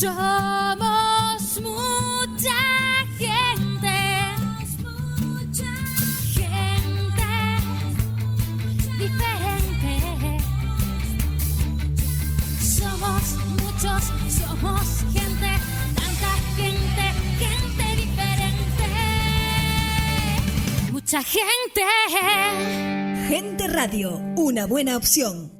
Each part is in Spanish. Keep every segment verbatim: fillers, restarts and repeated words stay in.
Somos mucha gente, mucha gente diferente. Somos muchos, somos gente, tanta gente, gente diferente. Mucha gente. Gente Radio, una buena opción.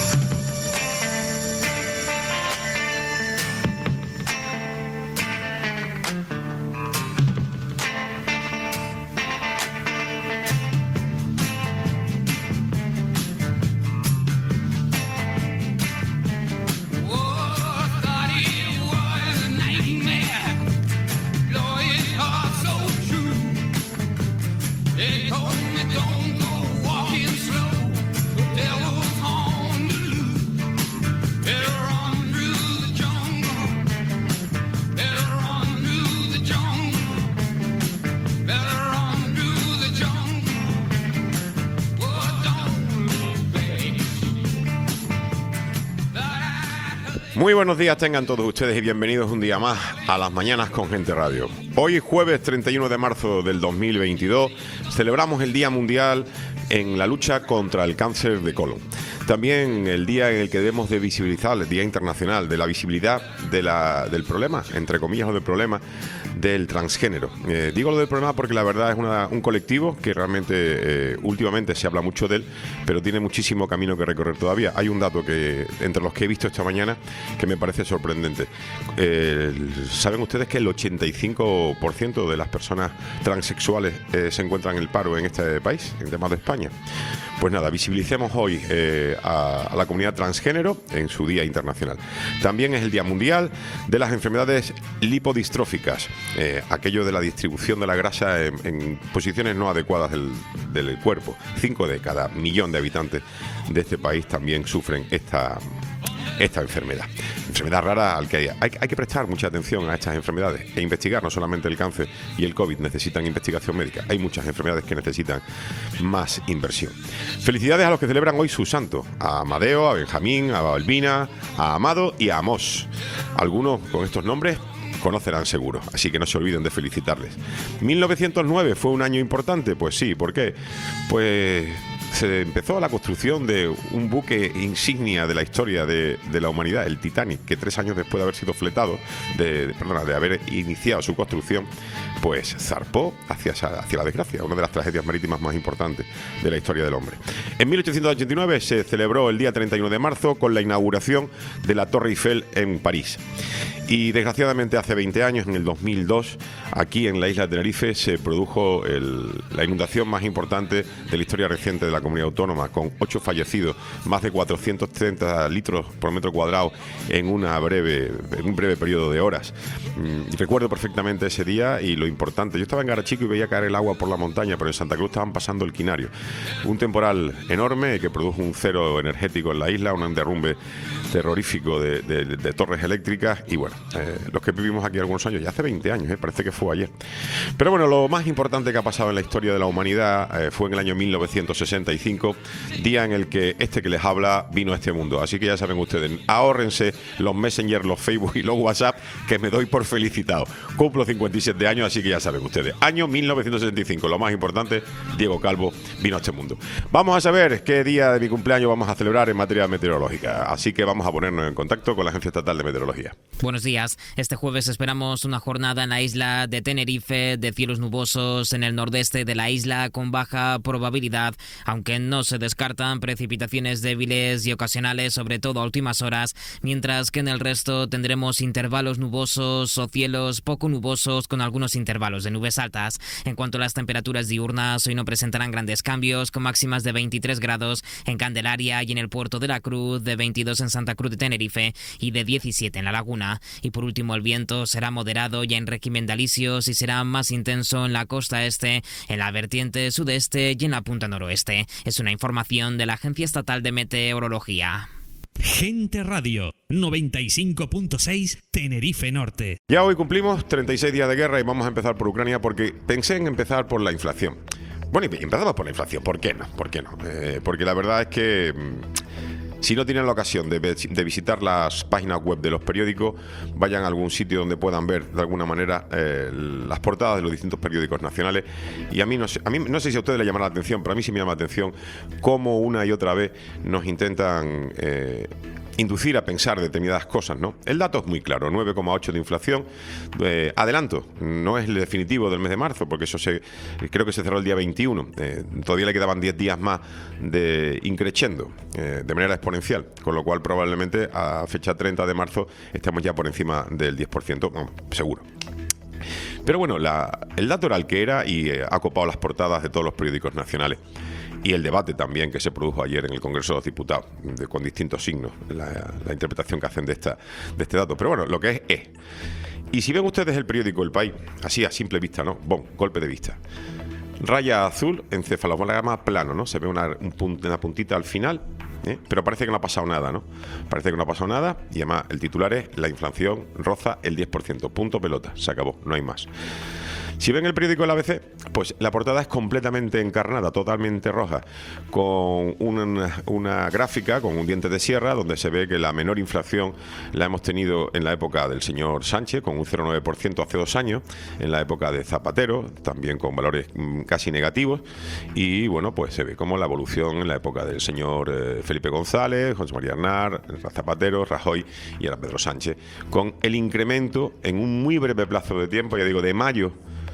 Muy buenos días tengan todos ustedes y bienvenidos un día más a Las Mañanas con Gente Radio. Hoy, jueves treinta y uno de marzo del dos mil veintidós, celebramos el Día Mundial en la lucha contra el cáncer de colon. También el día en el que debemos de visibilizar, el Día Internacional de la Visibilidad de la, del problema, entre comillas, o del problema del transgénero. Eh, digo lo del problema porque la verdad es una, un colectivo que realmente eh, últimamente se habla mucho de él, pero tiene muchísimo camino que recorrer todavía. Hay un dato que entre los que he visto esta mañana que me parece sorprendente. Eh, ¿Saben ustedes que el ochenta y cinco por ciento de las personas transexuales eh, se encuentran en el paro en este país, en temas de España? Pues nada, visibilicemos hoy eh, a, a la comunidad transgénero en su Día Internacional. También es el Día Mundial de las enfermedades lipodistróficas, eh, aquello de la distribución de la grasa en, en posiciones no adecuadas del, del cuerpo. Cinco de cada millón de habitantes de este país también sufren esta esta enfermedad. Enfermedad rara al que hay, hay, hay que prestar mucha atención a estas enfermedades e investigar. No solamente el cáncer y el COVID necesitan investigación médica, hay muchas enfermedades que necesitan más inversión. Felicidades a los que celebran hoy su santo, a Amadeo, a Benjamín, a Balbina, a Amado y a Amós. Algunos con estos nombres conocerán seguro, así que no se olviden de felicitarles. ¿mil novecientos nueve fue un año importante? Pues sí, ¿por qué? Pues se empezó la construcción de un buque insignia de la historia de, de la humanidad, el Titanic, que tres años después de haber sido fletado, de, de, perdona, de haber iniciado su construcción, pues zarpó hacia, hacia la desgracia, una de las tragedias marítimas más importantes de la historia del hombre. En mil ochocientos ochenta y nueve se celebró el día treinta y uno de marzo con la inauguración de la Torre Eiffel en París. Y desgraciadamente hace veinte años, en el dos mil dos, aquí en la isla de Tenerife se produjo el, la inundación más importante de la historia reciente de la comunidad autónoma, con ocho fallecidos, más de cuatrocientos treinta litros por metro cuadrado en, una breve, en un breve periodo de horas. Mm, recuerdo perfectamente ese día y lo importante. Yo estaba en Garachico y veía caer el agua por la montaña, pero en Santa Cruz estaban pasando el Quinario. Un temporal enorme que produjo un cero energético en la isla, un derrumbe terrorífico de, de, de, de torres eléctricas y bueno, Eh, los que vivimos aquí algunos años, ya hace veinte años, eh, parece que fue ayer. Pero bueno, lo más importante que ha pasado en la historia de la humanidad eh, fue en el año mil novecientos sesenta y cinco, día en el que este que les habla vino a este mundo. Así que ya saben ustedes, ahórrense los Messenger, los Facebook y los WhatsApp, que me doy por felicitado. Cumplo cincuenta y siete años, así que ya saben ustedes. Año mil novecientos sesenta y cinco, lo más importante, Diego Calvo vino a este mundo. Vamos a saber qué día de mi cumpleaños vamos a celebrar en materia meteorológica. Así que vamos a ponernos en contacto con la Agencia Estatal de Meteorología. Buenos días. Este jueves esperamos una jornada en la isla de Tenerife de cielos nubosos en el nordeste de la isla con baja probabilidad, aunque no se descartan precipitaciones débiles y ocasionales, sobre todo a últimas horas, mientras que en el resto tendremos intervalos nubosos o cielos poco nubosos con algunos intervalos de nubes altas. En cuanto a las temperaturas diurnas, hoy no presentarán grandes cambios, con máximas de veintitrés grados en Candelaria y en el puerto de la Cruz, de veintidós en Santa Cruz de Tenerife y de diecisiete en La Laguna. Y por último, el viento será moderado ya en régimen de alisios y será más intenso en la costa este, en la vertiente sudeste y en la punta noroeste. Es una información de la Agencia Estatal de Meteorología. Gente Radio, noventa y cinco punto seis, Tenerife Norte. Ya hoy cumplimos treinta y seis días de guerra y vamos a empezar por Ucrania porque pensé en empezar por la inflación. Bueno, y empezamos por la inflación, ¿por qué no? ¿Por qué no? Eh, porque la verdad es que Si no tienen la ocasión de, de visitar las páginas web de los periódicos, vayan a algún sitio donde puedan ver de alguna manera eh, las portadas de los distintos periódicos nacionales. Y a mí, no sé, a mí no sé si a ustedes les llama la atención, pero a mí sí me llama la atención cómo una y otra vez nos intentan eh, inducir a pensar determinadas cosas, ¿no? El dato es muy claro, nueve coma ocho de inflación. Eh, adelanto, no es el definitivo del mes de marzo, porque eso se, creo que se cerró el día veintiuno. Eh, todavía le quedaban diez días más de increciendo, eh, de manera exponencial, con lo cual probablemente a fecha treinta de marzo estemos ya por encima del diez por ciento, bueno, seguro. Pero bueno, la, el dato era el que era y eh, ha copado las portadas de todos los periódicos nacionales. Y el debate también que se produjo ayer en el Congreso de los Diputados, de, con distintos signos, la, la interpretación que hacen de, esta, de este dato. Pero bueno, lo que es, es. Y si ven ustedes el periódico El País, así a simple vista, ¿no? Bon, golpe de vista. Raya azul, encefalograma plano, ¿no? Se ve una, un punt, una puntita al final, ¿eh? Pero parece que no ha pasado nada, ¿no? Parece que no ha pasado nada y además el titular es: la inflación roza el diez por ciento. Punto pelota, se acabó, no hay más. Si ven el periódico El A B C, pues la portada es completamente encarnada, totalmente roja, con una, una gráfica, con un diente de sierra, donde se ve que la menor inflación la hemos tenido en la época del señor Sánchez, con un cero coma nueve por ciento hace dos años, en la época de Zapatero, también con valores mm, casi negativos, y bueno, pues se ve como la evolución en la época del señor eh, Felipe González, José María Aznar, Zapatero, Rajoy y ahora Pedro Sánchez, con el incremento en un muy breve plazo de tiempo, ya digo, de mayo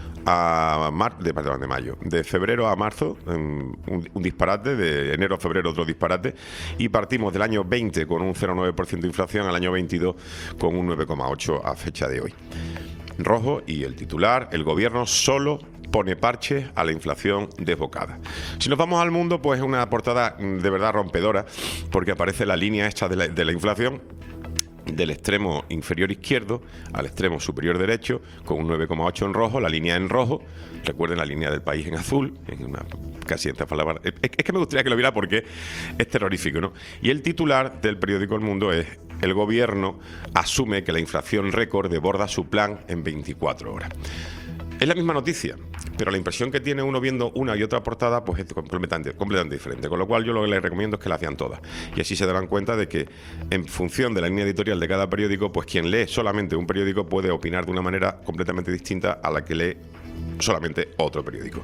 a mar de, perdón, de mayo, de febrero a marzo, un, un disparate, de enero a febrero otro disparate, y partimos del año veinte con un cero coma nueve por ciento de inflación al año veintidós con un nueve coma ocho por ciento a fecha de hoy. Rojo, y el titular: el gobierno solo pone parches a la inflación desbocada. Si nos vamos al mundo, pues es una portada de verdad rompedora, porque aparece la línea esta de la, de la inflación del extremo inferior izquierdo al extremo superior derecho, con un nueve coma ocho en rojo, la línea en rojo, recuerden la línea del país en azul, en una casi encefalograma. Es, es que me gustaría que lo viera porque es terrorífico, ¿no? Y el titular del periódico El Mundo es: el gobierno asume que la inflación récord desborda su plan en veinticuatro horas. Es la misma noticia, pero la impresión que tiene uno viendo una y otra portada pues es completamente, completamente diferente, con lo cual yo lo que les recomiendo es que la vean todas, y así se darán cuenta de que en función de la línea editorial de cada periódico, pues quien lee solamente un periódico puede opinar de una manera completamente distinta a la que lee solamente otro periódico.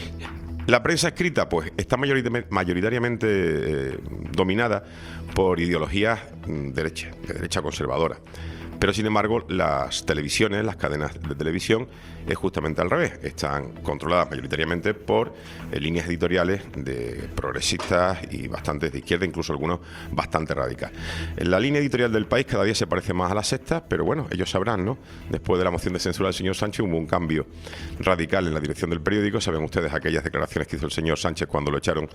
La prensa escrita pues está mayoritariamente, mayoritariamente eh, dominada por ideologías derecha, de derecha conservadora. Pero sin embargo, las televisiones, las cadenas de televisión, es justamente al revés. Están controladas mayoritariamente por eh, líneas editoriales de progresistas y bastantes de izquierda, incluso algunos bastante radicales. En la línea editorial del País cada día se parece más a la Sexta, pero bueno, ellos sabrán, ¿no? Después de la moción de censura del señor Sánchez hubo un cambio radical en la dirección del periódico. Saben ustedes aquellas declaraciones que hizo el señor Sánchez cuando lo echaron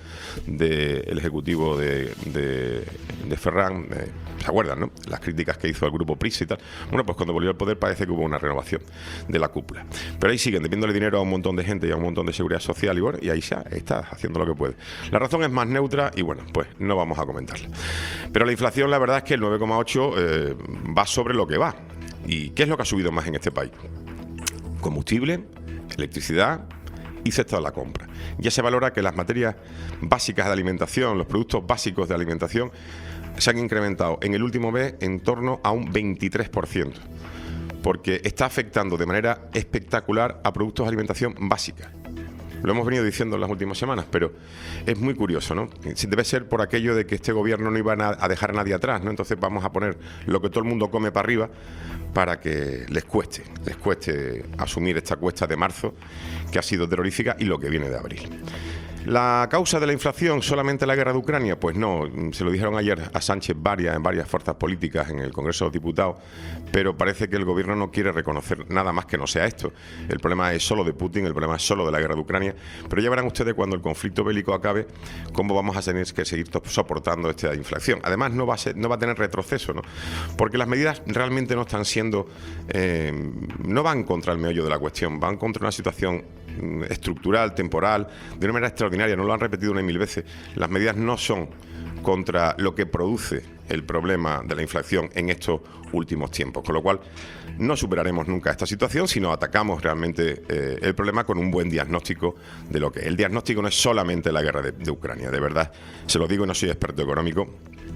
del ejecutivo de, de, de Ferran. Eh, ¿Se acuerdan, no? Las críticas que hizo al grupo Prisa y tal. Bueno, pues cuando volvió al poder parece que hubo una renovación de la cúpula. Pero ahí siguen debiéndole dinero a un montón de gente y a un montón de seguridad social, y bueno, y ahí ya está haciendo lo que puede. La razón es más neutra y bueno, pues no vamos a comentarla. Pero la inflación, la verdad es que el nueve coma ocho eh, va sobre lo que va. ¿Y qué es lo que ha subido más en este país? Combustible, electricidad y cesta de la compra. Ya se valora que las materias básicas de alimentación, los productos básicos de alimentación, se han incrementado en el último mes en torno a un veintitrés por ciento, porque está afectando de manera espectacular a productos de alimentación básica. Lo hemos venido diciendo en las últimas semanas, pero es muy curioso, ¿no? Debe ser por aquello de que este gobierno no iba a dejar a nadie atrás, ¿no? Entonces vamos a poner lo que todo el mundo come para arriba para que les cueste, les cueste asumir esta cuesta de marzo, que ha sido terrorífica, y lo que viene de abril. ¿La causa de la inflación solamente la guerra de Ucrania? Pues no, se lo dijeron ayer a Sánchez varias, en varias fuerzas políticas en el Congreso de los Diputados, pero parece que el gobierno no quiere reconocer nada más que no sea esto. El problema es solo de Putin, el problema es solo de la guerra de Ucrania, pero ya verán ustedes cuando el conflicto bélico acabe cómo vamos a tener que seguir soportando esta inflación. Además no va a ser, no va a tener retroceso, ¿no? Porque las medidas realmente no están siendo, eh, no van contra el meollo de la cuestión, van contra una situación estructural, temporal, de una manera extraordinaria. No lo han repetido una y mil veces. Las medidas no son contra lo que produce el problema de la inflación en estos últimos tiempos, con lo cual no superaremos nunca esta situación si no atacamos realmente eh, el problema con un buen diagnóstico de lo que es. El diagnóstico no es solamente la guerra de, de Ucrania, de verdad, se lo digo y no soy experto económico.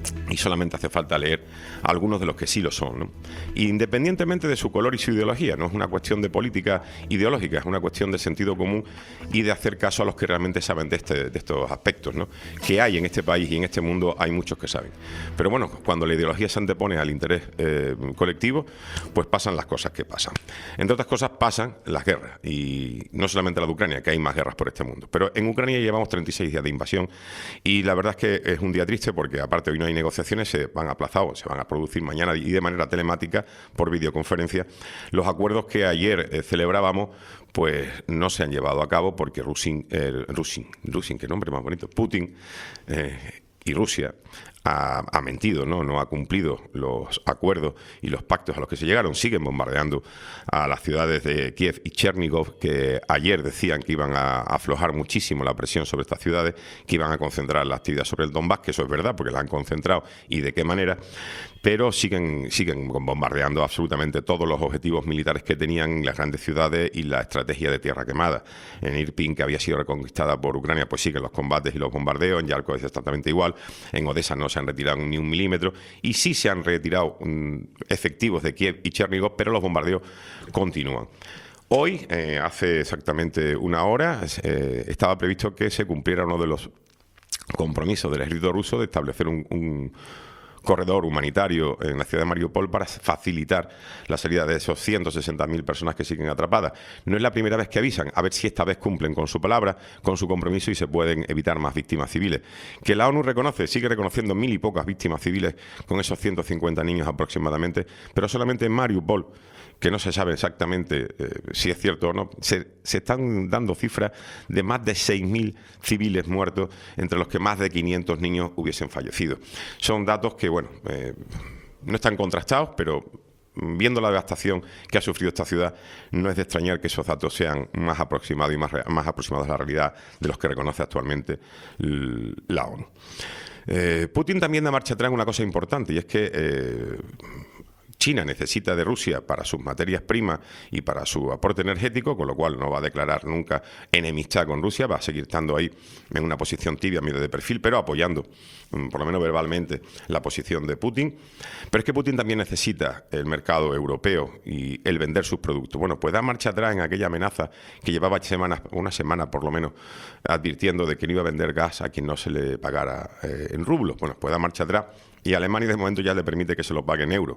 Y solamente hace falta leer algunos de los que sí lo son, ¿no? Independientemente de su color y su ideología, no es una cuestión de política ideológica, es una cuestión de sentido común y de hacer caso a los que realmente saben de, este, de estos aspectos, ¿no? Que hay en este país y en este mundo hay muchos que saben. Pero bueno, cuando la ideología se antepone al interés eh, colectivo, pues pasan las cosas que pasan. Entre otras cosas pasan las guerras, y no solamente la de Ucrania, que hay más guerras por este mundo. Pero en Ucrania llevamos treinta y seis días de invasión y la verdad es que es un día triste porque aparte hoy no hay negociaciones, se van aplazados, se van a producir mañana y de manera telemática por videoconferencia. Los acuerdos que ayer eh, celebrábamos pues no se han llevado a cabo porque Rusin, eh, Rusin, Rusin, qué nombre más bonito, Putin eh, y Rusia ha, ha mentido, ¿no? No ha cumplido los acuerdos y los pactos a los que se llegaron. Siguen bombardeando a las ciudades de Kiev y Chernigov, que ayer decían que iban a aflojar muchísimo la presión sobre estas ciudades, que iban a concentrar la actividad sobre el Donbass, que eso es verdad, porque la han concentrado y de qué manera, pero siguen, siguen bombardeando absolutamente todos los objetivos militares que tenían las grandes ciudades y la estrategia de tierra quemada. En Irpin, que había sido reconquistada por Ucrania, pues siguen los combates y los bombardeos. En Yarkov es exactamente igual. En Odessa no se han retirado ni un milímetro y sí se han retirado um, efectivos de Kiev y Chernigov, pero los bombardeos continúan. Hoy, eh, hace exactamente una hora, eh, estaba previsto que se cumpliera uno de los compromisos del ejército ruso de establecer un, un corredor humanitario en la ciudad de Mariupol para facilitar la salida de esos ciento sesenta mil personas que siguen atrapadas. No es la primera vez que avisan, a ver si esta vez cumplen con su palabra, con su compromiso y se pueden evitar más víctimas civiles. Que la ONU reconoce, sigue reconociendo mil y pocas víctimas civiles con esos ciento cincuenta niños aproximadamente, pero solamente en Mariupol, que no se sabe exactamente eh, si es cierto o no, se, se están dando cifras de más de seis mil civiles muertos, entre los que más de quinientos niños hubiesen fallecido. Son datos que, bueno, eh, no están contrastados, pero viendo la devastación que ha sufrido esta ciudad, no es de extrañar que esos datos sean más aproximados y más, más aproximados a la realidad de los que reconoce actualmente la ONU. Eh, Putin también da marcha atrás en una cosa importante, y es que Eh, China necesita de Rusia para sus materias primas y para su aporte energético, con lo cual no va a declarar nunca enemistad con Rusia, va a seguir estando ahí en una posición tibia, medio de perfil, pero apoyando, por lo menos verbalmente, la posición de Putin. Pero es que Putin también necesita el mercado europeo y el vender sus productos. Bueno, pues da marcha atrás en aquella amenaza que llevaba semanas, una semana por lo menos, advirtiendo de que no iba a vender gas a quien no se le pagara eh, en rublos. Bueno, pues da marcha atrás y Alemania de momento ya le permite que se lo pague en euros.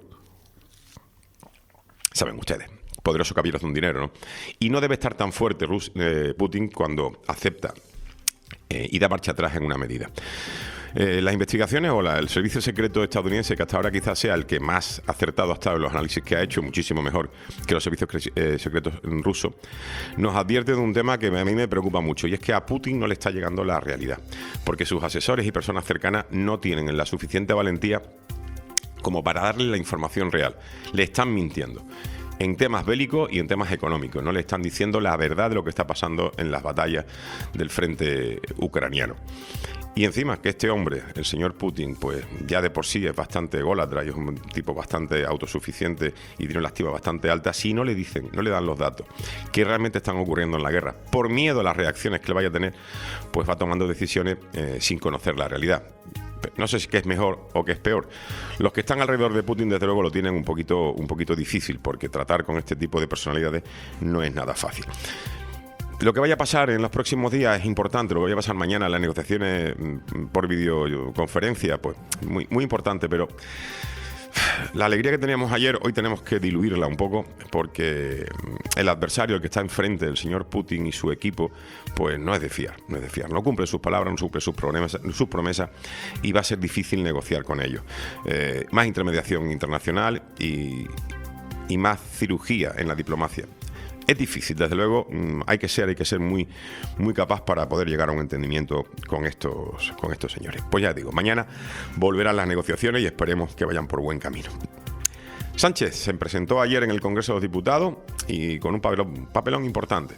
Saben ustedes, poderoso caballeros de un dinero, ¿no? Y no debe estar tan fuerte Rus, eh, Putin cuando acepta eh, y da marcha atrás en una medida. Eh, las investigaciones o la, el servicio secreto estadounidense, que hasta ahora quizás sea el que más acertado ha estado en los análisis que ha hecho, muchísimo mejor que los servicios eh, secretos rusos, nos advierte de un tema que a mí me preocupa mucho, y es que a Putin no le está llegando la realidad, porque sus asesores y personas cercanas no tienen la suficiente valentía como para darle la información real. Le están mintiendo en temas bélicos y en temas económicos. No le están diciendo la verdad de lo que está pasando en las batallas del frente ucraniano. Y encima que este hombre, el señor Putin, pues ya de por sí es bastante ególatra y es un tipo bastante autosuficiente y tiene una estima bastante alta, si no le dicen, no le dan los datos que realmente están ocurriendo en la guerra, por miedo a las reacciones que le vaya a tener, pues va tomando decisiones eh, sin conocer la realidad. No sé si qué es mejor o qué es peor. Los que están alrededor de Putin, desde luego, lo tienen un poquito, un poquito difícil, porque tratar con este tipo de personalidades no es nada fácil. Lo que vaya a pasar en los próximos días es importante. Lo que vaya a pasar mañana en las negociaciones por videoconferencia, pues muy, muy importante, pero la alegría que teníamos ayer, hoy tenemos que diluirla un poco, porque el adversario, el que está enfrente del señor Putin y su equipo, pues no es de fiar, no es de fiar. No cumple sus palabras, no cumple sus promesas, sus promesas y va a ser difícil negociar con ellos. Eh, más intermediación internacional y, y más cirugía en la diplomacia. Es difícil, desde luego, hay que ser, hay que ser muy, muy capaz para poder llegar a un entendimiento con estos, con estos señores. Pues ya digo, mañana volverán las negociaciones y esperemos que vayan por buen camino. Sánchez se presentó ayer en el Congreso de los Diputados y con un papelón, papelón importante.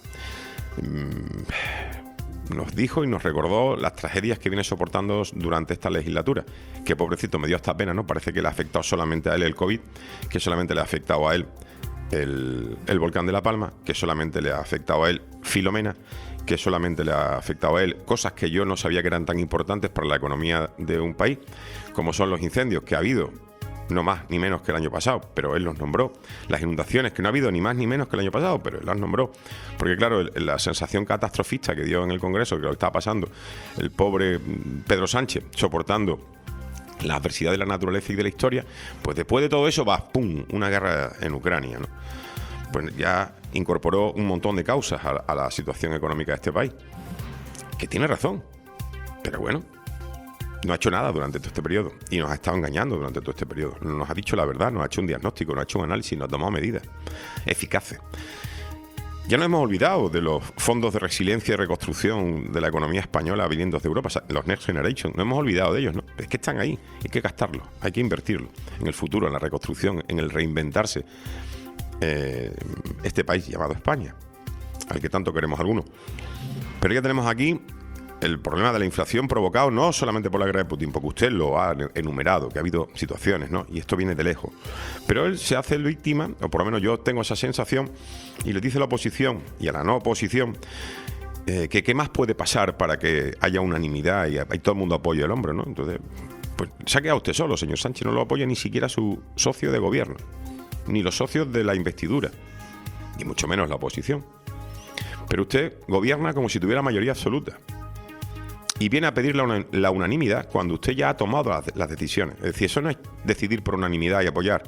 Nos dijo y nos recordó las tragedias que viene soportando durante esta legislatura. Que pobrecito, me dio hasta pena, ¿no? Parece que le ha afectado solamente a él el COVID, que solamente le ha afectado a él El, el volcán de La Palma, que solamente le ha afectado a él Filomena, que solamente le ha afectado a él, cosas que yo no sabía que eran tan importantes para la economía de un país, como son los incendios que ha habido, no más ni menos que el año pasado, pero él los nombró. Las inundaciones, que no ha habido ni más ni menos que el año pasado, pero él las nombró. Porque claro, el, la sensación catastrofista que dio en el Congreso, que lo estaba pasando el pobre Pedro Sánchez, soportando la adversidad de la naturaleza y de la historia, pues después de todo eso va, ¡pum!, una guerra en Ucrania, ¿no? Pues ya incorporó un montón de causas a, a la situación económica de este país, que tiene razón, pero bueno, no ha hecho nada durante todo este periodo y nos ha estado engañando durante todo este periodo. No nos ha dicho la verdad, nos ha hecho un diagnóstico, nos ha hecho un análisis, nos ha tomado medidas eficaces. Ya nos hemos olvidado de los fondos de resiliencia y reconstrucción de la economía española viniendo de Europa, los Next Generation. No hemos olvidado de ellos, ¿no? Es que están ahí, hay que gastarlos, hay que invertirlos en el futuro, en la reconstrucción, en el reinventarse eh, este país llamado España, al que tanto queremos algunos. Pero ya tenemos aquí el problema de la inflación provocado no solamente por la guerra de Putin, porque usted lo ha enumerado, que ha habido situaciones, ¿no? Y esto viene de lejos. Pero él se hace víctima, o por lo menos yo tengo esa sensación, y le dice a la oposición y a la no oposición eh, que qué más puede pasar para que haya unanimidad y, y todo el mundo apoye el hombro, ¿no? Entonces, pues se ha quedado usted solo, señor Sánchez, no lo apoya ni siquiera su socio de gobierno, ni los socios de la investidura, ni mucho menos la oposición. Pero usted gobierna como si tuviera mayoría absoluta. Y viene a pedir la, una, la unanimidad cuando usted ya ha tomado las, las decisiones. Es decir, eso no es decidir por unanimidad y apoyar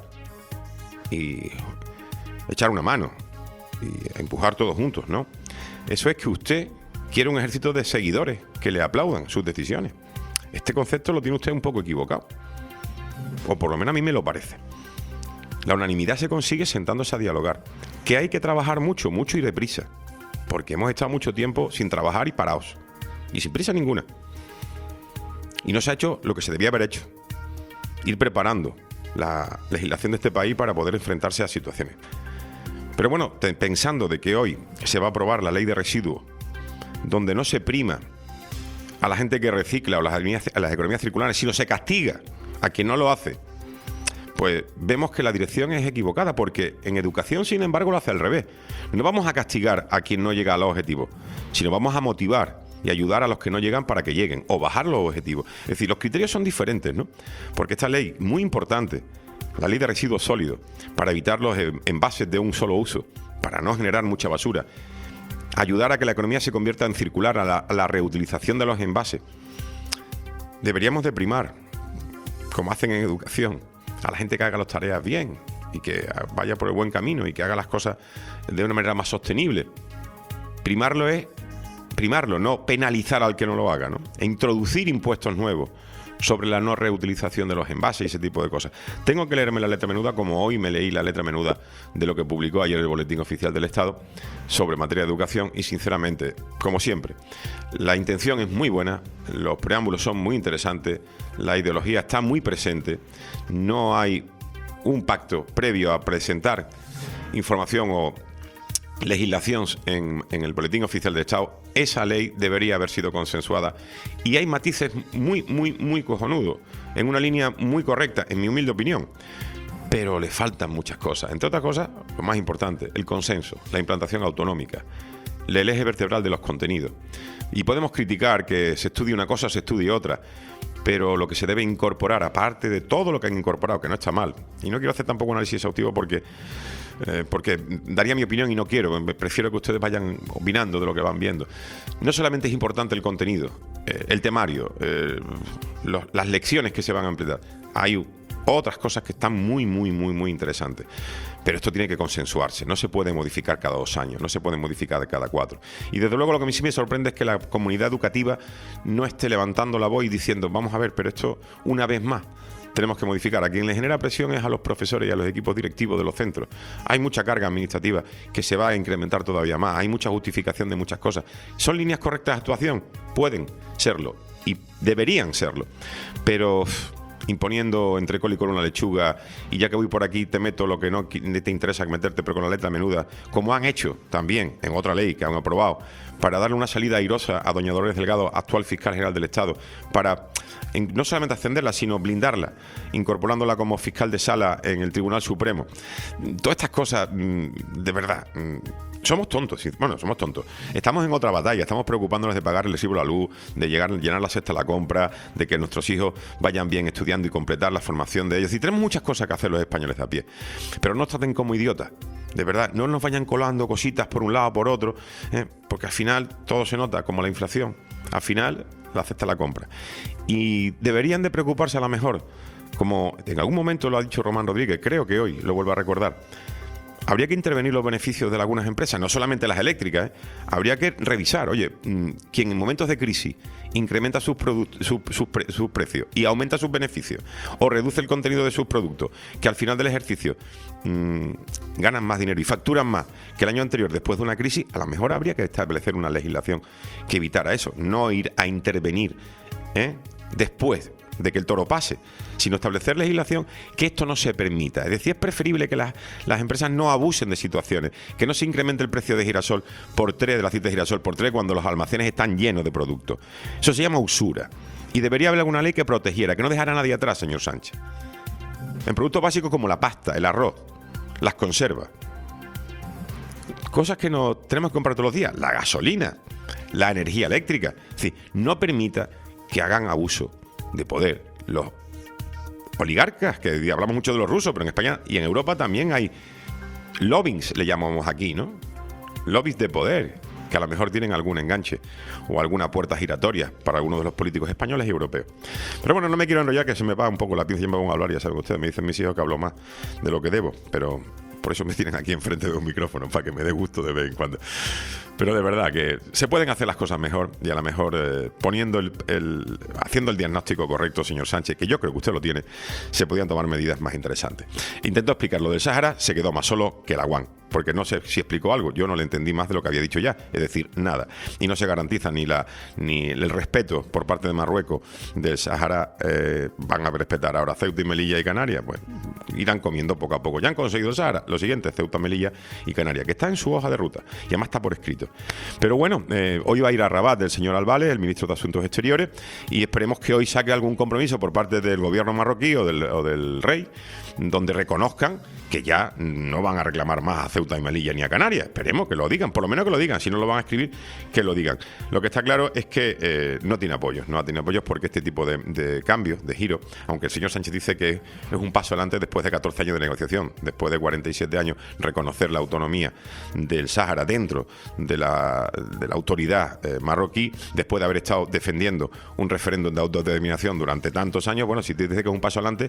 y echar una mano y empujar todos juntos, ¿no? Eso es que usted quiere un ejército de seguidores que le aplaudan sus decisiones. Este concepto lo tiene usted un poco equivocado, o por lo menos a mí me lo parece. La unanimidad se consigue sentándose a dialogar, que hay que trabajar mucho, mucho y deprisa, porque hemos estado mucho tiempo sin trabajar y parados. Y sin prisa ninguna. Y no se ha hecho lo que se debía haber hecho. Ir preparando la legislación de este país para poder enfrentarse a situaciones. Pero bueno, te, pensando de que hoy se va a aprobar la ley de residuos, donde no se prima a la gente que recicla o las, a las economías circulares, sino se castiga a quien no lo hace, pues vemos que la dirección es equivocada, porque en educación, sin embargo, lo hace al revés. No vamos a castigar a quien no llega a los objetivos, sino vamos a motivar y ayudar a los que no llegan para que lleguen, o bajar los objetivos. Es decir, los criterios son diferentes, ¿no? Porque esta ley, muy importante, la ley de residuos sólidos, para evitar los envases de un solo uso, para no generar mucha basura, ayudar a que la economía se convierta en circular, a la, a la reutilización de los envases. Deberíamos de primar, como hacen en educación, a la gente que haga las tareas bien y que vaya por el buen camino y que haga las cosas de una manera más sostenible. Primarlo es primarlo, no penalizar al que no lo haga, ¿no? E introducir impuestos nuevos sobre la no reutilización de los envases y ese tipo de cosas. Tengo que leerme la letra menuda, como hoy me leí la letra menuda de lo que publicó ayer el Boletín Oficial del Estado sobre materia de educación, y sinceramente, como siempre, la intención es muy buena, los preámbulos son muy interesantes, la ideología está muy presente, no hay un pacto previo a presentar información o legislación en, en el Boletín Oficial del Estado. Esa ley debería haber sido consensuada y hay matices muy, muy, muy cojonudos, en una línea muy correcta, en mi humilde opinión, pero le faltan muchas cosas. Entre otras cosas, lo más importante, el consenso, la implantación autonómica, el eje vertebral de los contenidos. Y podemos criticar que se estudie una cosa, se estudie otra, pero lo que se debe incorporar, aparte de todo lo que han incorporado, que no está mal, y no quiero hacer tampoco un análisis exhaustivo porque Eh, porque daría mi opinión y no quiero, prefiero que ustedes vayan opinando de lo que van viendo. No solamente es importante el contenido, eh, el temario, eh, los, las lecciones que se van a emplear, hay otras cosas que están muy, muy, muy, muy interesantes, pero esto tiene que consensuarse, no se puede modificar cada dos años, no se puede modificar cada cuatro. Y desde luego lo que a mí sí me sorprende es que la comunidad educativa no esté levantando la voz y diciendo, vamos a ver, pero esto una vez más tenemos que modificar. A quien le genera presión es a los profesores y a los equipos directivos de los centros. Hay mucha carga administrativa que se va a incrementar todavía más. Hay mucha justificación de muchas cosas. ¿Son líneas correctas de actuación? Pueden serlo y deberían serlo. Pero uff, imponiendo entre col y col una lechuga, y ya que voy por aquí te meto lo que no te interesa meterte, pero con la letra menuda, como han hecho también en otra ley que han aprobado, para darle una salida airosa a doña Dolores Delgado, actual fiscal general del Estado, para en, no solamente ascenderla, sino blindarla, incorporándola como fiscal de sala en el Tribunal Supremo. Todas estas cosas, de verdad, somos tontos, sí. Bueno, somos tontos. Estamos en otra batalla, estamos preocupándonos de pagar el recibo de la luz, de llegar, llenar la cesta a la compra, de que nuestros hijos vayan bien estudiando y completar la formación de ellos. Y tenemos muchas cosas que hacer los españoles de a pie. Pero no nos traten como idiotas. De verdad, no nos vayan colando cositas por un lado o por otro, ¿eh? Porque al final todo se nota, como la inflación. Al final la cesta a la compra. Y deberían de preocuparse a lo mejor, como en algún momento lo ha dicho Román Rodríguez, creo que hoy lo vuelvo a recordar. Habría que intervenir los beneficios de algunas empresas, no solamente las eléctricas, ¿eh? Habría que revisar, oye, quien en momentos de crisis incrementa sus, sus, sus, pre sus precios y aumenta sus beneficios o reduce el contenido de sus productos, que al final del ejercicio mmm, ganan más dinero y facturan más que el año anterior después de una crisis, a lo mejor habría que establecer una legislación que evitara eso, no ir a intervenir ¿eh? después de que el toro pase, sino establecer legislación que esto no se permita. Es decir, es preferible que las, las empresas no abusen de situaciones, que no se incremente el precio de girasol por tres, de la aceite de girasol por tres, cuando los almacenes están llenos de productos. Eso se llama usura. Y debería haber alguna ley que protegiera, que no dejara a nadie atrás, señor Sánchez. En productos básicos como la pasta, el arroz, las conservas. Cosas que nos tenemos que comprar todos los días. La gasolina, la energía eléctrica. Es decir, no permita que hagan abuso de poder los oligarcas, que hablamos mucho de los rusos, pero en España y en Europa también hay lobbies, le llamamos aquí, ¿no? Lobbies de poder, que a lo mejor tienen algún enganche o alguna puerta giratoria para algunos de los políticos españoles y europeos. Pero bueno, no me quiero enrollar, que se me va un poco la pinza y me pongo a hablar, ya saben ustedes, me dicen mis hijos que hablo más de lo que debo, pero por eso me tienen aquí enfrente de un micrófono, para que me dé gusto de vez en cuando. Pero de verdad que se pueden hacer las cosas mejor y a lo mejor eh, poniendo el, el, haciendo el diagnóstico correcto, señor Sánchez, que yo creo que usted lo tiene, se podían tomar medidas más interesantes. Intento explicar lo del Sáhara, se quedó más solo que la U A N, porque no sé si explicó algo, yo no le entendí más de lo que había dicho ya, es decir, nada. Y no se garantiza ni la ni el respeto por parte de Marruecos del Sáhara. Eh, van a respetar ahora Ceuta y Melilla y Canarias, pues irán comiendo poco a poco. Ya han conseguido el Sáhara, lo siguiente, Ceuta, Melilla y Canarias, que está en su hoja de ruta y además está por escrito. Pero bueno, eh, hoy va a ir a Rabat el señor Albales, el ministro de Asuntos Exteriores, y esperemos que hoy saque algún compromiso por parte del gobierno marroquí o del, o del rey, donde reconozcan que ya no van a reclamar más a Ceuta y Melilla ni a Canarias. Esperemos que lo digan, por lo menos que lo digan. Si no lo van a escribir, que lo digan. Lo que está claro es que eh, no tiene apoyos, no tiene apoyos porque este tipo de, de cambios, de giro, aunque el señor Sánchez dice que es un paso adelante después de catorce años de negociación, después de cuarenta y siete años, reconocer la autonomía del Sáhara dentro de la, de la autoridad eh, marroquí, después de haber estado defendiendo un referéndum de autodeterminación durante tantos años. Bueno, si te dice que es un paso adelante,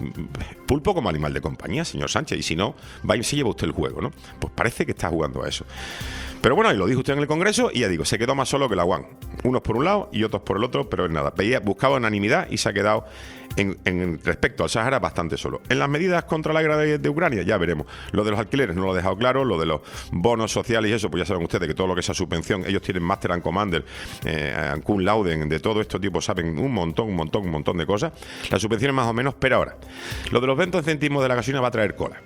pulpo como animal de compañía, señor Sánchez, y si no, va y se lleva usted el juego, ¿no? Pues parece que está jugando a eso. Pero bueno, y lo dijo usted en el Congreso y ya digo, se quedó más solo que la U A N. Unos por un lado y otros por el otro, pero es nada. Veía, buscaba unanimidad y se ha quedado en, en respecto al Sáhara bastante solo. En las medidas contra la guerra de, de Ucrania, ya veremos. Lo de los alquileres no lo he dejado claro, lo de los bonos sociales y eso, pues ya saben ustedes que todo lo que sea subvención, ellos tienen Master and Commander, eh, cum laude, de todo esto tipo, saben un montón, un montón, un montón de cosas. Las subvenciones más o menos, pero ahora, lo de los veinte céntimos de la gasolina va a traer cola.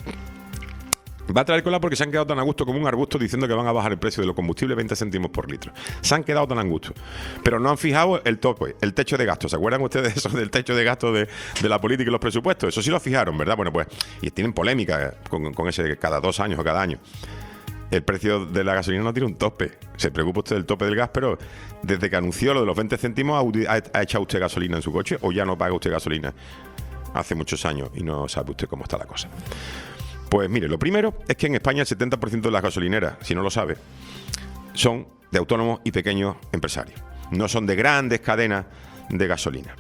Va a traer cola porque se han quedado tan a gusto como un arbusto diciendo que van a bajar el precio de los combustibles veinte céntimos por litro. Se han quedado tan a gusto. Pero no han fijado el tope, el techo de gasto. ¿Se acuerdan ustedes eso del techo de gasto de, de la política y los presupuestos? Eso sí lo fijaron, ¿verdad? Bueno, pues, y tienen polémica con, con ese cada dos años o cada año. El precio de la gasolina no tiene un tope. Se preocupa usted del tope del gas, pero desde que anunció lo de los veinte céntimos, ¿ha, ha echado usted gasolina en su coche o ya no paga usted gasolina? Hace muchos años y no sabe usted cómo está la cosa. Pues mire, lo primero es que en España el setenta por ciento de las gasolineras, si no lo sabe, son de autónomos y pequeños empresarios. No son de grandes cadenas de gasolina,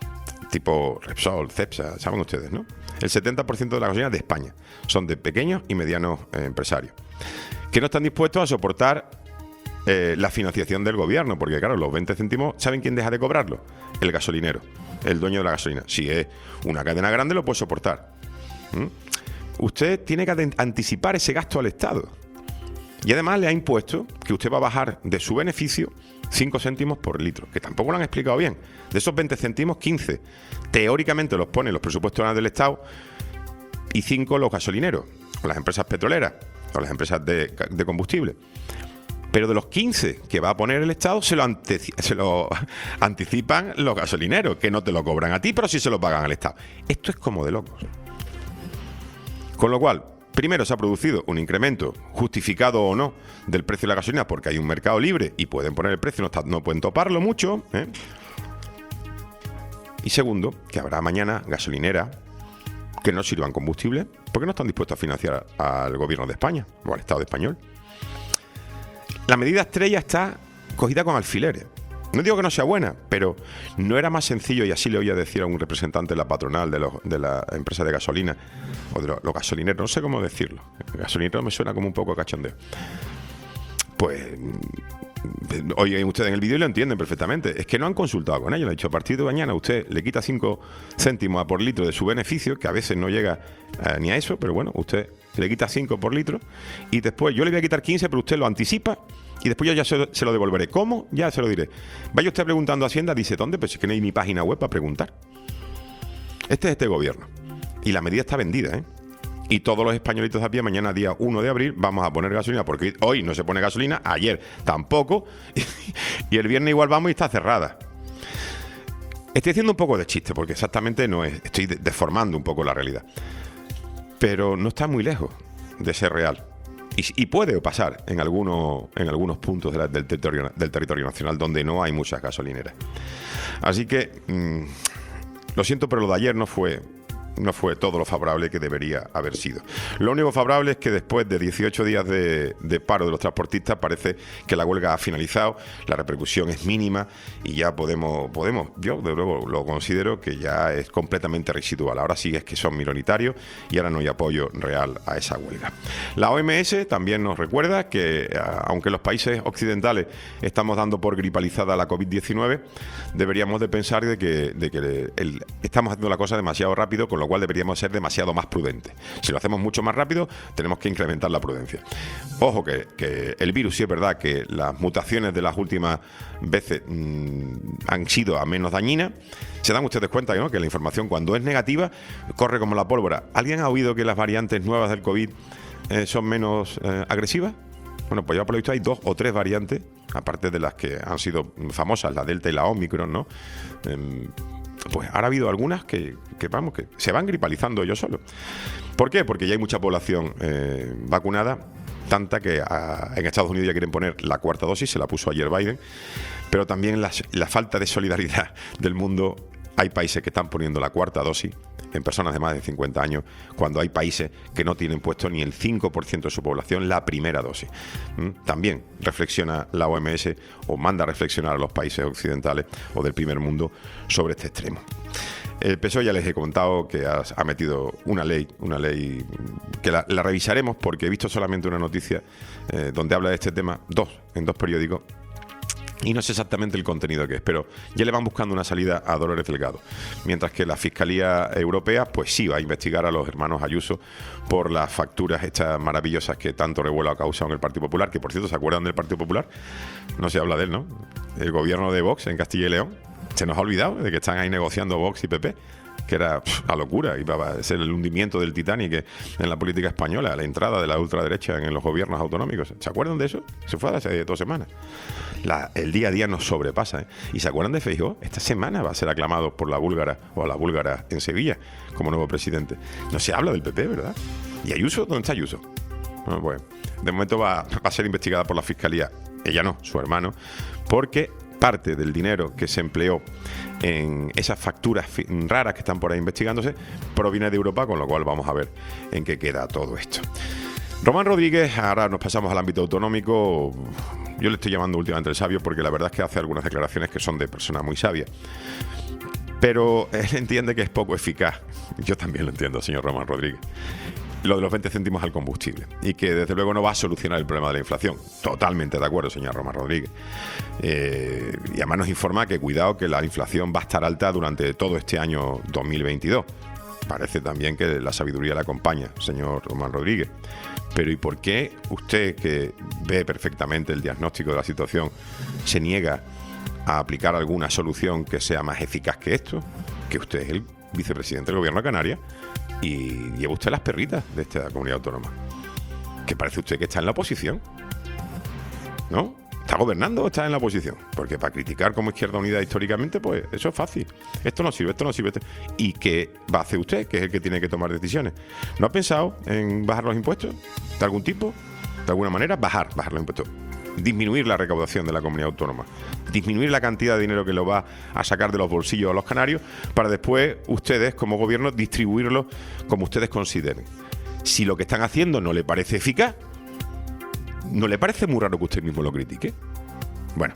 tipo Repsol, Cepsa, saben ustedes, ¿no? El setenta por ciento de las gasolineras de España son de pequeños y medianos eh, empresarios, que no están dispuestos a soportar eh, la financiación del gobierno, porque claro, los veinte céntimos, ¿saben quién deja de cobrarlo? El gasolinero, el dueño de la gasolina. Si es una cadena grande, lo puede soportar. ¿Mm? Usted tiene que anticipar ese gasto al Estado. Y además le ha impuesto que usted va a bajar de su beneficio cinco céntimos por litro, que tampoco lo han explicado bien. De esos veinte céntimos, quince teóricamente los ponen los presupuestos del Estado y cinco los gasolineros, o las empresas petroleras, o las empresas de, de combustible. Pero de los quince que va a poner el Estado, se lo, ante, se lo anticipan los gasolineros, que no te lo cobran a ti, pero sí se lo pagan al Estado. Esto es como de locos. Con lo cual, primero se ha producido un incremento, justificado o no, del precio de la gasolina, porque hay un mercado libre y pueden poner el precio, no, está, no pueden toparlo mucho, ¿eh? Y segundo, que habrá mañana gasolineras que no sirvan combustible porque no están dispuestos a financiar al gobierno de España o al Estado español. La medida estrella está cogida con alfileres. No digo que no sea buena, pero no era más sencillo, y así le oía decir a un representante de la patronal de, los, de la empresa de gasolina, o de los, los gasolineros, no sé cómo decirlo. El gasolinero me suena como un poco cachondeo. Pues, oyen ustedes en el vídeo y lo entienden perfectamente. Es que no han consultado con ellos. Le han dicho, a partir de mañana usted le quita cinco céntimos a por litro de su beneficio, que a veces no llega eh, ni a eso, pero bueno, usted le quita cinco por litro, y después yo le voy a quitar quince, pero usted lo anticipa, y después yo ya se, se lo devolveré. ¿Cómo? Ya se lo diré. Vaya usted preguntando a Hacienda, dice, ¿dónde? Pues es que no hay ni página web para preguntar. Este es este gobierno. Y la medida está vendida, ¿eh? Y todos los españolitos de a pie, mañana día uno de abril, vamos a poner gasolina, porque hoy no se pone gasolina, ayer tampoco, y el viernes igual vamos y está cerrada. Estoy haciendo un poco de chiste, porque exactamente no es, estoy deformando un poco la realidad. Pero no está muy lejos de ser real. Y, y puede pasar en algunos, en algunos puntos de la, del, territorio, del territorio nacional donde no hay muchas gasolineras. Así que, mmm, lo siento, pero lo de ayer no fue... no fue todo lo favorable que debería haber sido. Lo único favorable es que después de dieciocho días de, de paro de los transportistas parece que la huelga ha finalizado, la repercusión es mínima y ya podemos, podemos yo de luego lo considero que ya es completamente residual. Ahora sí es que son minoritarios y ahora no hay apoyo real a esa huelga. La O M S también nos recuerda que aunque los países occidentales estamos dando por gripalizada la covid diecinueve, deberíamos de pensar de que, de que el, estamos haciendo la cosa demasiado rápido, con lo cual deberíamos ser demasiado más prudentes. Si lo hacemos mucho más rápido, tenemos que incrementar la prudencia. Ojo que, que el virus, sí es verdad que las mutaciones de las últimas veces mmm, han sido a menos dañinas. Se dan ustedes cuenta, ¿no?, que la información cuando es negativa corre como la pólvora. ¿Alguien ha oído que las variantes nuevas del COVID eh, son menos eh, agresivas? Bueno, pues ya por lo visto hay dos o tres variantes, aparte de las que han sido famosas, la Delta y la Omicron, ¿no? Eh, Pues ahora ha habido algunas que, que, vamos, que se van gripalizando ellos solos. ¿Por qué? Porque ya hay mucha población eh, vacunada, tanta que a, en Estados Unidos ya quieren poner la cuarta dosis, se la puso ayer Biden, pero también la, la falta de solidaridad del mundo. Hay países que están poniendo la cuarta dosis en personas de más de cincuenta años, cuando hay países que no tienen puesto ni el cinco por ciento de su población la primera dosis. ¿Mm? También reflexiona la O M S o manda a reflexionar a los países occidentales o del primer mundo sobre este extremo. El P S O E ya les he contado que ha, ha metido una ley, una ley que la, la revisaremos porque he visto solamente una noticia eh, donde habla de este tema, dos, en dos periódicos, y no sé exactamente el contenido que es, pero ya le van buscando una salida a Dolores Delgado. Mientras que la Fiscalía Europea, pues sí va a investigar a los hermanos Ayuso por las facturas estas maravillosas que tanto revuelo ha causado en el Partido Popular, que por cierto, ¿se acuerdan del Partido Popular? No se habla de él, ¿no? El gobierno de Vox en Castilla y León. Se nos ha olvidado de que están ahí negociando Vox y P P, que era pff, la locura, iba a ser el hundimiento del Titanic en la política española, la entrada de la ultraderecha en los gobiernos autonómicos. ¿Se acuerdan de eso? Se fue hace dos semanas. La, el día a día nos sobrepasa, ¿eh? ¿Y se acuerdan de Feijóo? Esta semana va a ser aclamado por la búlgara o a la búlgara en Sevilla como nuevo presidente. No se habla del P P, ¿verdad? ¿Y Ayuso? ¿Dónde está Ayuso? No, bueno, de momento va, va a ser investigada por la Fiscalía. Ella no, su hermano, porque parte del dinero que se empleó en esas facturas raras que están por ahí investigándose proviene de Europa, con lo cual vamos a ver en qué queda todo esto. Román Rodríguez, ahora nos pasamos al ámbito autonómico. Yo le estoy llamando últimamente el sabio porque la verdad es que hace algunas declaraciones que son de persona muy sabia. Pero él entiende que es poco eficaz. Yo también lo entiendo, señor Román Rodríguez. Lo de los veinte céntimos al combustible. Y que desde luego no va a solucionar el problema de la inflación. Totalmente de acuerdo, señor Román Rodríguez. Eh, y además nos informa que cuidado que la inflación va a estar alta durante todo este año dos mil veintidós. Parece también que la sabiduría le acompaña, señor Román Rodríguez. Pero ¿y por qué usted, que ve perfectamente el diagnóstico de la situación, se niega a aplicar alguna solución que sea más eficaz que esto? Que usted es el vicepresidente del Gobierno de Canarias y lleva usted las perritas de esta comunidad autónoma. Que parece usted que está en la oposición, ¿no? ¿Está gobernando o está en la oposición? Porque para criticar como Izquierda Unida históricamente, pues eso es fácil. Esto no sirve, esto no sirve. Esto... ¿Y qué va a hacer usted, que es el que tiene que tomar decisiones? ¿No ha pensado en bajar los impuestos de algún tipo? De alguna manera, bajar, bajar los impuestos. Disminuir la recaudación de la comunidad autónoma. Disminuir la cantidad de dinero que lo va a sacar de los bolsillos a los canarios para después ustedes, como gobierno, distribuirlo como ustedes consideren. Si lo que están haciendo no le parece eficaz, ¿no le parece muy raro que usted mismo lo critique? Bueno,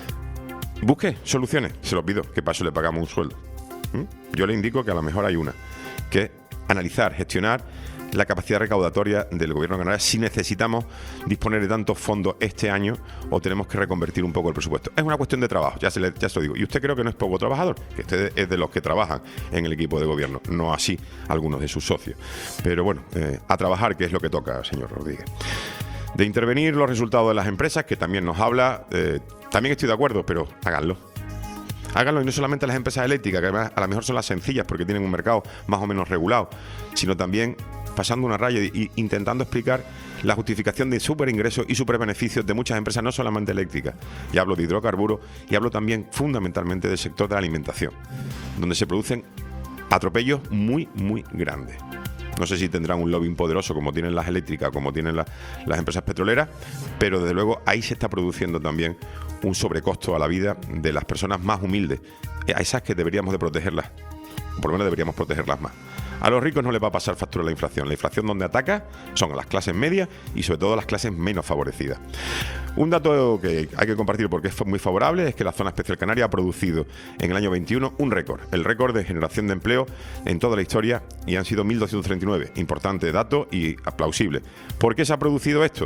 busque soluciones, se lo pido, que para eso le pagamos un sueldo. ¿Mm? Yo le indico que a lo mejor hay una, que es analizar, gestionar la capacidad recaudatoria del gobierno de Canarias si necesitamos disponer de tantos fondos este año o tenemos que reconvertir un poco el presupuesto. Es una cuestión de trabajo, ya se, le, ya se lo digo. Y usted creo que no es poco trabajador, que usted es de los que trabajan en el equipo de gobierno, no así algunos de sus socios. Pero bueno, eh, a trabajar, que es lo que toca, señor Rodríguez. De intervenir los resultados de las empresas, que también nos habla, eh, también estoy de acuerdo, pero háganlo. Háganlo, y no solamente las empresas eléctricas, que además a lo mejor son las sencillas porque tienen un mercado más o menos regulado, sino también pasando una raya e intentando explicar la justificación de superingresos y superbeneficios de muchas empresas, no solamente eléctricas. Y hablo de hidrocarburos y hablo también fundamentalmente del sector de la alimentación, donde se producen atropellos muy, muy grandes. No sé si tendrán un lobbying poderoso como tienen las eléctricas, como tienen la, las empresas petroleras, pero desde luego ahí se está produciendo también un sobrecosto a la vida de las personas más humildes, a esas que deberíamos de protegerlas, o por lo menos deberíamos protegerlas más. A los ricos no les va a pasar factura la inflación. La inflación donde ataca son a las clases medias y sobre todo a las clases menos favorecidas. Un dato que hay que compartir porque es muy favorable es que la Zona Especial Canaria ha producido en el año veintiuno un récord, el récord de generación de empleo en toda la historia, y han sido mil doscientos treinta y nueve. Importante dato y plausible. ¿Por qué se ha producido esto?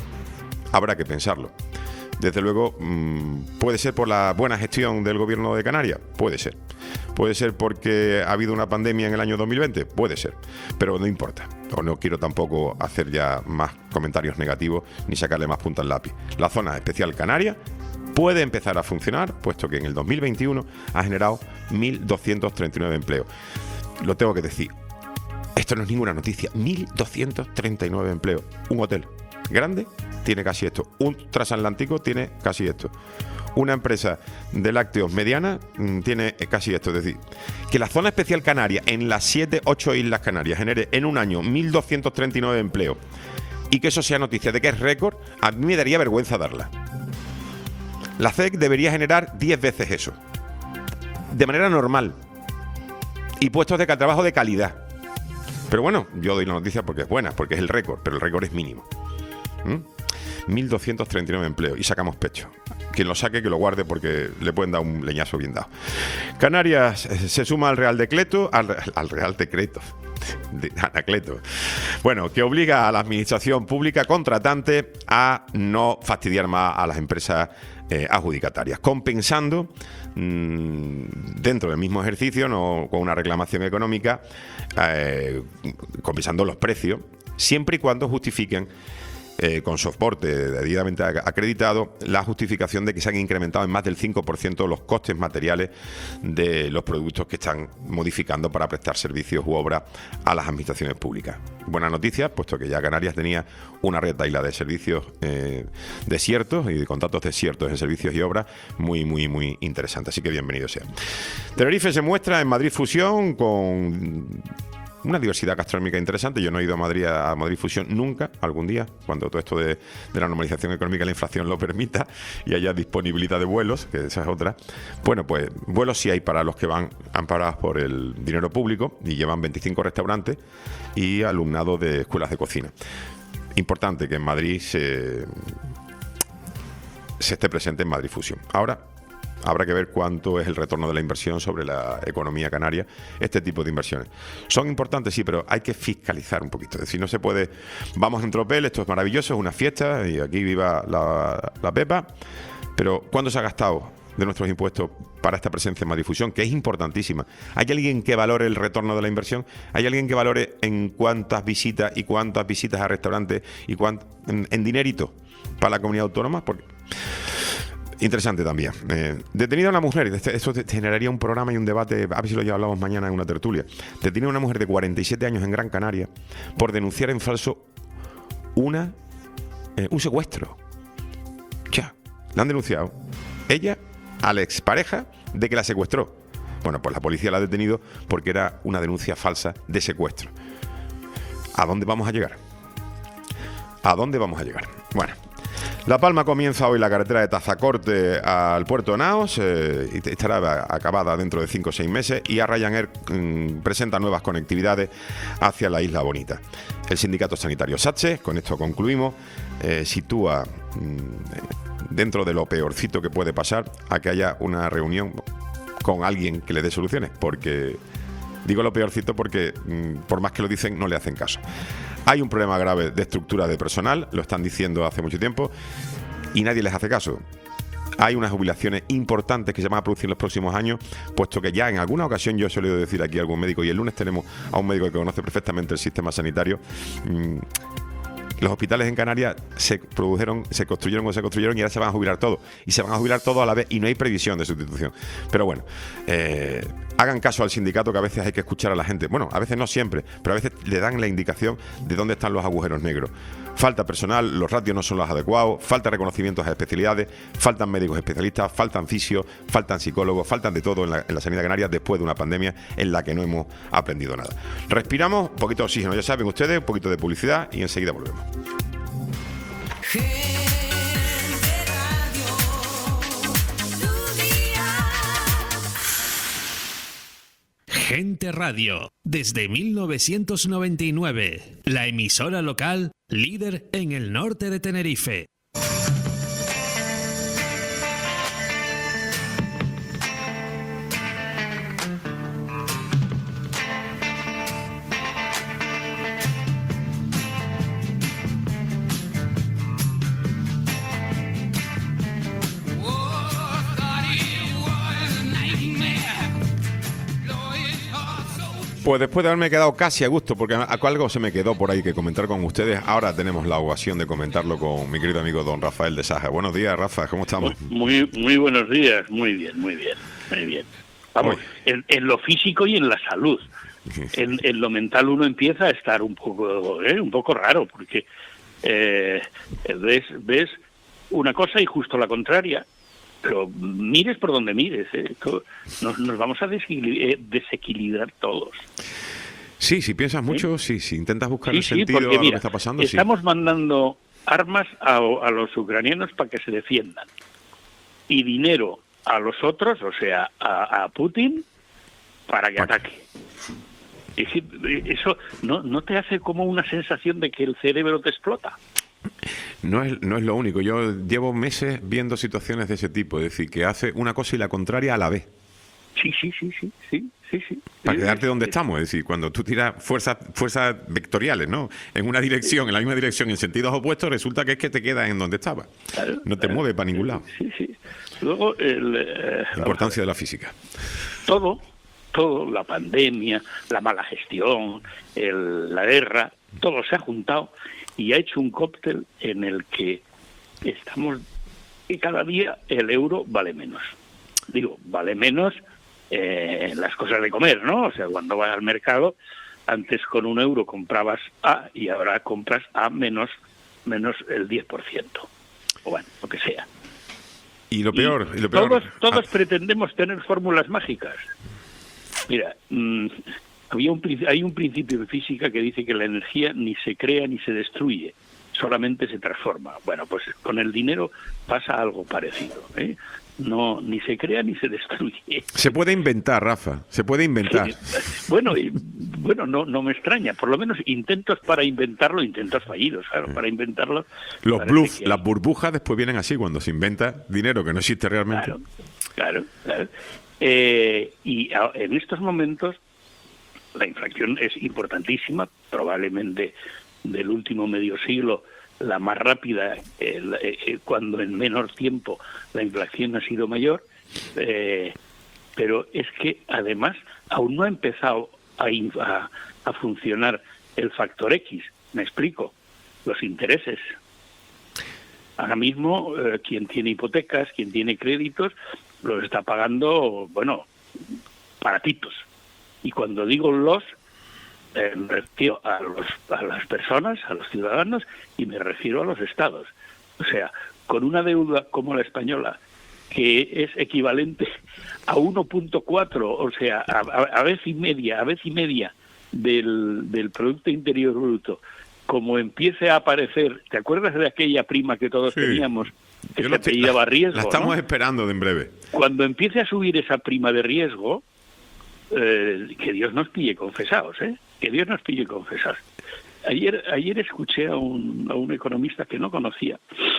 Habrá que pensarlo. Desde luego, puede ser por la buena gestión del gobierno de Canarias, puede ser. Puede ser porque ha habido una pandemia en el año dos mil veinte, puede ser. Pero no importa. O no quiero tampoco hacer ya más comentarios negativos ni sacarle más punta al lápiz. La Zona Especial Canaria puede empezar a funcionar, puesto que en el dos mil veintiuno ha generado mil doscientos treinta y nueve empleos. Lo tengo que decir. Esto no es ninguna noticia. mil doscientos treinta y nueve empleos. Un hotel grande tiene casi esto. Un transatlántico tiene casi esto. Una empresa de lácteos mediana mmm, tiene casi esto. Es decir, que la Zona Especial Canaria en las siete, ocho islas Canarias genere en un año mil doscientos treinta y nueve empleos y que eso sea noticia de que es récord, a mí me daría vergüenza darla. La C E C debería generar diez veces eso, de manera normal, y puestos de trabajo de calidad. Pero bueno, yo doy la noticia porque es buena, porque es el récord, pero el récord es mínimo. ¿Mm? mil doscientos treinta y nueve empleos y sacamos pecho. Quien lo saque, que lo guarde, porque le pueden dar un leñazo bien dado. Canarias se suma al Real Decreto, al, al Real Decreto, de Anacleto, bueno, que obliga a la administración pública contratante a no fastidiar más a las empresas eh, adjudicatarias, compensando mmm, dentro del mismo ejercicio, no con una reclamación económica, eh, compensando los precios, siempre y cuando justifiquen Eh, con soporte debidamente acreditado la justificación de que se han incrementado en más del cinco por ciento los costes materiales de los productos que están modificando para prestar servicios u obras a las administraciones públicas. Buena noticia, puesto que ya Canarias tenía una retahíla de servicios eh, desiertos y de contratos desiertos en servicios y obras muy, muy, muy interesante. Así que bienvenido sea. Tenerife se muestra en Madrid Fusión con una diversidad gastronómica interesante. Yo no he ido a Madrid a Madrid Fusión nunca, algún día, cuando todo esto de, de la normalización económica y la inflación lo permita y haya disponibilidad de vuelos, que esa es otra. Bueno, pues vuelos sí hay para los que van amparados por el dinero público y llevan veinticinco restaurantes y alumnado de escuelas de cocina. Importante que en Madrid se, se esté presente en Madrid Fusión. Ahora habrá que ver cuánto es el retorno de la inversión sobre la economía canaria, este tipo de inversiones. Son importantes, sí, pero hay que fiscalizar un poquito. Es decir, no se puede, vamos en tropel, esto es maravilloso, es una fiesta y aquí viva la, la Pepa, pero ¿cuánto se ha gastado de nuestros impuestos para esta presencia en Madrid Fusión, que es importantísima? ¿Hay alguien que valore el retorno de la inversión? ¿Hay alguien que valore en cuántas visitas y cuántas visitas a restaurantes y cuánt, en, en dinerito para la comunidad autónoma? Porque interesante también. Eh, detenida una mujer, esto generaría un programa y un debate, a ver si lo ya hablamos mañana en una tertulia. Detenida una mujer de cuarenta y siete años en Gran Canaria por denunciar en falso una, eh, un secuestro. Ya, La han denunciado. Ella a la expareja de que la secuestró. Bueno, pues la policía la ha detenido porque era una denuncia falsa de secuestro. ¿A dónde vamos a llegar? ¿A dónde vamos a llegar? Bueno, La Palma comienza hoy la carretera de Tazacorte al puerto de Naos, eh, y estará acabada dentro de cinco o seis meses, y a Ryanair mmm, presenta nuevas conectividades hacia la Isla Bonita. El sindicato sanitario SATSE, con esto concluimos, eh, sitúa mmm, dentro de lo peorcito que puede pasar a que haya una reunión con alguien que le dé soluciones, porque digo lo peorcito porque mmm, por más que lo dicen no le hacen caso. Hay un problema grave de estructura de personal, lo están diciendo hace mucho tiempo, y nadie les hace caso. Hay unas jubilaciones importantes que se van a producir en los próximos años, puesto que ya en alguna ocasión yo he solido decir aquí a algún médico, y el lunes tenemos a un médico que conoce perfectamente el sistema sanitario. Mmm, Los hospitales en Canarias se produjeron, se construyeron o se construyeron y ahora se van a jubilar todos. Y se van a jubilar todos a la vez y no hay previsión de sustitución. Pero bueno, eh, hagan caso al sindicato, que a veces hay que escuchar a la gente. Bueno, a veces no siempre, pero a veces le dan la indicación de dónde están los agujeros negros. Falta personal, los ratios no son los adecuados, falta reconocimientos a especialidades, faltan médicos especialistas, faltan fisios, faltan psicólogos, faltan de todo en la, en la sanidad canaria después de una pandemia en la que no hemos aprendido nada. Respiramos, un poquito de oxígeno, ya saben ustedes, un poquito de publicidad y enseguida volvemos. Gente Radio, desde mil novecientos noventa y nueve, la emisora local líder en el norte de Tenerife. Pues después de haberme quedado casi a gusto, porque algo se me quedó por ahí que comentar con ustedes, ahora tenemos la ocasión de comentarlo con mi querido amigo don Rafael de Saja. Buenos días, Rafa, ¿cómo estamos? Muy, muy buenos días, muy bien, muy bien, muy bien. Vamos, en, en lo físico y en la salud. En, en lo mental uno empieza a estar un poco, eh, un poco raro, porque eh, ves, ves una cosa y justo la contraria. Pero mires por donde mires, ¿eh? nos, nos vamos a desequilibrar, desequilibrar todos. Sí, si piensas mucho, sí, si intentas buscar sí, el sí, sentido porque, a mira, lo que está pasando. Estamos sí. mandando armas a, a los ucranianos para que se defiendan, y dinero a los otros, o sea, a, a Putin, para que ¿Para ataque. Y si, eso no, no te hace como una sensación de que el cerebro te explota. No es, no es lo único. Yo llevo meses viendo situaciones de ese tipo, es decir, que hace una cosa y la contraria a la vez. Sí, sí, sí, sí, sí, sí, sí. Para sí, quedarte sí, donde sí. estamos, es decir, cuando tú tiras fuerzas fuerzas vectoriales, ¿no? En una dirección, en la misma dirección, en sentidos opuestos, resulta que es que te quedas en donde estabas. Claro, no te claro. mueves para ningún lado. Sí, sí. Luego, el, eh, La importancia de la física. todo, todo, la pandemia, la mala gestión, el, la guerra, todo se ha juntado y ha hecho un cóctel en el que estamos, y cada día el euro vale menos. Digo, vale menos eh, las cosas de comer, ¿no? O sea, cuando vas al mercado, antes con un euro comprabas A y ahora compras A menos, menos el diez por ciento. O bueno, lo que sea. Y lo peor, y, y lo peor todos, todos ah, pretendemos tener fórmulas mágicas. Mira, mmm, había un, hay un principio en física que dice que la energía ni se crea ni se destruye, solamente se transforma. Bueno, pues con el dinero pasa algo parecido, ¿eh? No, ni se crea ni se destruye. se puede inventar, Rafa, se puede inventar. Bueno, y, bueno, no, no me extraña. Por lo menos intentos para inventarlo, intentos fallidos, claro, para inventarlo. Los bluffs, que... las burbujas después vienen así, cuando se inventa dinero que no existe realmente. Claro, claro, claro. Eh, y a, en estos momentos la inflación es importantísima, probablemente del último medio siglo la más rápida, eh, eh, cuando en menor tiempo la inflación ha sido mayor, eh, pero es que además aún no ha empezado a, a, a funcionar el factor X. Me explico, los intereses. Ahora mismo eh, quien tiene hipotecas, quien tiene créditos, los está pagando, bueno, baratitos. Y cuando digo los, eh, me refiero a, los, a las personas, a los ciudadanos, y me refiero a los estados. O sea, con una deuda como la española, que es equivalente a uno punto cuatro, o sea, a, a, a vez y media, a vez y media del, del Producto Interior Bruto, como empiece a aparecer, ¿te acuerdas de aquella prima que todos Sí. teníamos, que Yo se la estoy- apellidaba la- Riesgo, La estamos ¿no? esperando de en breve. Cuando empiece a subir esa prima de riesgo, eh, que Dios nos pille confesados, ¿eh? Que Dios nos pille confesados. Ayer, ayer escuché a un, a un economista que no conocía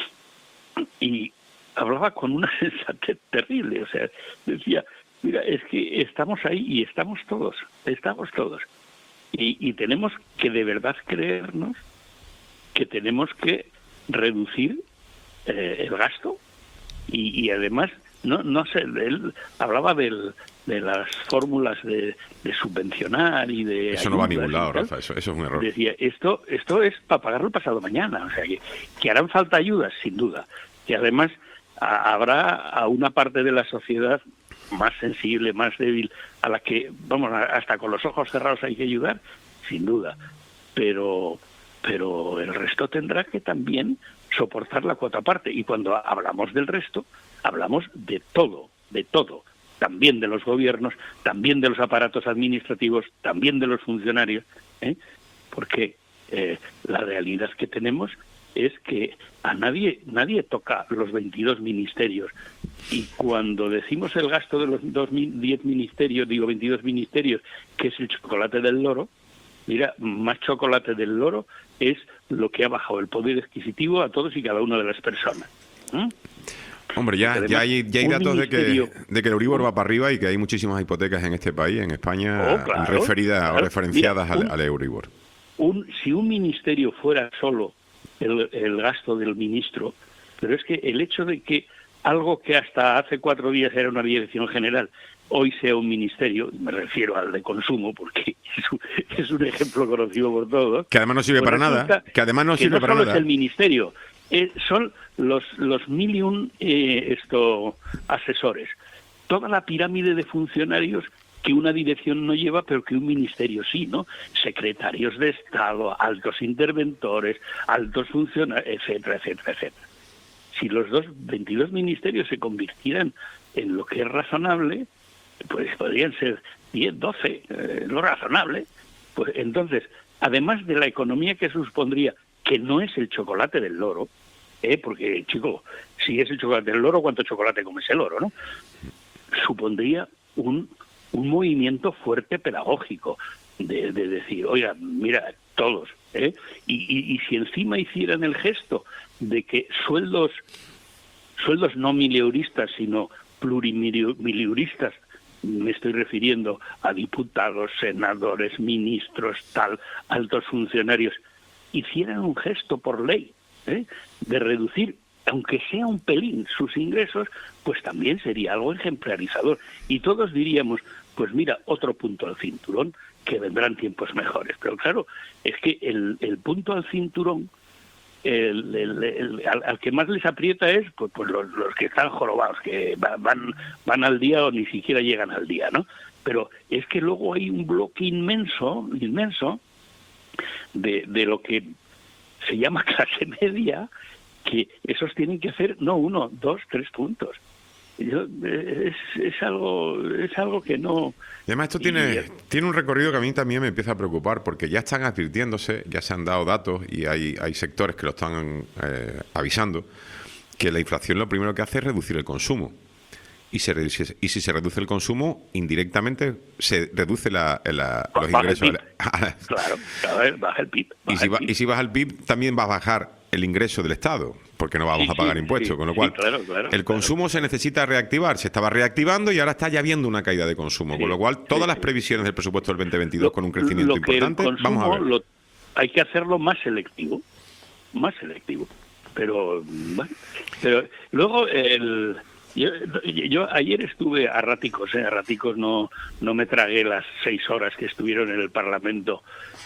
y hablaba con una sensatez terrible. O sea, decía, mira, es que estamos ahí y estamos todos, estamos todos. Y, y tenemos que de verdad creernos que tenemos que reducir eh, el gasto y, y además, no no sé, él hablaba del, de las fórmulas de, de subvencionar y de... Eso no va a ayudas ningún y lado, tal. Rafa, eso, eso es un error. Decía, esto esto es para pagarlo el pasado mañana, o sea, que, que harán falta ayudas, sin duda, que además a, habrá a una parte de la sociedad más sensible, más débil, a la que, vamos, hasta con los ojos cerrados hay que ayudar, sin duda, pero pero el resto tendrá que también soportar la cuota parte, y cuando hablamos del resto, hablamos de todo, de todo, también de los gobiernos, también de los aparatos administrativos, también de los funcionarios, ¿eh? Porque eh, la realidad que tenemos es que a nadie nadie toca los veintidós ministerios, y cuando decimos el gasto de los dos mil diez ministerios, digo veintidós ministerios, que es el chocolate del loro, mira, más chocolate del loro es lo que ha bajado el poder adquisitivo a todos y cada una de las personas. ¿Mm? Hombre, ya, Además, ya hay, ya hay un datos de que, ministerio- de que el Euribor va para arriba y que hay muchísimas hipotecas en este país, en España, Oh, claro, referidas claro. o referenciadas Mira, al, un- al Euribor. Un, si un ministerio fuera solo el, el gasto del ministro, pero es que el hecho de que algo que hasta hace cuatro días era una dirección general, hoy sea un ministerio, me refiero al de consumo, porque es un, es un ejemplo conocido por todos. Que además no sirve pues para nada, resulta que además no que sirve no para solo nada. es el ministerio, eh, son los, los mil y un eh, esto, asesores. Toda la pirámide de funcionarios que una dirección no lleva, pero que un ministerio sí, ¿no? Secretarios de Estado, altos interventores, altos funcionarios, etcétera, etcétera, etcétera. Si los dos, veintidós ministerios se convirtieran en lo que es razonable, pues podrían ser diez, doce, eh, lo razonable. Pues entonces, además de la economía que supondría, que no es el chocolate del loro, ¿eh? Porque, chico, si es el chocolate del loro, ¿cuánto chocolate come ese loro, no? Supondría un, un movimiento fuerte pedagógico de, de decir, oiga, mira, todos, ¿eh? Y, y, y si encima hicieran el gesto de que sueldos, sueldos no mileuristas, sino plurimileuristas, me estoy refiriendo a diputados, senadores, ministros, tal, altos funcionarios, hicieran un gesto por ley, ¿eh? de reducir, aunque sea un pelín, sus ingresos, pues también sería algo ejemplarizador. Y todos diríamos, pues mira, otro punto al cinturón, que vendrán tiempos mejores. Pero claro, es que el, el punto al cinturón, el, el, el, al, al que más les aprieta es pues, pues los, los que están jorobados, que van, van al día o ni siquiera llegan al día, ¿no? Pero es que luego hay un bloque inmenso, inmenso, de, de lo que se llama clase media, que esos tienen que hacer no uno, dos, tres puntos. Yo, es, es algo es algo que no... Y además esto tiene, y, tiene un recorrido que a mí también me empieza a preocupar, porque ya están advirtiéndose, ya se han dado datos y hay, hay sectores que lo están eh, avisando, que la inflación lo primero que hace es reducir el consumo. Y, se, y si se reduce el consumo, indirectamente se reduce la, la, los baja ingresos. el P I B. Claro, claro, baja el P I B. Y si, el va, P I B. y si baja el P I B, también va a bajar el ingreso del Estado, porque no vamos Sí, a pagar sí, impuestos. sí, con lo sí, cual, claro, claro, el consumo claro. se necesita reactivar. Se estaba reactivando y ahora está ya viendo una caída de consumo. Sí, con lo cual, todas sí, las sí. previsiones del presupuesto del veinte veintidós Lo- con un crecimiento lo que el importante, consumo vamos a ver. lo- hay que hacerlo más selectivo, más selectivo. Pero, bueno, pero luego el... Yo, yo ayer estuve a raticos, ¿eh? a raticos no, no me tragué las seis horas que estuvieron en el Parlamento.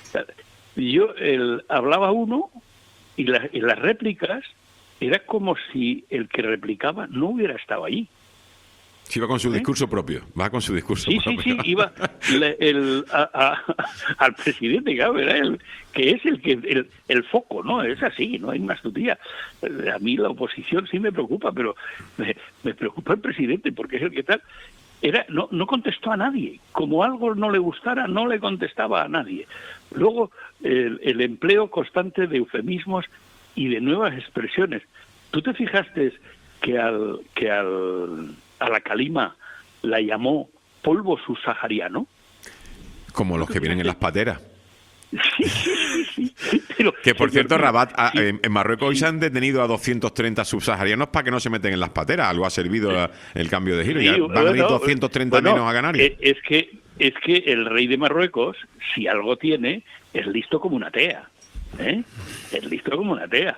Yo el, hablaba uno y, la, y las réplicas era como si el que replicaba no hubiera estado allí. Sí, va con su ¿Eh? discurso propio, va con su discurso Sí, propio. sí, sí, iba le- el, a- a- al presidente, claro, era el que es el que el, el foco, ¿no? Es así, no hay más día. A mí la oposición sí me preocupa, pero me, me preocupa el presidente porque es el que tal. Era, no, no contestó a nadie. Como algo no le gustara, no le contestaba a nadie. Luego, el, el empleo constante de eufemismos y de nuevas expresiones. ¿Tú te fijaste que al que al a la calima la llamó polvo subsahariano? Como los que vienen en las pateras. Sí, sí, sí, sí. Pero, Que por señor cierto, mío, Rabat, a- sí, en en Marruecos hoy se han detenido a doscientos treinta subsaharianos para que no se meten en las pateras. Algo ha servido la- el cambio de giro. sí, Ya van a venir bueno, doscientos treinta bueno, menos a Canarias. eh, Es que, es que el rey de Marruecos, si algo tiene, es listo como una tea. ¿eh? Es listo como una tea.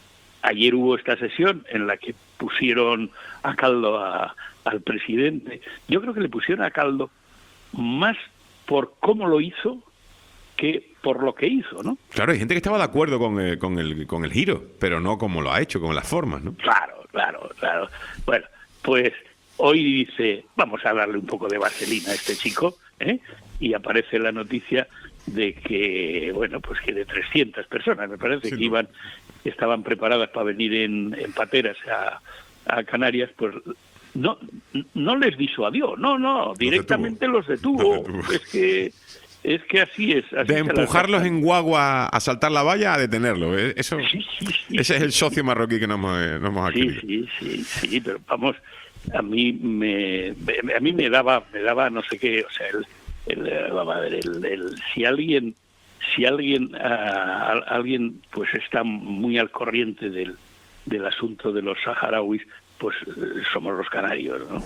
Ayer hubo esta sesión en la que pusieron a caldo a- al presidente. Yo creo que le pusieron a caldo más por cómo lo hizo que por lo que hizo, ¿no? Claro, hay gente que estaba de acuerdo con el, con el, con el giro, pero no como lo ha hecho, con las formas, ¿no? Claro, claro, claro. Bueno, pues hoy dice, vamos a darle un poco de vaselina a este chico, ¿eh? Y aparece la noticia de que, bueno, pues que de trescientas personas, me parece, Sí, que no. iban, estaban preparadas para venir en, en pateras a, a Canarias, pues no no les disuadió, no, no, directamente los detuvo. Los detuvo. Es que es que así es. Así De se las empujarlos gastan. en guagua a saltar la valla a detenerlo. ¿eh? Eso, Sí, sí, sí. ese es el socio marroquí que nos hemos, eh, nos hemos Sí, adquirido. sí, sí, sí, pero vamos, a mí me, me- a mí me daba, me daba no sé qué, o sea, el, el, eh, vamos a ver, el, el- si alguien, si alguien, ah, al- alguien, pues está muy al corriente del, del asunto de los saharauis, pues eh, somos los canarios, ¿no?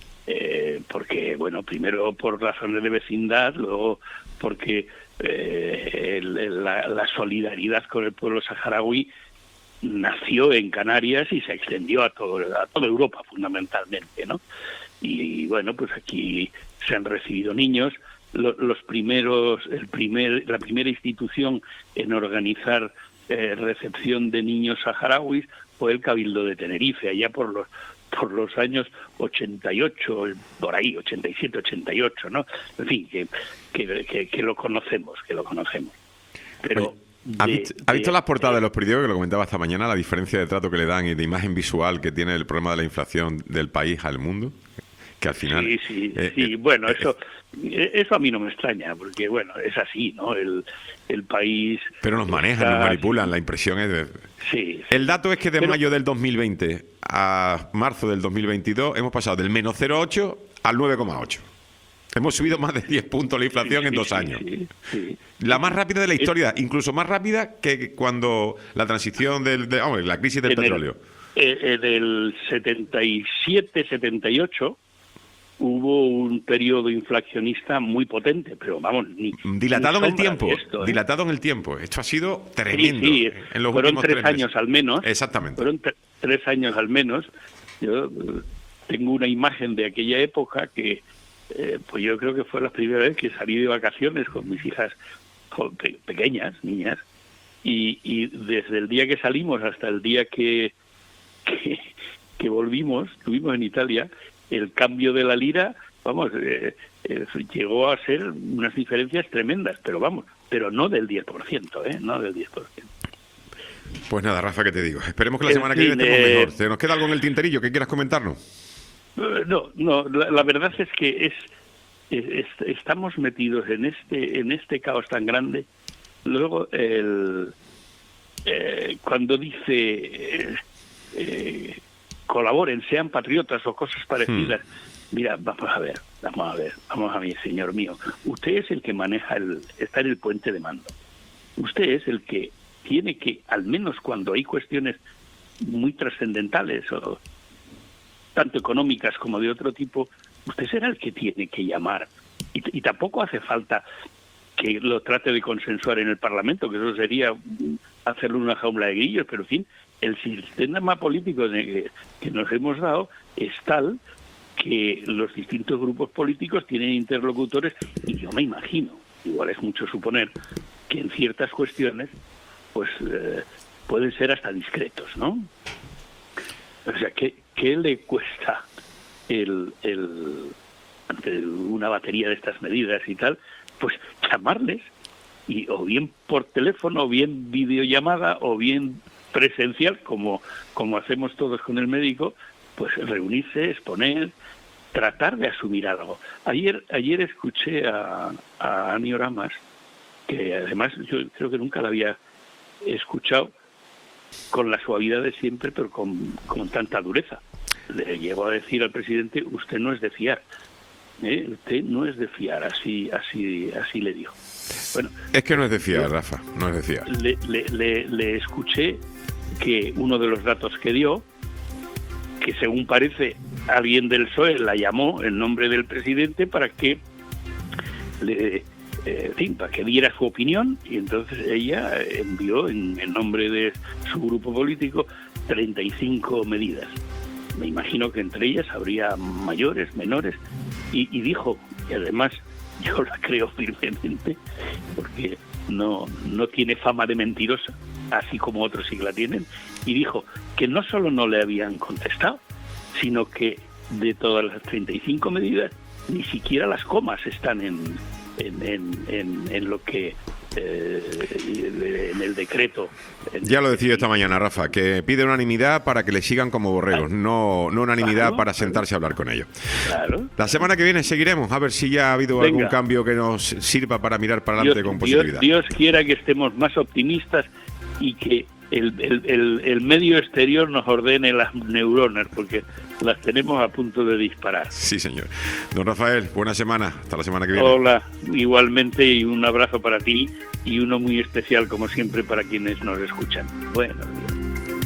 Eh, porque, bueno, primero por razones de vecindad, luego porque eh, el- el- la, la solidaridad con el pueblo saharaui nació en Canarias y se extendió a todo a toda Europa fundamentalmente, ¿no? Y, bueno, pues aquí se han recibido niños. Lo- los primeros, el primer, la primera institución en organizar eh, recepción de niños saharauis fue el Cabildo de Tenerife, allá por los por los años ochenta y ocho, por ahí, ochenta y siete, ochenta y ocho, ¿no? En fin, que, que, que, que lo conocemos, que lo conocemos. Pero Oye, ¿Has de- visto, has visto de- las portadas de los periódicos, que lo comentaba esta mañana, la diferencia de trato que le dan y de imagen visual que tiene el problema de la inflación del país al mundo? Que al final... Sí, sí, eh, sí. eh, bueno, eh, eso eso a mí no me extraña, porque, bueno, es así, ¿no? El, el país... Pero nos manejan, está- nos manipulan, la impresión es de... Sí. El dato es que de Pero- mayo del dos mil veinte a marzo del dos mil veintidós hemos pasado del menos cero coma ocho al nueve coma ocho. Hemos subido más de diez puntos la inflación sí, en sí, dos sí, años. sí, sí. La más rápida de la historia, incluso más rápida que cuando la transición del, de, vamos, la crisis del En el- petróleo. eh, en el setenta y siete, setenta y ocho hubo un periodo inflacionista muy potente, pero vamos, ni Dilatado ni en el sombra tiempo, de esto, ¿eh? dilatado en el tiempo. Esto ha sido Sí, tremendo sí, en los fueron últimos tres, tres años meses. al menos. Exactamente. Fueron tre- tres años al menos. Yo eh, tengo una imagen de aquella época que, eh, pues yo creo que fue la primera vez que salí de vacaciones con mis hijas jo- pe- pequeñas, niñas, y, y desde el día que salimos hasta el día que, que, que volvimos, estuvimos en Italia, el cambio de la lira, vamos, eh, eh, llegó a ser unas diferencias tremendas, pero vamos, pero no del diez por ciento, ¿eh? No del diez por ciento. Pues nada, Rafa, ¿qué te digo? Esperemos que la En semana que viene fin, estemos eh, mejor. ¿Se nos queda algo en el tinterillo que quieras comentarnos? Eh, No, no, la, la verdad es que es, es- es- estamos metidos en este en este caos tan grande. Luego, el, eh, cuando dice eh, eh, colaboren, sean patriotas o cosas parecidas, mira, vamos a ver, vamos a ver, vamos a ver, señor mío. Usted es el que maneja, el está en el puente de mando. Usted es el que tiene que, al menos cuando hay cuestiones muy trascendentales o tanto económicas como de otro tipo, usted será el que tiene que llamar. Y, y tampoco hace falta que lo trate de consensuar en el Parlamento, que eso sería mm, hacerle una jaula de grillos, pero en fin, el sistema político de que, que nos hemos dado es tal que los distintos grupos políticos tienen interlocutores, y yo me imagino, igual es mucho suponer, que en ciertas cuestiones pues eh, pueden ser hasta discretos, ¿no? O sea, ¿qué, qué le cuesta el, el, ante una batería de estas medidas y tal, pues llamarles, y o bien por teléfono, o bien videollamada, o bien presencial, como, como hacemos todos con el médico, pues reunirse, exponer, tratar de asumir algo. Ayer ayer escuché a, a Ani Oramas, que además yo creo que nunca la había escuchado con la suavidad de siempre, pero con, con tanta dureza. Le llegó a decir al presidente: usted no es de fiar, ¿eh? Usted no es de fiar, así así así le dijo. Bueno, es que no es de fiar, Rafa, no es de fiar. Le, le, le, le escuché que uno de los datos que dio, que según parece alguien del P S O E la llamó en nombre del presidente para que le, eh, en fin, para que diera su opinión, y entonces ella envió en, en nombre de su grupo político treinta y cinco medidas. Me imagino que entre ellas habría mayores, menores, y, y dijo, y además yo la creo firmemente, porque no, no tiene fama de mentirosa, así como otros sí la tienen, y dijo que no solo no le habían contestado, sino que de todas las treinta y cinco medidas, ni siquiera las comas están en, en, en, en, en lo que... Eh, en el decreto. Ya lo decía esta mañana, Rafa, que pide unanimidad para que le sigan como borregos, claro. no, no unanimidad claro, para sentarse claro. a hablar con ellos. Claro. La semana que viene seguiremos, a ver si ya ha habido Venga. algún cambio que nos sirva para mirar para adelante Dios, con positividad. Dios, Dios quiera que estemos más optimistas y que el, el, el, el medio exterior nos ordene las neuronas, porque las tenemos a punto de disparar. Sí, señor. Don Rafael, buena semana. Hasta la semana que viene. Hola, igualmente, y un abrazo para ti y uno muy especial, como siempre, para quienes nos escuchan. Buenos días.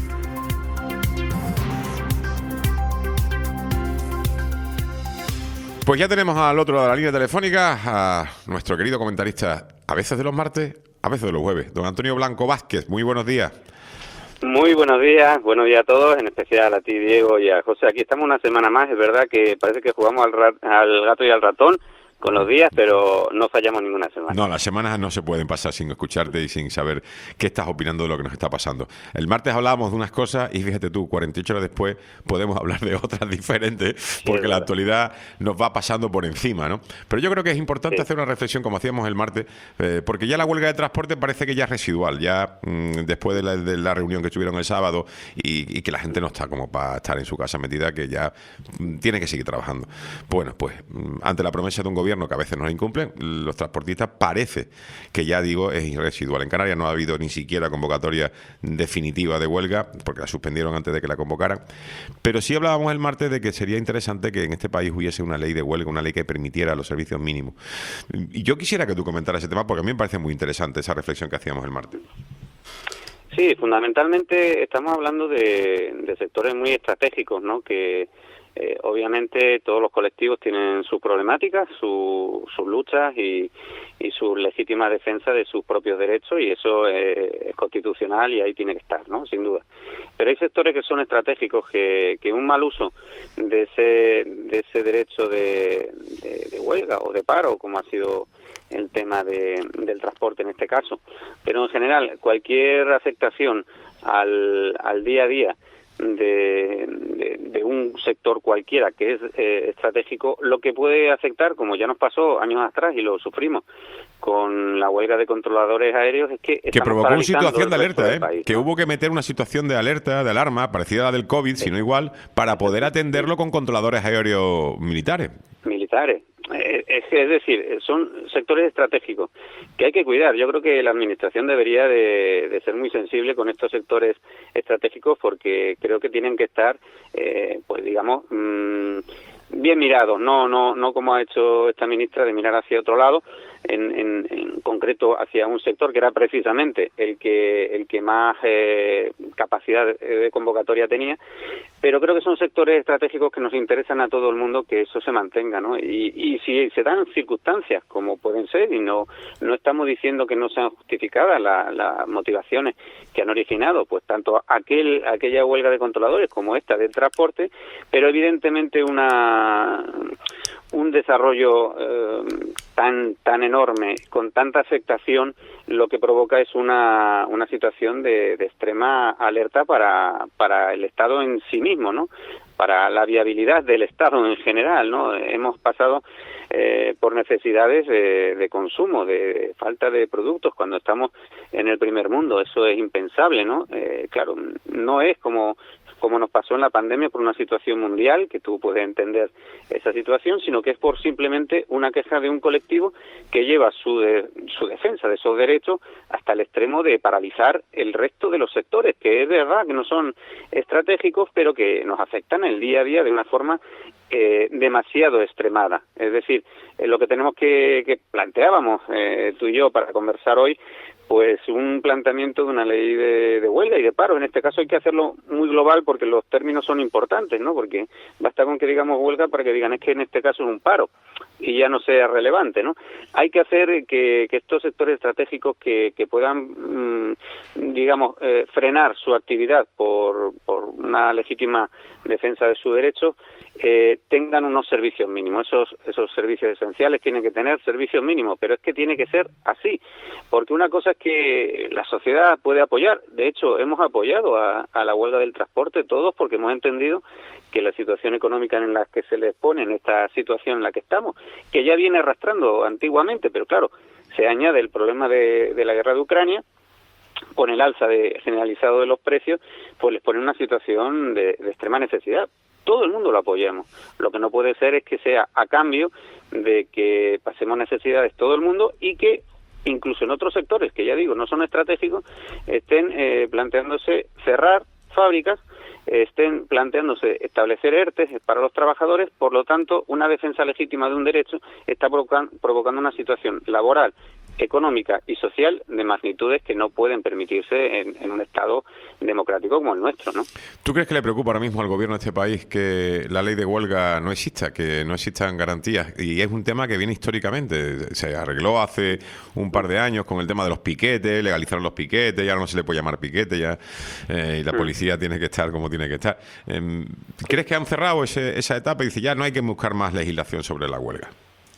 Pues ya tenemos al otro lado de la línea telefónica a nuestro querido comentarista, a veces de los martes, a veces de los jueves, don Antonio Blanco Vázquez. Muy buenos días. Muy buenos días, buenos días a todos, en especial a ti, Diego, y a José. Aquí estamos una semana más, es verdad que parece que jugamos al, rat, al gato y al ratón con los días, pero no fallamos ninguna semana. No, las semanas no se pueden pasar sin escucharte y sin saber qué estás opinando de lo que nos está pasando. El martes hablábamos de unas cosas y fíjate tú, cuarenta y ocho horas después podemos hablar de otras diferentes, porque sí, la actualidad nos va pasando por encima, ¿no? Pero yo creo que es importante sí. hacer una reflexión, como hacíamos el martes, eh, porque ya la huelga de transporte parece que ya es residual, ya mmm, después de la, de la reunión que tuvieron el sábado y, y que la gente no está como para estar en su casa metida, que ya mmm, tiene que seguir trabajando. Bueno, pues mmm, ante la promesa de un gobierno que a veces no la incumplen, los transportistas parece que ya digo es residual. En Canarias no ha habido ni siquiera convocatoria definitiva de huelga, porque la suspendieron antes de que la convocaran, pero sí hablábamos el martes de que sería interesante que en este país hubiese una ley de huelga, una ley que permitiera los servicios mínimos. Y yo quisiera que tú comentaras ese tema, porque a mí me parece muy interesante esa reflexión que hacíamos el martes. Sí, fundamentalmente estamos hablando de, de sectores muy estratégicos, ¿no? Que Eh, obviamente todos los colectivos tienen sus problemáticas, su, sus luchas y, y su legítima defensa de sus propios derechos, y eso es, es constitucional y ahí tiene que estar, ¿no? Sin duda. Pero hay sectores que son estratégicos que, que un mal uso de ese, de ese derecho de, de, de huelga o de paro, como ha sido el tema de, del transporte en este caso, pero en general cualquier afectación al, al día a día De, de, de un sector cualquiera que es eh, estratégico, lo que puede afectar, como ya nos pasó años atrás y lo sufrimos con la huelga de controladores aéreos, es que que provocó una situación de alerta, ¿eh? país, que ¿no? Hubo que meter una situación de alerta, de alarma, parecida a la del COVID, sí. si no igual, para poder atenderlo con controladores aéreos militares. Militares. Es, es decir, son sectores estratégicos que hay que cuidar. Yo creo que la Administración debería de, de ser muy sensible con estos sectores estratégicos, porque creo que tienen que estar, eh, pues digamos, mmm, bien mirados, no no no como ha hecho esta ministra de mirar hacia otro lado, en, en, en concreto hacia un sector que era precisamente el que el que más eh, capacidad de convocatoria tenía, pero creo que son sectores estratégicos que nos interesan a todo el mundo que eso se mantenga, ¿no? Y, y si se dan circunstancias como pueden ser, y no no estamos diciendo que no sean justificadas las la motivaciones que han originado, pues tanto aquel aquella huelga de controladores como esta del transporte, pero evidentemente una un desarrollo eh, tan tan enorme, con tanta afectación, lo que provoca es una una situación de, de extrema alerta para para el Estado en sí mismo, ¿no? para la viabilidad del Estado en general, ¿no? Hemos pasado eh, por necesidades de, de consumo, de falta de productos cuando estamos en el primer mundo. Eso es impensable, ¿no? Eh, claro, no es como como nos pasó en la pandemia por una situación mundial, que tú puedes entender esa situación, sino que es por simplemente una queja de un colectivo que lleva su de, su defensa de esos derechos hasta el extremo de paralizar el resto de los sectores, que es verdad que no son estratégicos, pero que nos afectan el día a día de una forma eh, demasiado extremada. Es decir, eh, lo que tenemos que, que planteábamos eh, tú y yo para conversar hoy, pues un planteamiento de una ley de, de huelga y de paro. En este caso hay que hacerlo muy global porque los términos son importantes, ¿no? Porque basta con que digamos huelga para que digan es que en este caso es un paro y ya no sea relevante, ¿no? Hay que hacer que, que estos sectores estratégicos que, que puedan, mmm, digamos, eh, frenar su actividad por, por una legítima defensa de sus derechos, eh, tengan unos servicios mínimos. Esos, esos servicios esenciales tienen que tener servicios mínimos, pero es que tiene que ser así, porque una cosa es que la sociedad puede apoyar. De hecho, hemos apoyado a, a la huelga del transporte todos porque hemos entendido que la situación económica en la que se les pone, en esta situación en la que estamos, que ya viene arrastrando antiguamente, pero claro, se añade el problema de, de la guerra de Ucrania, con el alza de, generalizado de los precios, pues les pone una situación de, de extrema necesidad. Todo el mundo lo apoyamos. Lo que no puede ser es que sea a cambio de que pasemos necesidades todo el mundo y que incluso en otros sectores, que ya digo, no son estratégicos, estén eh, planteándose cerrar fábricas, estén planteándose establecer ERTES para los trabajadores. Por lo tanto, una defensa legítima de un derecho está provocan, provocando una situación laboral, económica y social de magnitudes que no pueden permitirse en, en un Estado democrático como el nuestro, ¿no? ¿Tú crees que le preocupa ahora mismo al gobierno de este país que la ley de huelga no exista, que no existan garantías? Y es un tema que viene históricamente. Se arregló hace un par de años con el tema de los piquetes, legalizaron los piquetes, ya no se le puede llamar piquete ya, eh, y la policía mm. tiene que estar como tiene que estar. Eh, ¿Crees que han cerrado ese, esa etapa y dice ya no hay que buscar más legislación sobre la huelga?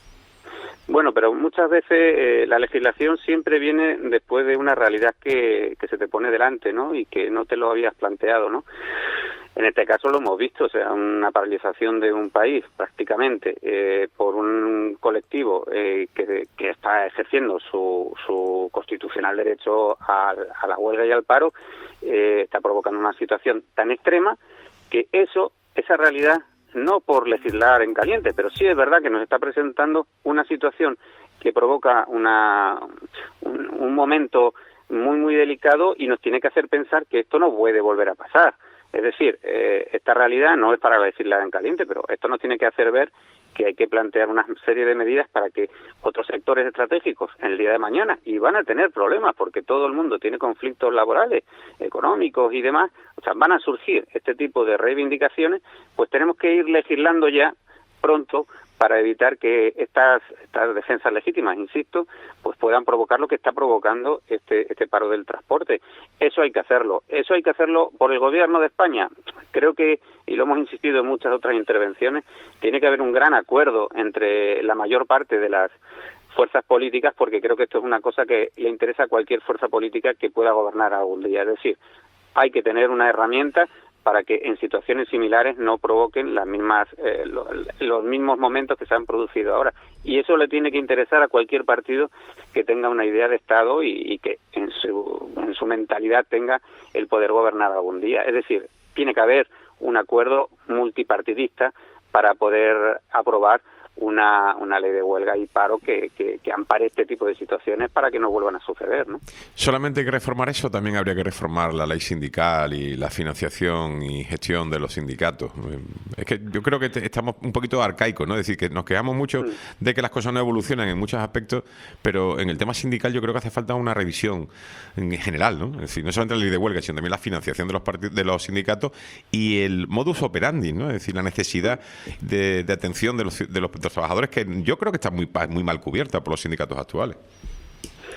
Bueno, pero muchas veces eh, la legislación siempre viene después de una realidad que, que se te pone delante, ¿no? Y que no te lo habías planteado, ¿no? En este caso lo hemos visto, o sea, una paralización de un país prácticamente eh, por un colectivo eh, que, que está ejerciendo su, su constitucional derecho a, a la huelga y al paro, eh, está provocando una situación tan extrema que eso, esa realidad, no por legislar en caliente, pero sí es verdad que nos está presentando una situación que provoca una un, un momento muy, muy delicado y nos tiene que hacer pensar que esto no puede volver a pasar. Es decir, eh, esta realidad no es para legislar en caliente, pero esto nos tiene que hacer ver que hay que plantear una serie de medidas para que otros sectores estratégicos en el día de mañana, y van a tener problemas porque todo el mundo tiene conflictos laborales, económicos y demás, o sea, van a surgir este tipo de reivindicaciones, pues tenemos que ir legislando ya pronto para evitar que estas, estas defensas legítimas, insisto, pues puedan provocar lo que está provocando este, este paro del transporte. Eso hay que hacerlo. Eso hay que hacerlo por el Gobierno de España. Creo que, y lo hemos insistido en muchas otras intervenciones, tiene que haber un gran acuerdo entre la mayor parte de las fuerzas políticas, porque creo que esto es una cosa que le interesa a cualquier fuerza política que pueda gobernar algún día. Es decir, hay que tener una herramienta para que en situaciones similares no provoquen las mismas eh, lo, los mismos momentos que se han producido ahora. Y eso le tiene que interesar a cualquier partido que tenga una idea de Estado y, y que en su, en su mentalidad tenga el poder gobernar algún día. Es decir, tiene que haber un acuerdo multipartidista para poder aprobar una, una ley de huelga y paro que, que, que ampare este tipo de situaciones para que no vuelvan a suceder, ¿no? ¿Solamente hay que reformar eso? También habría que reformar la ley sindical y la financiación y gestión de los sindicatos. Es que yo creo que estamos un poquito arcaicos, ¿no? Es decir, que nos quejamos mucho de que las cosas no evolucionan en muchos aspectos, pero en el tema sindical yo creo que hace falta una revisión en general, ¿no? Es decir, no solamente la ley de huelga, sino también la financiación de los partidos, de los sindicatos y el modus operandi, ¿no? Es decir, la necesidad de, de atención de los, de los de los trabajadores, que yo creo que está muy, muy mal cubierta por los sindicatos actuales.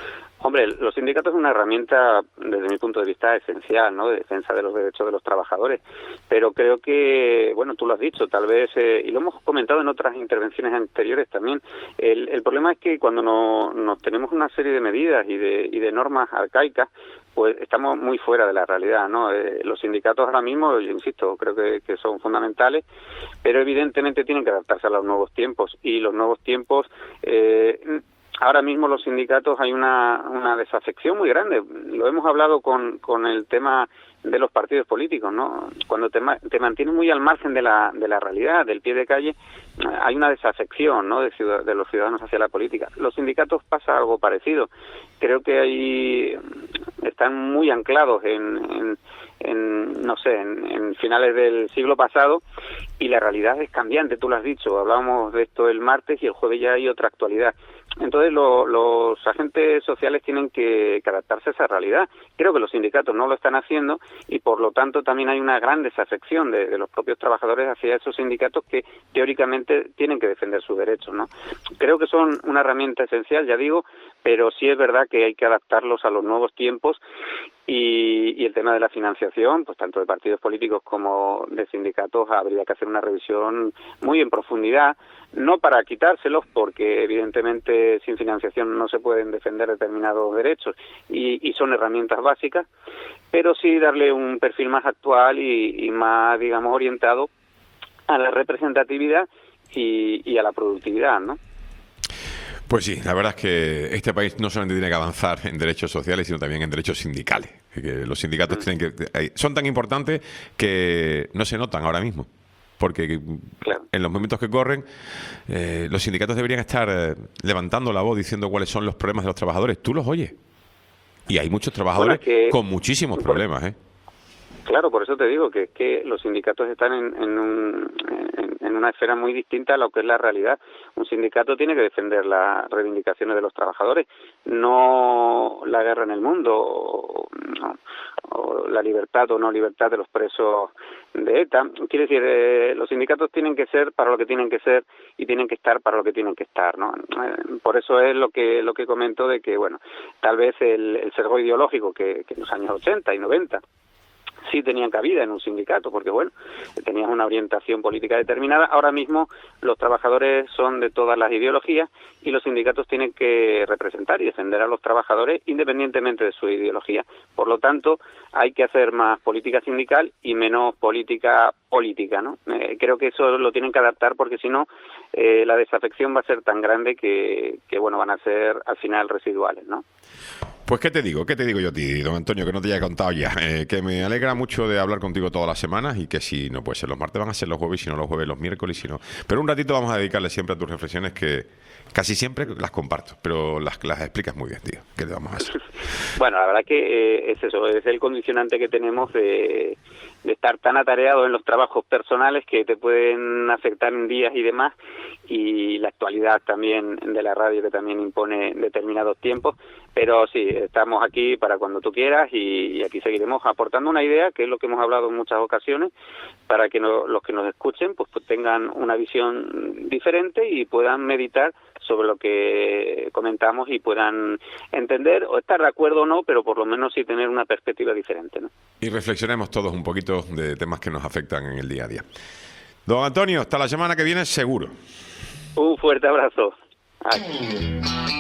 Hombre, los sindicatos es una herramienta, desde mi punto de vista, esencial, ¿no?, de defensa de los derechos de los trabajadores. Pero creo que, bueno, tú lo has dicho, tal vez, eh, y lo hemos comentado en otras intervenciones anteriores también, el, el problema es que cuando no, nos tenemos una serie de medidas y de, y de normas arcaicas, pues estamos muy fuera de la realidad, ¿no? Eh, los sindicatos ahora mismo, yo insisto, creo que, que son fundamentales, pero evidentemente tienen que adaptarse a los nuevos tiempos, y los nuevos tiempos... Eh, Ahora mismo los sindicatos hay una, una desafección muy grande. Lo hemos hablado con, con el tema de los partidos políticos, ¿no? Cuando te, te mantienes muy al margen de la, de la realidad, del pie de calle, hay una desafección, ¿no?, de, ciudad, de los ciudadanos hacia la política. Los sindicatos pasa algo parecido. Creo que ahí están muy anclados en, en, en no sé, en, en finales del siglo pasado, y la realidad es cambiante, tú lo has dicho. Hablábamos de esto el martes y el jueves ya hay otra actualidad. Entonces lo, los agentes sociales tienen que, que adaptarse a esa realidad. Creo que los sindicatos no lo están haciendo, y por lo tanto también hay una gran desafección de, de los propios trabajadores hacia esos sindicatos que teóricamente tienen que defender sus derechos, ¿no? Creo que son una herramienta esencial, ya digo, pero sí es verdad que hay que adaptarlos a los nuevos tiempos, y, y el tema de la financiación, pues tanto de partidos políticos como de sindicatos, habría que hacer una revisión muy en profundidad, no para quitárselos, porque evidentemente sin financiación no se pueden defender determinados derechos y, y son herramientas básicas, pero sí darle un perfil más actual y, y más, digamos, orientado a la representatividad y, y a la productividad, ¿no? Pues sí, la verdad es que este país no solamente tiene que avanzar en derechos sociales, sino también en derechos sindicales. Que los sindicatos tienen que son tan importantes que no se notan ahora mismo. Porque claro, en los momentos que corren, eh, los sindicatos deberían estar eh, levantando la voz diciendo cuáles son los problemas de los trabajadores. Tú los oyes. Y hay muchos trabajadores bueno, que, con muchísimos problemas, ¿eh? Claro, por eso te digo que, que los sindicatos están en, en, un, en, en una esfera muy distinta a lo que es la realidad. Un sindicato tiene que defender las reivindicaciones de los trabajadores, no la guerra en el mundo, o, no, o la libertad o no libertad de los presos de ETA. Quiere decir, eh, los sindicatos tienen que ser para lo que tienen que ser y tienen que estar para lo que tienen que estar, ¿no? Eh, por eso es lo que lo que comento de que, bueno, tal vez el, el sesgo ideológico que, que en los años ochenta y noventa sí tenían cabida en un sindicato, porque bueno, tenían una orientación política determinada. Ahora mismo los trabajadores son de todas las ideologías y los sindicatos tienen que representar y defender a los trabajadores independientemente de su ideología. Por lo tanto, hay que hacer más política sindical y menos política política, ¿no? Eh, creo que eso lo tienen que adaptar, porque si no, eh, la desafección va a ser tan grande que, que, bueno, van a ser al final residuales, ¿no? Pues qué te digo, qué te digo yo a ti, don Antonio, que no te haya contado ya, eh, que me alegra mucho de hablar contigo todas las semanas, y que si no puede ser los martes van a ser los jueves, si no los jueves los miércoles, si no. Pero un ratito vamos a dedicarle siempre a tus reflexiones, que casi siempre las comparto, pero las, las explicas muy bien, tío. ¿Qué te vamos a hacer? Bueno, la verdad que eh, es eso, es el condicionante que tenemos de, de estar tan atareados en los trabajos personales que te pueden afectar en días y demás, y la actualidad también de la radio, que también impone determinados tiempos. Pero sí, estamos aquí para cuando tú quieras, y, y aquí seguiremos aportando una idea, que es lo que hemos hablado en muchas ocasiones, para que no, los que nos escuchen pues, pues tengan una visión diferente y puedan meditar sobre lo que comentamos y puedan entender o estar de acuerdo o no, pero por lo menos sí tener una perspectiva diferente, ¿no? Y reflexionemos todos un poquito de temas que nos afectan en el día a día. Don Antonio, hasta la semana que viene seguro. Un fuerte abrazo. Ay.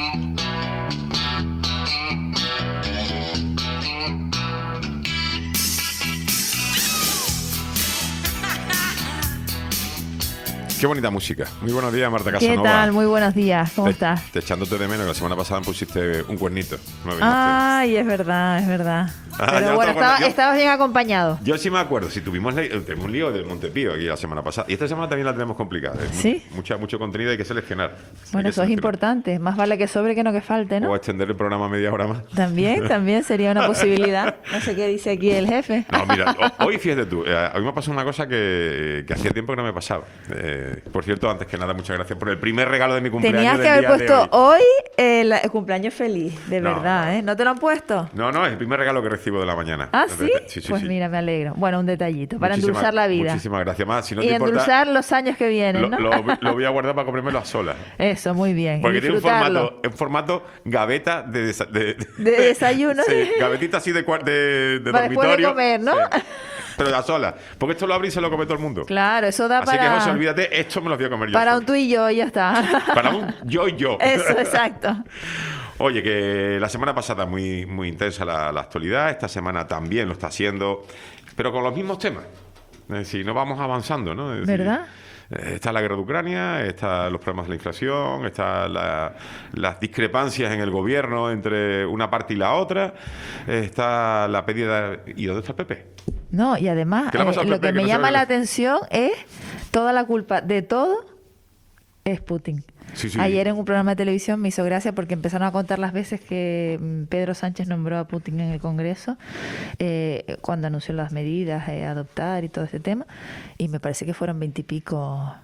Qué bonita música. Muy buenos días, Marta Casanova. ¿Qué tal? Muy buenos días. ¿Cómo te, estás? Te echándote de menos. La semana pasada me pusiste un cuernito. No Ay, es verdad, es verdad. Ah, Pero bueno, estaba, yo, estabas bien acompañado. Yo sí me acuerdo. Si tuvimos, tuvimos un lío del Montepío aquí la semana pasada. Y esta semana también la tenemos complicada. ¿Sí? Mucha, mucho contenido hay que seleccionar. Bueno, que eso es importante. Más vale que sobre que no que falte, ¿no? O extender el programa media hora más. También, también sería una posibilidad. No sé qué dice aquí el jefe. No, mira, hoy fíjate tú. Eh, hoy me ha pasado una cosa que, que hacía tiempo que no me pasaba. Eh, Eh, por cierto, antes que nada, muchas gracias por el primer regalo de mi cumpleaños. Tenías del que haber día de puesto hoy. hoy el, el cumpleaños feliz, de No, verdad, no. ¿eh? ¿No te lo han puesto? No, no, es el primer regalo que recibo de la mañana. ¿Ah, sí? Sí, sí, Pues sí. mira, me alegro. Bueno, un detallito, para Muchísimas- endulzar la vida. Muchísimas gracias. Más, si no y te importa, endulzar los años que vienen, lo, ¿no? lo- lo voy a guardar para comérmelo a solas. Eso, muy bien. Porque tiene un Disfrutarlo. formato, un formato gaveta de, desa- de, De desayuno. Sí, gavetita así de, cuar- de, de Para después de dormitorio. comer, ¿no? Sí. Pero a solas. Porque esto lo abre y se lo come todo el mundo. Claro, eso da Así para... que, José, olvídate, esto me lo voy a comer yo. Para solo. un tú y yo, y ya está. Para un yo y yo. Eso, exacto. Oye, que la semana pasada muy, muy intensa la, la actualidad, esta semana también lo está haciendo, pero con los mismos temas. Es decir, no vamos avanzando, ¿no? Es decir, ¿Verdad? eh, Está la guerra de Ucrania, están los problemas de la inflación, están la- las discrepancias en el gobierno entre una parte y la otra, está la pérdida... ¿Y dónde está el P P? No, y además, ¿Qué le ha eh, pasado al lo P P que que me no llama sabe la qué? atención es toda la culpa de todo es Putin. Sí, sí. Ayer en un programa de televisión me hizo gracia porque empezaron a contar las veces que mm, Pedro Sánchez nombró a Putin en el Congreso eh, cuando anunció las medidas eh, a adoptar y todo ese tema, y me parece que fueron veintipico.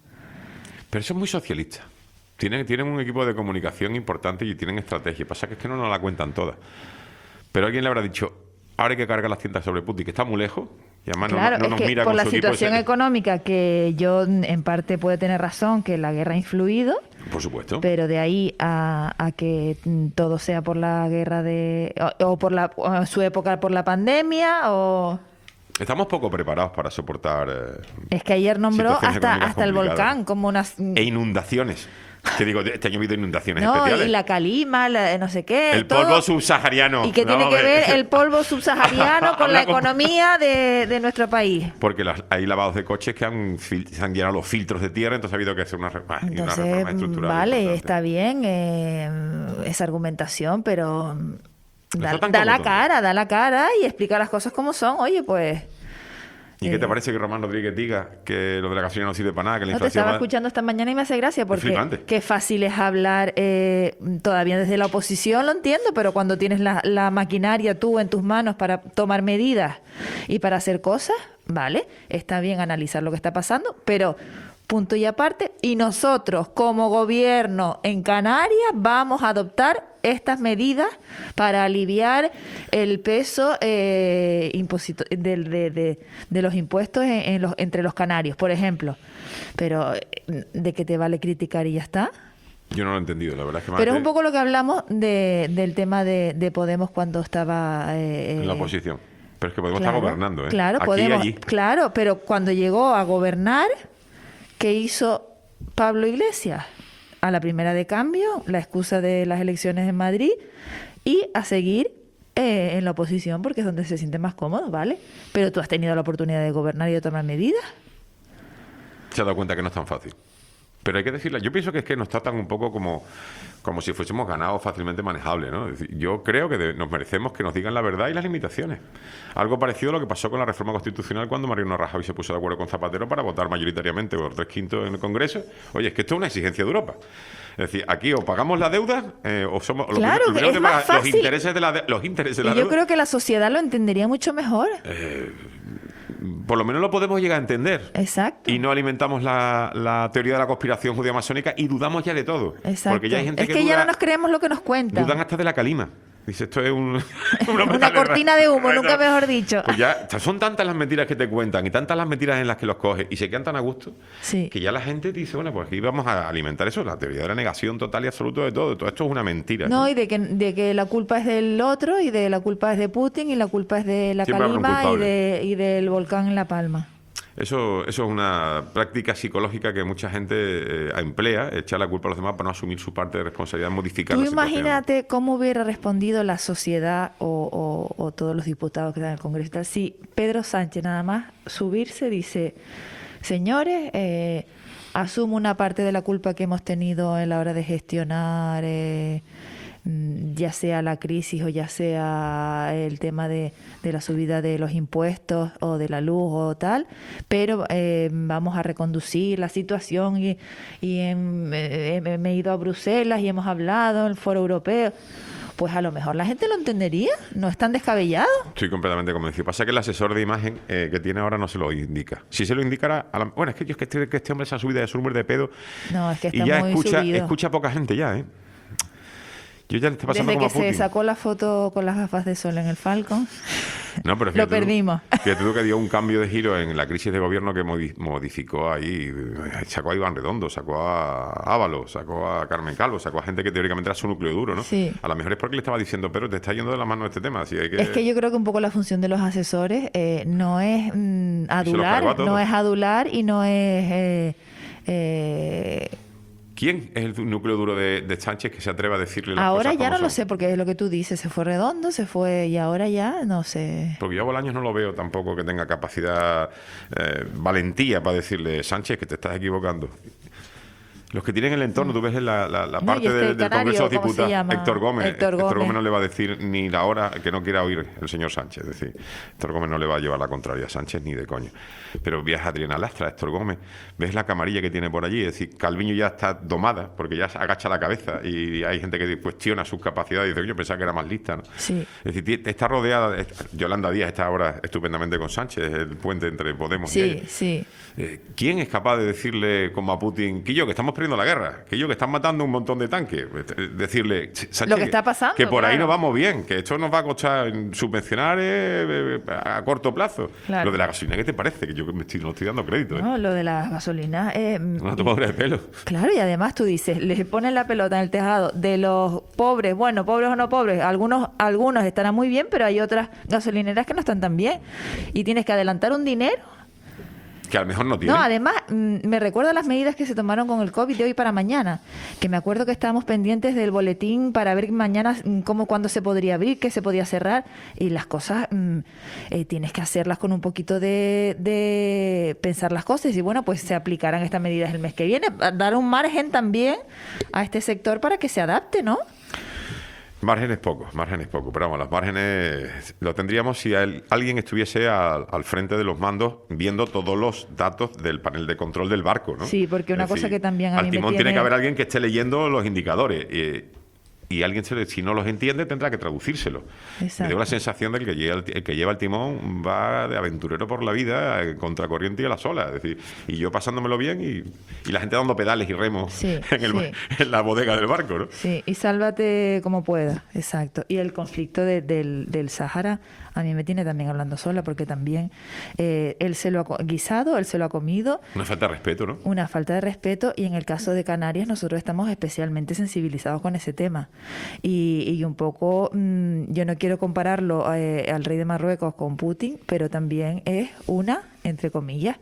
Pero eso es muy socialista. Tienen, tienen un equipo de comunicación importante y tienen estrategia. Pasa que es que no nos la cuentan todas. Pero alguien le habrá dicho, ahora hay que cargar las tiendas sobre Putin, que está muy lejos. Y además no- Claro, no, es nos que mira por con la su equipo de situación se- económica, que yo mm, en parte puede tener razón, que la guerra ha influido, Por supuesto. pero de ahí a, a que mm, todo sea por la guerra de... o, o por la, o en su época por la pandemia, o... Estamos poco preparados para soportar... eh, Es que ayer nombró Situaciones hasta, económicas hasta el complicadas. volcán como unas... e inundaciones. Que digo, este año ha habido inundaciones No, especiales. y la calima, la, no sé qué. El todo. polvo subsahariano. ¿Y qué No, tiene que hombre. ver el polvo subsahariano con la Habla con- economía de, de nuestro país? Porque las- hay lavados de coches que han, fil- se han llenado los filtros de tierra, entonces ha habido que hacer una, re- ah, y una Entonces, reforma estructural. vale, importante. está bien eh, esa argumentación, pero mm, da, está tan da la cómodo. cara, da la cara y explica las cosas como son. Oye, pues... ¿Y qué te eh, parece que Román Rodríguez diga que lo de la gasolina no sirve para nada, que la No, te inflación... estaba va- escuchando esta mañana y me hace gracia porque flipante. qué fácil es hablar eh, todavía desde la oposición, lo entiendo, pero cuando tienes la, la maquinaria tú en tus manos para tomar medidas y para hacer cosas, vale, está bien analizar lo que está pasando, pero punto y aparte, y nosotros como gobierno en Canarias vamos a adoptar estas medidas para aliviar el peso eh, imposito- del- de, de- de los impuestos en, en los, entre los canarios, por ejemplo. Pero, eh, ¿de qué te vale criticar y ya está? Yo no lo he entendido, la verdad es que me Pero es hace- un poco lo que hablamos de, del tema de, de Podemos cuando estaba... eh, en la eh, oposición. Pero es que Podemos claro, estar gobernando, ¿eh? Claro, Aquí Podemos, y allí. claro, pero cuando llegó a gobernar, ¿qué hizo Pablo Iglesias? A la primera de cambio, la excusa de las elecciones en Madrid y a seguir eh, en la oposición porque es donde se siente más cómodo, ¿vale? Pero tú has tenido la oportunidad de gobernar y de tomar medidas. Se ha dado cuenta que no es tan fácil. Pero hay que decirle, yo pienso que es que nos tratan un poco como, como si fuésemos ganados fácilmente manejables, ¿no? Es decir, yo creo que de- nos merecemos que nos digan la verdad y las limitaciones. Algo parecido a lo que pasó con la reforma constitucional cuando Mariano Rajoy se puso de acuerdo con Zapatero para votar mayoritariamente por tres quintos en el Congreso. Oye, es que esto es una exigencia de Europa. Es decir, aquí o pagamos la deuda eh, o somos... lo Claro, primero- lo primero es que más paga- los fácil. intereses de la, de- los intereses de la Y yo deuda. creo que la sociedad lo entendería mucho mejor. Por lo menos lo podemos llegar a entender. Exacto. Y no alimentamos la, la teoría de la conspiración judía masónica y dudamos ya de todo. Exacto. Porque ya hay gente es que, que, duda, ya no nos creemos lo que nos cuentan. dudan hasta de la calima. Dice, esto es un, Una cortina de humo, nunca mejor dicho. Pues ya son tantas las mentiras que te cuentan y tantas las mentiras en las que los coges y se quedan tan a gusto Sí. que ya la gente dice, bueno, pues aquí vamos a alimentar eso, la teoría de la negación total y absoluta de todo. Todo esto es una mentira. No, y de que, de que la culpa es del otro, y de la culpa es de Putin, y la culpa es de la Siempre habrá un calima y, culpable. de, y del volcán en La Palma. Eso, eso es una práctica psicológica que mucha gente eh, emplea, echar la culpa a los demás para no asumir su parte de responsabilidad, modificar Tú la situación. imagínate cómo hubiera respondido la sociedad o, o- o todos los diputados que están en el Congreso y tal, si Pedro Sánchez nada más subirse dice, señores, eh, asumo una parte de la culpa que hemos tenido en la hora de gestionar eh, mm, ya sea la crisis o ya sea el tema de, de la subida de los impuestos o de la luz o tal, pero eh, vamos a reconducir la situación y, y en- eh, me he ido a Bruselas y hemos hablado en el foro europeo. pues a lo mejor la gente lo entendería, no es tan descabellado. Estoy completamente convencido. Pasa que el asesor de imagen eh, que tiene ahora no se lo indica. Si se lo indicara... A la... Bueno, es que yo es que este, que este hombre se ha subido de su número de pedo No, es que está y ya muy escucha, subido. escucha poca gente ya, ¿eh? Yo ya le está pasando Desde como que a Putin. se sacó la foto con las gafas de sol en el Falcon, No, pero lo fíjate tú- perdimos. Fíjate tú que dio un cambio de giro en la crisis de gobierno que modi- modificó ahí, sacó a Iván Redondo, sacó a Ábalos, sacó a Carmen Calvo, sacó a gente que teóricamente era su núcleo duro, ¿no? Sí. A lo mejor es porque le estaba diciendo, pero te está yendo de la mano este tema, así hay que... Es que yo creo que un poco la función de los asesores eh, no es mm, adular, cargó a todos. no es adular y no es... eh, eh, ¿Quién es el núcleo duro de, de Sánchez que se atreve a decirle las ahora cosas ya como no lo son? sé, porque es lo que tú dices, se fue Redondo, se fue y ahora ya no sé. Porque yo a Bolaños no lo veo tampoco que tenga capacidad, eh, valentía para decirle, Sánchez, que te estás equivocando. Los que tienen el entorno, tú ves en la, la, la No, parte y este del, del canario, Congreso de los ¿cómo se Diputados, llama? Héctor Gómez. Héctor Gómez. no le va a decir ni la hora que no quiera oír el señor Sánchez. Es decir, Héctor Gómez no le va a llevar la contraria a Sánchez ni de coño. Pero ves a Adriana Lastra, Héctor Gómez, ves la camarilla que tiene por allí. Es decir, Calviño ya está domada porque ya agacha la cabeza y hay gente que cuestiona sus capacidades y dice, yo pensaba que era más lista, ¿no? Sí. Es decir, está rodeada, de- Yolanda Díaz está ahora estupendamente con Sánchez, el puente entre Podemos y Sí, ella. sí. Eh, ¿Quién es capaz de decirle como a Putin, que yo, que estamos perdiendo la guerra, que yo, que están matando un montón de tanques? Eh, Decirle, Sánchez, Lo que está pasando, que por ahí claro. no vamos bien, que esto nos va a costar en subvencionar eh, eh, a corto plazo. Claro. Lo de la gasolina, ¿qué te parece? Que yo me estoy, no estoy dando crédito. ¿eh? No, lo de las gasolinas. eh, Una tomadura de pelo. Claro, y además tú dices, le ponen la pelota en el tejado de los pobres, bueno, pobres o no pobres, algunos algunos estarán muy bien, pero hay otras gasolineras que no están tan bien. Y tienes que adelantar un dinero. Que a lo mejor no tiene. No, además, mm, me recuerda las medidas que se tomaron con el COVID de hoy para mañana, que me acuerdo que estábamos pendientes del boletín para ver mañana mm, cómo, cuándo se podría abrir, qué se podía cerrar, y las cosas mm, eh, tienes que hacerlas con un poquito de, de pensar las cosas, y bueno, pues se aplicarán estas medidas el mes que viene, a dar un margen también a este sector para que se adapte, ¿no? Márgenes pocos, márgenes pocos. Pero vamos, los márgenes lo tendríamos si el- alguien estuviese al, al frente de los mandos viendo todos los datos del panel de control del barco, ¿no? Sí, porque una Es cosa que también a al mí me timón tiene- tiene que haber alguien que esté leyendo los indicadores. eh, y alguien, se le- si no los entiende, tendrá que traducírselo. Exacto. Me dio la sensación de que el que, lleva el, el que lleva el timón va de aventurero por la vida, eh, contracorriente y a la sola. Es decir, y yo pasándomelo bien y, y la gente dando pedales y remos Sí, en, el- sí. en la bodega del barco, ¿no? Sí, y sálvate como pueda, exacto. Y el conflicto de- del, del Sahara a mí me tiene también hablando sola, porque también eh, él se lo ha co- guisado, él se lo ha comido, Una falta de respeto, ¿no? una falta de respeto, y en el caso de Canarias nosotros estamos especialmente sensibilizados con ese tema. Y, y un poco, mm, yo no quiero compararlo eh, al rey de Marruecos con Putin, pero también es una, entre comillas,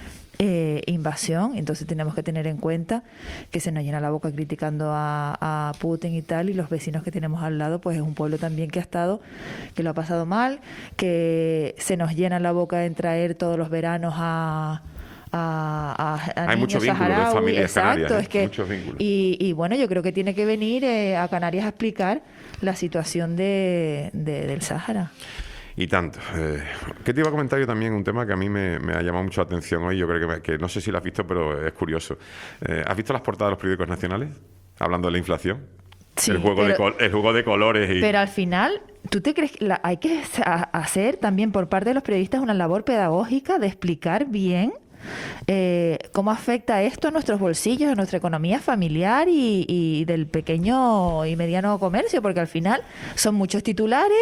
eh, invasión. Entonces tenemos que tener en cuenta que se nos llena la boca criticando a, a Putin y tal, y los vecinos que tenemos al lado, pues es un pueblo también que ha estado, que lo ha pasado mal, que se nos llena la boca en traer todos los veranos a a, a, a Hay niños mucho vínculo de saharauis. familias Exacto, canarias, ¿eh? es que Muchos vínculos. y, y bueno, yo creo que tiene que venir eh, a Canarias a explicar la situación de, de- del Sáhara. Y tanto. Eh, ¿Qué te iba a comentar yo también? Un tema que a mí me, me ha llamado mucho la atención hoy. Yo creo que, me- que no sé si lo has visto, pero es curioso. Eh, ¿Has visto las portadas de los periódicos nacionales? Hablando de la inflación. Sí, el, juego de pero- col- el juego de colores. Y... Pero al final, ¿tú te crees que la- hay que sa- hacer también por parte de los periodistas una labor pedagógica de explicar bien eh, cómo afecta esto a nuestros bolsillos, a nuestra economía familiar y, y del pequeño y mediano comercio? Porque al final son muchos titulares,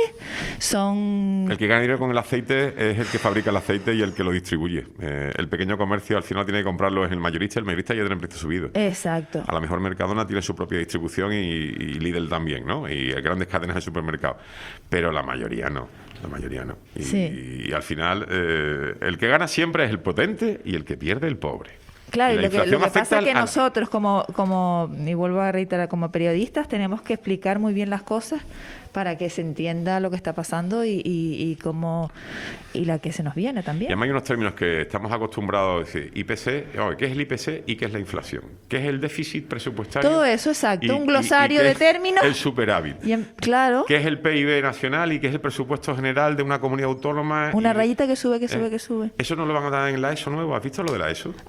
son... El que gana dinero con el aceite es el que fabrica el aceite y el que lo distribuye. Eh, el pequeño comercio al final tiene que comprarlo es el mayorista. El mayorista ya tiene el precio subido. Exacto. A lo mejor Mercadona tiene su propia distribución y, y Lidl también, ¿no? Y grandes cadenas de supermercados. Pero la mayoría no. La mayoría no. Y, Sí. y al final, eh, el que gana siempre es el potente y el que pierde el pobre. Claro, y la lo que, lo inflación que afecta pasa es que al- al- nosotros, como, como, y vuelvo a reiterar, como periodistas, tenemos que explicar muy bien las cosas para que se entienda lo que está pasando y, y, y cómo y la que se nos viene Y también. además hay unos términos que estamos acostumbrados a decir. I P C, oh, ¿qué es el I P C y qué es la inflación? ¿Qué es el déficit presupuestario? Todo eso, exacto, Y- un y- glosario y qué de es términos. El superávit. Y en- claro, ¿Qué es el P I B nacional y qué es el presupuesto general de una comunidad autónoma? una Y- rayita que sube, que sube, eh, que sube. Eso no lo van a dar en la ESO nuevo. ¿Has visto lo de la ESO? Ah, también.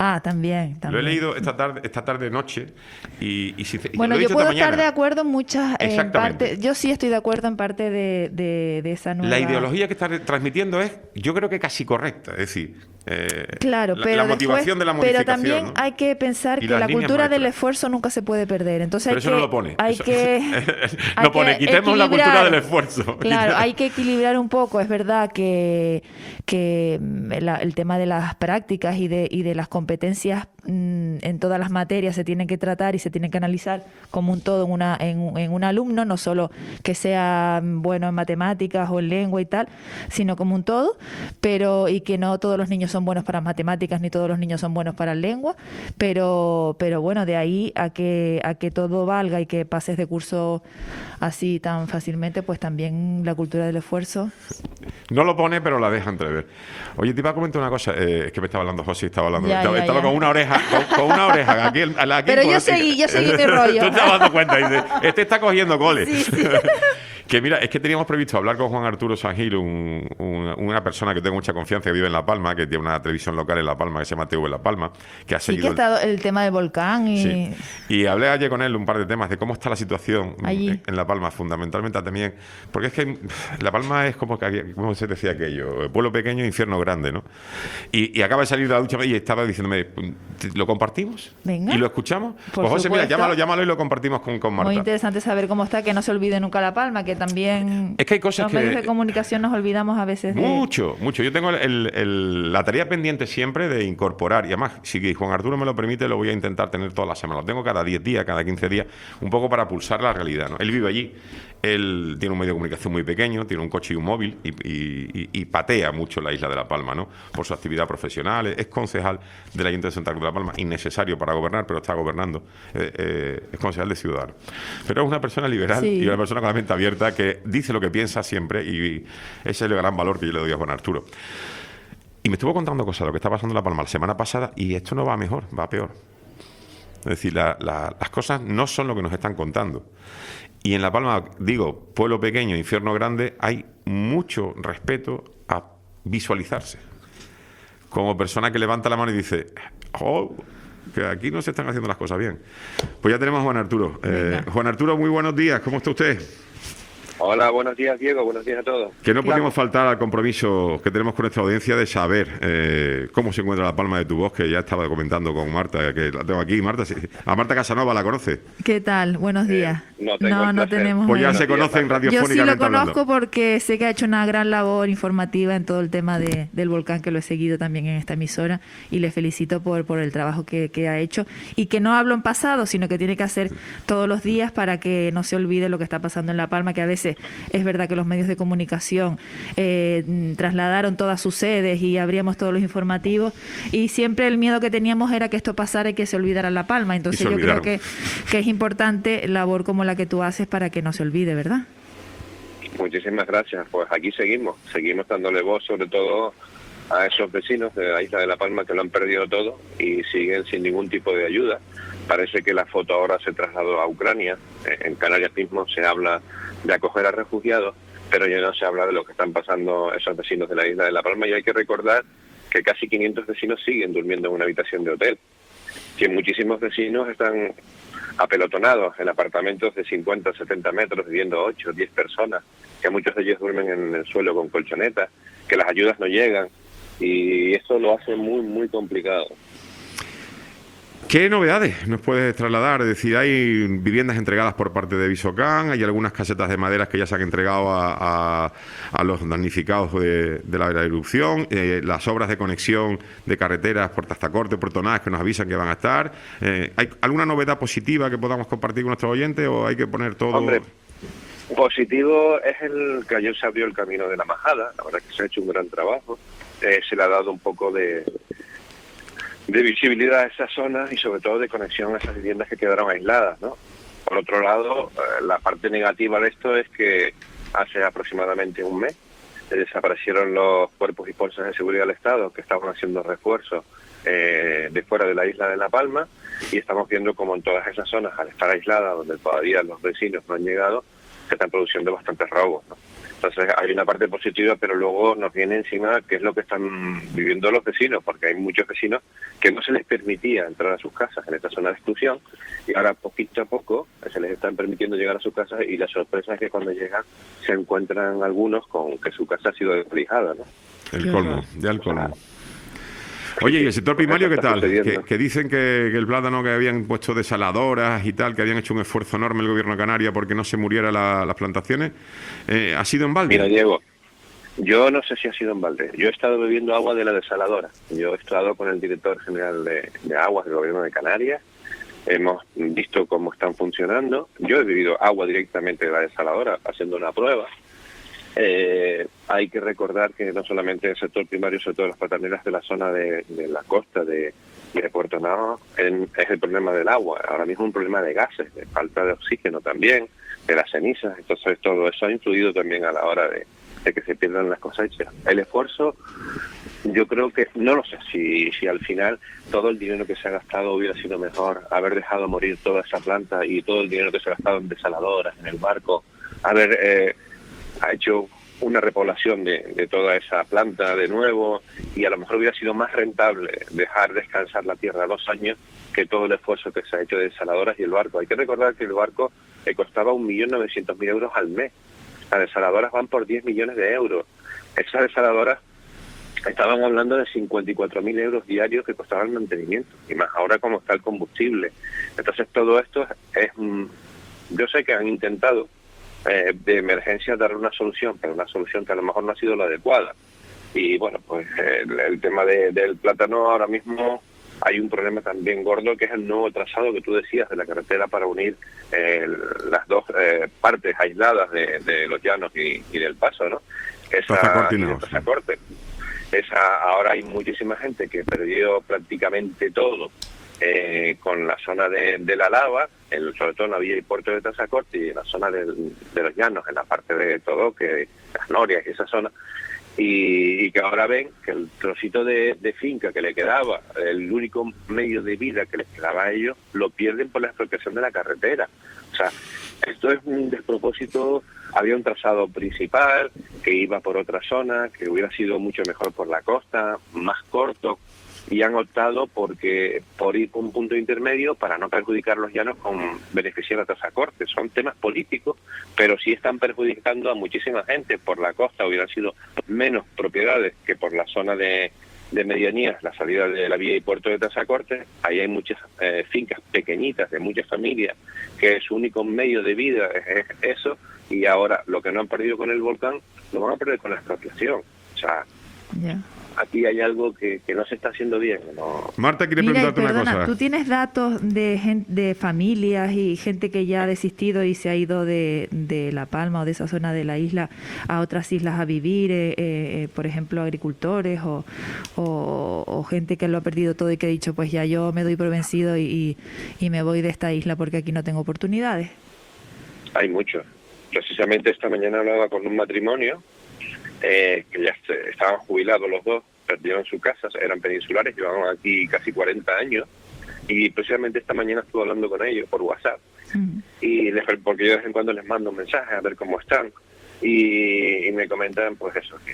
también, también. Lo he leído esta tarde, esta tarde noche y, y, si, y bueno, lo he yo dicho puedo esta estar mañana. de acuerdo en muchas eh, en Exactamente. parte, yo sí estoy de acuerdo en parte de, de, de esa nueva... La ideología que está transmitiendo es, yo creo que casi correcta, es decir, eh, claro, la, pero la motivación después, de la pero modificación. también ¿no? hay que pensar Y que las la líneas cultura del maestras. esfuerzo nunca se puede perder. Entonces Pero hay eso que, no lo pone. hay Eso- que, hay no pone, que quitemos la cultura equilibrar. del esfuerzo. Claro, hay que equilibrar un poco. Es verdad que, que mm, la- el tema de las prácticas y de, y de las competencias mm, en todas las materias se tienen que tratar y se tienen que analizar como un todo en, una, en, un- en un alumno, no solo que sea mm, bueno en matemáticas o en lengua y tal, sino como un todo, pero y que no todos los niños son buenos para matemáticas ni todos los niños son buenos para lengua, pero, pero bueno, de ahí a que, a que todo valga y que pases de curso así tan fácilmente, pues también la cultura del esfuerzo. No lo pone, pero la deja entrever. Oye, te iba a comentar una cosa. Eh, es que me estaba hablando José, estaba hablando. Ya, estaba ya, estaba ya. con una oreja, con, con una oreja. Aquí, el- aquí Pero por- yo seguí, yo seguí mi rollo. Tú te vas dando cuenta. Dice, este está cogiendo cole. Sí, sí. Que mira, es que teníamos previsto hablar con Juan Arturo Sangil, un, un- una persona que tengo mucha confianza, que vive en La Palma, que tiene una televisión local en La Palma, que se llama T V La Palma, que ha Sí, que seguido... ha estado el tema del volcán y... Sí. Y hablé ayer con él un par de temas de cómo está la situación Allí. en, en La Palma, fundamentalmente también, porque es que La Palma es como, que, como se decía aquello, pueblo pequeño, infierno grande, ¿no? Y, y acaba de salir de la ducha y estaba diciéndome, ¿lo compartimos? Venga. ¿Y lo escuchamos? Por Pues José, mira, supuesto. llámalo, llámalo y lo compartimos con, con Muy Marta. interesante saber cómo está, que no se olvide nunca La Palma, que también Es que hay cosas los que- medios de comunicación nos olvidamos a veces de... Mucho, mucho. Yo tengo el- el- la tarea pendiente siempre de incorporar, y además, si Juan Arturo me lo permite, lo voy a intentar tener todas las semanas. Lo tengo cada diez días, cada quince días, un poco para pulsar la realidad, ¿no? Él vive allí, él tiene un medio de comunicación muy pequeño, tiene un coche y un móvil, y, y- y- y patea mucho la isla de La Palma, ¿no? Por su actividad profesional, es concejal del Ayuntamiento de Santa Cruz de La Palma, innecesario para gobernar, pero está gobernando, eh, eh, es concejal de Ciudadanos. Pero es una persona liberal Sí. y una persona con la mente abierta que dice lo que piensa siempre, y ese es el gran valor que yo le doy a Juan Arturo. Y me estuvo contando cosas de lo que está pasando en La Palma la semana pasada, y esto no va mejor, va peor. Es decir, la- la- las cosas no son lo que nos están contando. Y en La Palma, digo, pueblo pequeño, infierno grande, hay mucho respeto a visualizarse. Como persona que levanta la mano y dice, oh, que aquí no se están haciendo las cosas bien. Pues ya tenemos a Juan Arturo. Eh, Juan Arturo, muy buenos días, ¿cómo está usted? Hola, buenos días, Diego. Buenos días a todos. Que no podemos faltar al compromiso que tenemos con nuestra audiencia de saber eh, cómo se encuentra La Palma de tu voz, que ya estaba comentando con Marta, que la tengo aquí. Marta, sí. A Marta Casanova la conoce. ¿Qué tal? Buenos días. no tengo no, el no placer. tenemos... Pues ya ahí. se conocen Yo radiofónicamente sí lo conozco hablando. porque sé que ha hecho una gran labor informativa en todo el tema de, del volcán, que lo he seguido también en esta emisora, y le felicito por, por el trabajo que, que ha hecho, y que no hablo en pasado, sino que tiene que hacer todos los días para que no se olvide lo que está pasando en La Palma, que a veces es verdad que los medios de comunicación eh, mm, trasladaron todas sus sedes y abríamos todos los informativos, y siempre el miedo que teníamos era que esto pasara y que se olvidara La Palma. Entonces se yo creo olvidaron. que, que es importante labor como la que tú haces para que no se olvide, ¿verdad? Muchísimas gracias. Pues aquí seguimos. Seguimos dándole voz, sobre todo a esos vecinos de la isla de La Palma que lo han perdido todo y siguen sin ningún tipo de ayuda. Parece que la foto ahora se trasladó a Ucrania. En Canarias mismo se habla de acoger a refugiados, pero ya no se habla de lo que están pasando esos vecinos de la isla de La Palma, y hay que recordar que casi quinientos vecinos siguen durmiendo en una habitación de hotel, que muchísimos vecinos están apelotonados en apartamentos de cincuenta, setenta metros, viviendo ocho, diez personas, que muchos de ellos duermen en el suelo con colchonetas, que las ayudas no llegan, y eso lo hace muy, muy complicado. ¿Qué novedades nos puedes trasladar? Es decir, hay viviendas entregadas por parte de Visocan, hay algunas casetas de maderas que ya se han entregado a, a, a los damnificados de, de la erupción, eh, las obras de conexión de carreteras por Tazacorte, Puerto Naz, que nos avisan que van a estar. Eh, ¿Hay alguna novedad positiva que podamos compartir con nuestros oyentes o hay que poner todo...? Hombre, positivo es el que ayer se abrió el camino de la Majada. La verdad es que se ha hecho un gran trabajo. Eh, se le ha dado un poco de... de visibilidad a esas zonas y sobre todo de conexión a esas viviendas que quedaron aisladas, ¿no? Por otro lado, eh, la parte negativa de esto es que hace aproximadamente un mes eh, desaparecieron los cuerpos y fuerzas de seguridad del Estado que estaban haciendo refuerzos eh, de fuera de la isla de La Palma, y estamos viendo como en todas esas zonas, al estar aisladas, donde todavía los vecinos no han llegado, se están produciendo bastantes robos, ¿no? Entonces hay una parte positiva, pero luego nos viene encima qué es lo que están viviendo los vecinos, porque hay muchos vecinos que no se les permitía entrar a sus casas en esta zona de exclusión y ahora poquito a poco se les están permitiendo llegar a sus casas y la sorpresa es que cuando llegan se encuentran algunos con que su casa ha sido desvalijada, ¿no? El colmo, ya el colmo. Oye, ¿y el sector primario qué tal? Que, que dicen que, que el plátano, que habían puesto desaladoras y tal, que habían hecho un esfuerzo enorme el gobierno de Canarias porque no se muriera la, las plantaciones, eh, ¿ha sido en balde? Mira, Diego, yo no sé si ha sido en balde. Yo he estado bebiendo agua de la desaladora. Yo he estado con el director general de, de aguas del gobierno de Canarias. Hemos visto cómo están funcionando. Yo he bebido agua directamente de la desaladora haciendo una prueba. Eh, hay que recordar que no solamente el sector primario, sobre todo las plataneras de la zona de, de la costa de, de Puerto Nao, en, es el problema del agua. Ahora mismo un problema de gases, de falta de oxígeno también, de las cenizas. Entonces todo eso ha influido también a la hora de, de que se pierdan las cosechas. El esfuerzo, yo creo que, no lo sé, si, si al final todo el dinero que se ha gastado hubiera sido mejor haber dejado morir toda esa planta y todo el dinero que se ha gastado en desaladoras, en el barco, haber... Eh, ha hecho una repoblación de, de toda esa planta de nuevo y a lo mejor hubiera sido más rentable dejar descansar la tierra dos años que todo el esfuerzo que se ha hecho de desaladoras y el barco. Hay que recordar que el barco le costaba un millón novecientos mil euros al mes. Las desaladoras van por diez millones de euros. Esas desaladoras estaban hablando de cincuenta y cuatro mil euros diarios que costaban el mantenimiento y más ahora como está el combustible. Entonces todo esto es... Yo sé que han intentado Eh, de emergencia dar una solución, pero una solución que a lo mejor no ha sido la adecuada. Y bueno, pues eh, el, el tema de, del plátano ahora mismo hay un problema también gordo que es el nuevo trazado que tú decías de la carretera para unir eh, las dos eh, partes aisladas de, de los llanos y, y del paso, ¿no? Esa, Pasacorte, no, Pasacorte. Esa, ahora hay muchísima gente que perdió prácticamente todo Eh, con la zona de, de la lava, el, sobre todo en la vía y puerto de Tazacorte y en la zona del, de los llanos, en la parte de Todoque, las Norias y esa zona, y, y que ahora ven que el trocito de, de finca que le quedaba, el único medio de vida que les quedaba a ellos, lo pierden por la expropiación de la carretera. O sea, esto es un despropósito. Había un trazado principal que iba por otra zona, que hubiera sido mucho mejor por la costa, más corto, y han optado porque por ir por un punto intermedio para no perjudicar los llanos con beneficiar a Tazacorte. Son temas políticos, pero sí están perjudicando a muchísima gente. Por la costa hubieran sido menos propiedades que por la zona de, de medianías, la salida de la vía y puerto de Tazacorte. Ahí hay muchas eh, fincas pequeñitas de muchas familias que su único medio de vida es, es eso, y ahora lo que no han perdido con el volcán lo van a perder con la expropiación. O sea, yeah. Aquí hay algo que, que no se está haciendo bien. No. Marta quiere Mira, preguntarte perdona, una cosa. ¿tú tienes datos de gente, de familias y gente que ya ha desistido y se ha ido de, de La Palma o de esa zona de la isla a otras islas a vivir? Eh, eh, por ejemplo, agricultores o, o, o gente que lo ha perdido todo y que ha dicho, pues ya yo me doy por vencido y, y, y me voy de esta isla porque aquí no tengo oportunidades. Hay muchos. Precisamente esta mañana hablaba con un matrimonio eh, que ya se, estaban jubilados los dos, perdieron su casa, eran peninsulares, llevaban aquí casi cuarenta años, y precisamente esta mañana estuve hablando con ellos por WhatsApp, uh-huh. y les, porque yo de vez en cuando les mando un mensaje a ver cómo están, y, y me comentan pues eso, que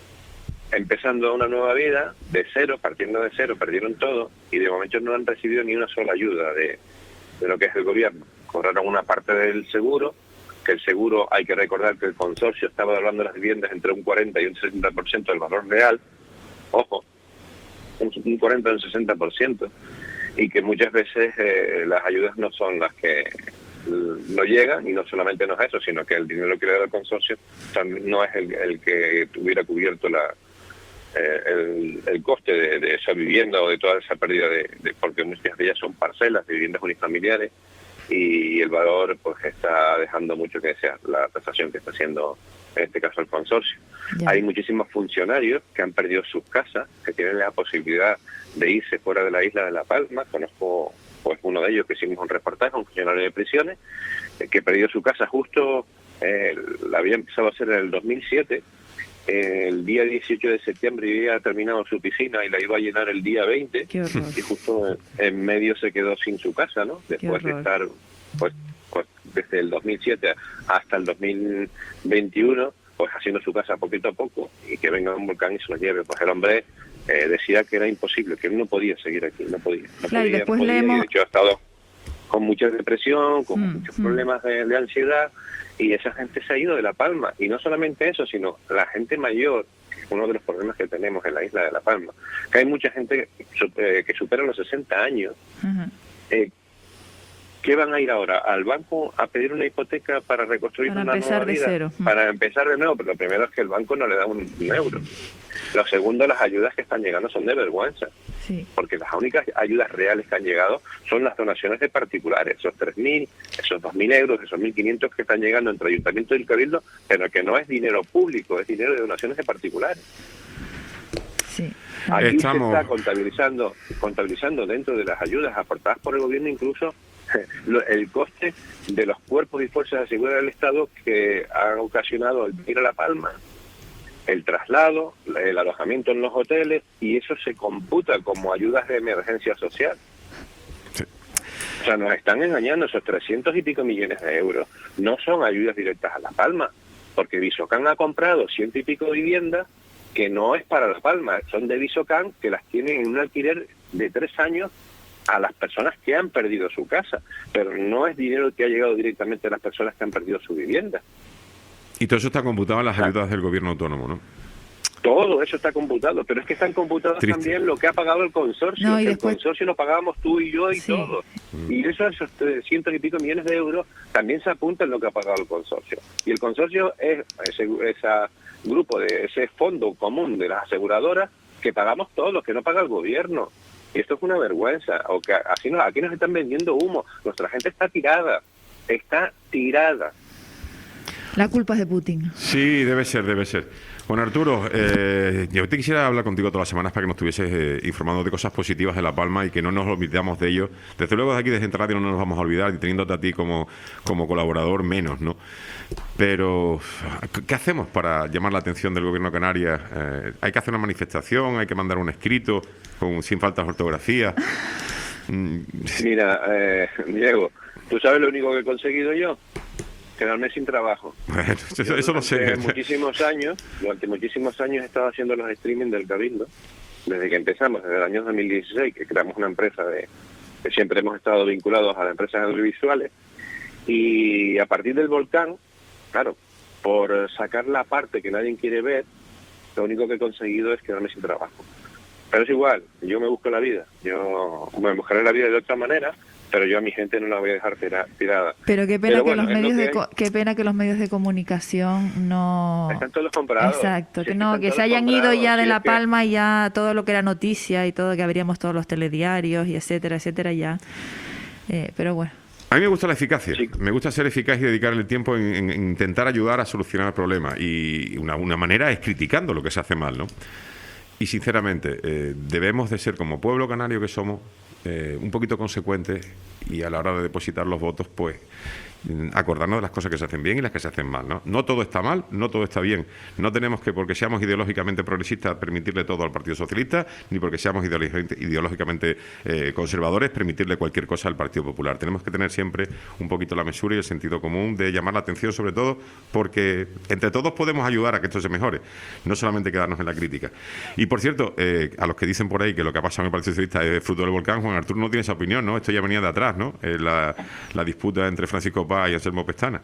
empezando una nueva vida, de cero, partiendo de cero, perdieron todo, y de momento no han recibido ni una sola ayuda de, de lo que es el gobierno. Cobraron una parte del seguro, que el seguro, hay que recordar que el consorcio estaba evaluando las viviendas entre un cuarenta y un sesenta por ciento del valor real, ojo, un cuarenta y un sesenta por ciento, y que muchas veces eh, las ayudas no son las que no llegan, y no solamente no es eso, sino que el dinero que le da el consorcio también no es el, el que tuviera cubierto la eh, el, el coste de, de esa vivienda o de toda esa pérdida de, de porque muchas de ellas son parcelas de viviendas unifamiliares, y el valor pues está dejando mucho que desear, la tasación que está haciendo en este caso el consorcio. Ya. Hay muchísimos funcionarios que han perdido sus casas, que tienen la posibilidad de irse fuera de la isla de La Palma. Conozco pues uno de ellos que hicimos un reportaje, un funcionario de prisiones, eh, que perdió su casa justo, eh, la había empezado a hacer en el dos mil siete, eh, el día dieciocho de septiembre había terminado su piscina y la iba a llenar el día veinte, y justo en medio se quedó sin su casa, ¿no? Después de estar pues, pues desde el dos mil siete hasta el dos mil veintiuno pues haciendo su casa poquito a poco y que venga un volcán y se los lleve. Pues el hombre eh, decía que era imposible, que él no podía seguir aquí, no podía. No Claro, y podía, después no podía, leemos- y de hecho ha estado con mucha depresión, con Mm, muchos mm. problemas de, de ansiedad, y esa gente se ha ido de La Palma. Y no solamente eso, sino la gente mayor, que es uno de los problemas que tenemos en la isla de La Palma, que hay mucha gente que, que supera los sesenta años. Ujú. Eh, ¿Qué van a ir ahora? ¿Al banco a pedir una hipoteca para reconstruir Para una empezar nueva de vida? cero. Para empezar de nuevo, pero lo primero es que el banco no le da un, un euro. Lo segundo, las ayudas que están llegando son de vergüenza, Sí. porque las únicas ayudas reales que han llegado son las donaciones de particulares, esos tres mil, esos dos mil euros, esos mil quinientos que están llegando entre Ayuntamiento y el Cabildo, pero que no es dinero público, es dinero de donaciones de particulares. Sí. Aquí Estamos- se está contabilizando, contabilizando dentro de las ayudas aportadas por el gobierno incluso lo- el coste de los cuerpos y fuerzas de seguridad del Estado que han ocasionado el ir a La Palma, el traslado, el alojamiento en los hoteles, y eso se computa como ayudas de emergencia social. Sí. O sea, nos están engañando. Esos trescientos y pico millones de euros no son ayudas directas a La Palma, porque Visocán ha comprado ciento y pico viviendas que no es para La Palma, son de Visocán, que las tienen en un alquiler de tres años a las personas que han perdido su casa, pero no es dinero que ha llegado directamente a las personas que han perdido su vivienda. Y todo eso está computado en las ayudas del gobierno autónomo, ¿no? Todo eso está computado, pero es que están computados Triste. también lo que ha pagado el consorcio. No, y que después- El consorcio lo pagábamos tú y yo y Sí. todos. Y eso, esos trescientos y pico millones de euros, también se apunta en lo que ha pagado el consorcio. Y el consorcio es ese, ese grupo, de ese fondo común de las aseguradoras que pagamos todos, que no paga el gobierno. Y esto es una vergüenza. O que así no, aquí nos están vendiendo humo. Nuestra gente está tirada. Está tirada. La culpa es de Putin. Sí, debe ser, debe ser. Bueno, Arturo, eh, yo te quisiera hablar contigo todas las semanas para que nos estuvieses eh, informando de cosas positivas de La Palma y que no nos olvidemos de ello. Desde luego, de aquí de Gente Radio no nos vamos a olvidar, y teniéndote a ti como, como colaborador menos, ¿no? Pero, ¿qué hacemos para llamar la atención del Gobierno de Canarias? Eh, ¿Hay que hacer una manifestación? ¿Hay que mandar un escrito con, sin faltas de ortografía? Mm, Mira, eh, Diego, ¿tú sabes lo único que he conseguido yo? Quedarme sin trabajo. bueno, eso, eso lo sé. Durante muchísimos años, durante muchísimos años he estado haciendo los streaming del Cabildo, desde que empezamos, desde el año dos mil dieciséis, que creamos una empresa de que siempre hemos estado vinculados a las empresas audiovisuales, y a partir del volcán, claro, por sacar la parte que nadie quiere ver, lo único que he conseguido es quedarme sin trabajo. Pero es igual, yo me busco la vida, yo me buscaré la vida de otra manera, pero yo a mi gente no la voy a dejar tira- tirada. Pero qué pena Pero que bueno, los es lo medios que de hay. co- qué pena que los medios de comunicación no Están todos comprados. Exacto, Sí, que es no, están que se todos hayan ido comprados. ya de Sí, La es que- Palma y ya todo lo que era noticia y todo, que abríamos todos los telediarios y etcétera, etcétera ya. Eh, pero bueno. A mí me gusta la eficacia, Sí. me gusta ser eficaz y dedicarle el tiempo en, en- en intentar ayudar a solucionar el problema. Y una, una manera es criticando lo que se hace mal, ¿no? Y sinceramente, eh, debemos de ser, como pueblo canario que somos, eh, un poquito consecuentes, y a la hora de depositar los votos, pues mm, acordarnos de las cosas que se hacen bien y las que se hacen mal, ¿no? No todo está mal, no todo está bien. No tenemos que, porque seamos ideológicamente progresistas, permitirle todo al Partido Socialista, ni porque seamos ideológicamente, ideológicamente eh, conservadores, permitirle cualquier cosa al Partido Popular. Tenemos que tener siempre un poquito la mesura y el sentido común de llamar la atención, sobre todo porque entre todos podemos ayudar a que esto se mejore, no solamente quedarnos en la crítica. Y por cierto, eh, a los que dicen por ahí que lo que ha pasado en el Partido Socialista es fruto del volcán, Juan Arturo no tiene esa opinión, ¿no? Esto ya venía de atrás, ¿no? Eh, la, la disputa entre Francisco Paz y Anselmo Pestana,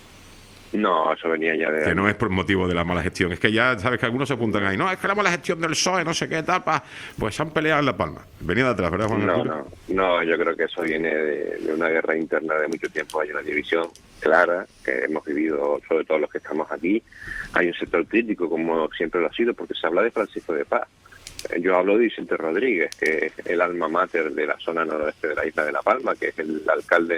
No, eso venía ya de... que no es por motivo de la mala gestión. Es que ya, sabes que algunos se apuntan ahí, no, es que la mala gestión del P S O E, no sé qué etapa, pues se han peleado en La Palma. Venía de atrás, ¿verdad, Juan No, Arturo? no, no, yo creo que eso viene de, de una guerra interna de mucho tiempo. Hay una división clara que hemos vivido, sobre todo los que estamos aquí. Hay un sector crítico, como siempre lo ha sido, porque se habla de Francisco de Paz. Eh, Yo hablo de Vicente Rodríguez, que es el alma mater de la zona noroeste de la isla de La Palma, que es el alcalde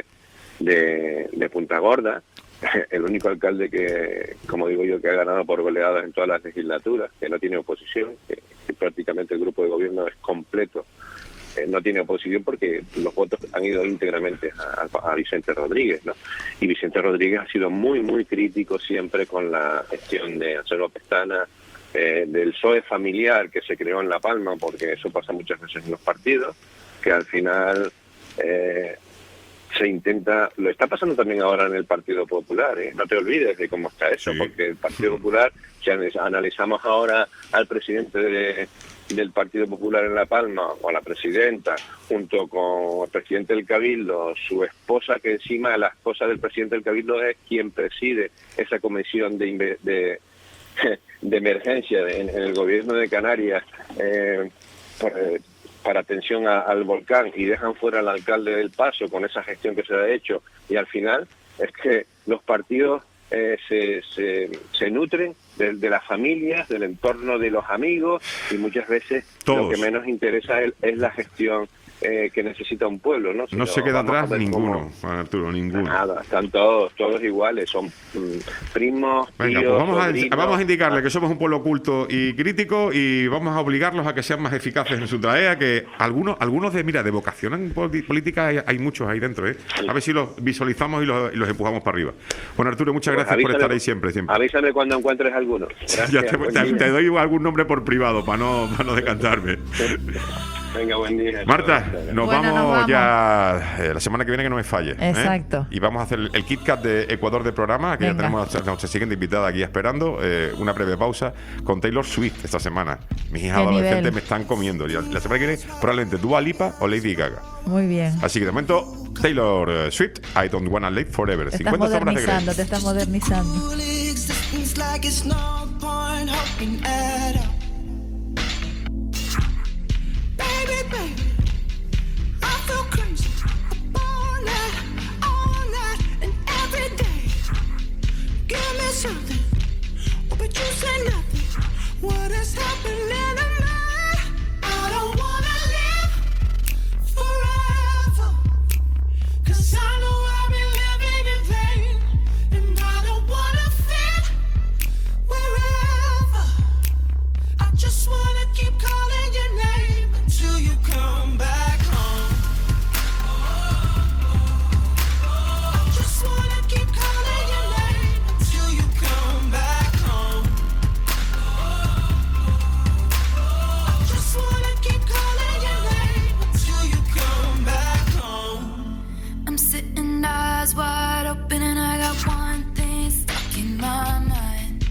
de, de Punta Gorda, el único alcalde que, como digo yo, que ha ganado por goleadas en todas las legislaturas, que no tiene oposición, que, que prácticamente el grupo de gobierno es completo. Eh, no tiene oposición porque los votos han ido íntegramente a, a Vicente Rodríguez, ¿no? Y Vicente Rodríguez ha sido muy, muy crítico siempre con la gestión de Anselmo Pestana, eh, del P S O E familiar que se creó en La Palma, porque eso pasa muchas veces en los partidos, que al final eh, se intenta, lo está pasando también ahora en el Partido Popular, ¿eh? No te olvides de cómo está eso, Sí. porque el Partido Popular, si analizamos ahora al presidente de, del Partido Popular en La Palma, o a la presidenta, junto con el presidente del Cabildo, su esposa, que encima de la esposa del presidente del Cabildo es quien preside esa comisión de, inve- de, de emergencia en, en el gobierno de Canarias, eh, por, eh, para atención a, al volcán, y dejan fuera al alcalde del Paso con esa gestión que se ha hecho, y al final es que los partidos eh, se, se, se nutren de, de las familias, del entorno de los amigos, y muchas veces Todos. lo que menos interesa es, es la gestión eh, que necesita un pueblo, ¿no? Si No se queda vamos a atrás ver ninguno, cómo- Juan Arturo, ninguno. Nada, están todos, todos iguales, son mm, primos, Venga, tíos, pues vamos a, sobrinos. vamos a indicarle que somos un pueblo culto y crítico, y vamos a obligarlos a que sean más eficaces en su tarea, que algunos algunos de, mira, de vocación en poli- política hay, hay muchos ahí dentro, ¿eh? A ver si los visualizamos y los, y los empujamos para arriba. Juan Arturo, muchas Pues gracias por avísame- estar ahí siempre, siempre. Avísame cuando encuentres alguno. Gracias, Ya te, buen te- día. te doy algún nombre por privado para no, para no decantarme. Venga, buen día. Marta, nos, Bueno, vamos nos vamos. ya eh, la semana que viene, que no me falle. ¿eh? Exacto. Y vamos a hacer el, el Kit Kat de Ecuador de programa, que Venga. ya tenemos a nuestra siguiente invitada aquí esperando. Eh, una breve pausa con Taylor Swift esta semana. Mis hijas Qué adolescentes nivel. me están comiendo. Y la, la semana que viene, probablemente Dua Lipa o Lady Gaga. Muy bien. Así que de momento, Taylor eh, Swift, I Don't Wanna Live Forever. Te estás cincuenta sombras de modernizando, Grey. te estás modernizando. Existence like it's no point hoping at all. Baby, baby, I feel crazy all night, all night, and every day. Give me something, oh, but you say nothing. What is happening to me? I don't wanna live forever, 'cause I know I've been living in vain, and I don't wanna fit wherever. I just wanna keep calling your name until you come back home. I just wanna keep calling your name until you come back home. I just wanna keep calling your name until you come back home. I'm sitting eyes wide open and I got one thing stuck in my mind.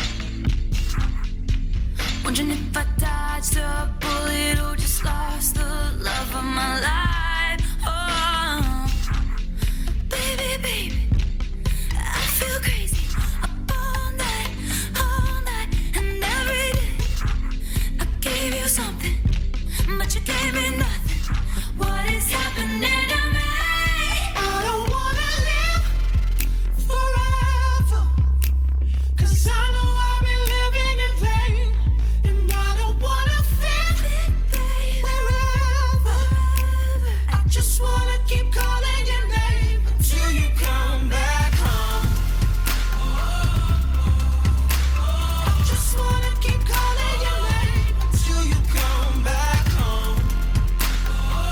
Wondering if I dodged a bullet or just lost the love of my life. Oh, baby, baby, I feel crazy up all night, all night, and every day. I gave you something, but you gave me nothing. What is happening to me? I don't wanna live forever, 'cause I know I've been living in vain, and I don't wanna fit wherever. I just wanna keep calling your name until you come back home. I just wanna keep calling your name until you come back home.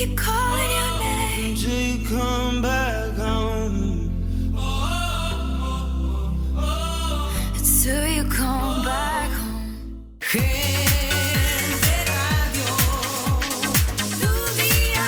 keep calling your name until you come back home. until you come back home. Gente Radio, Tu día.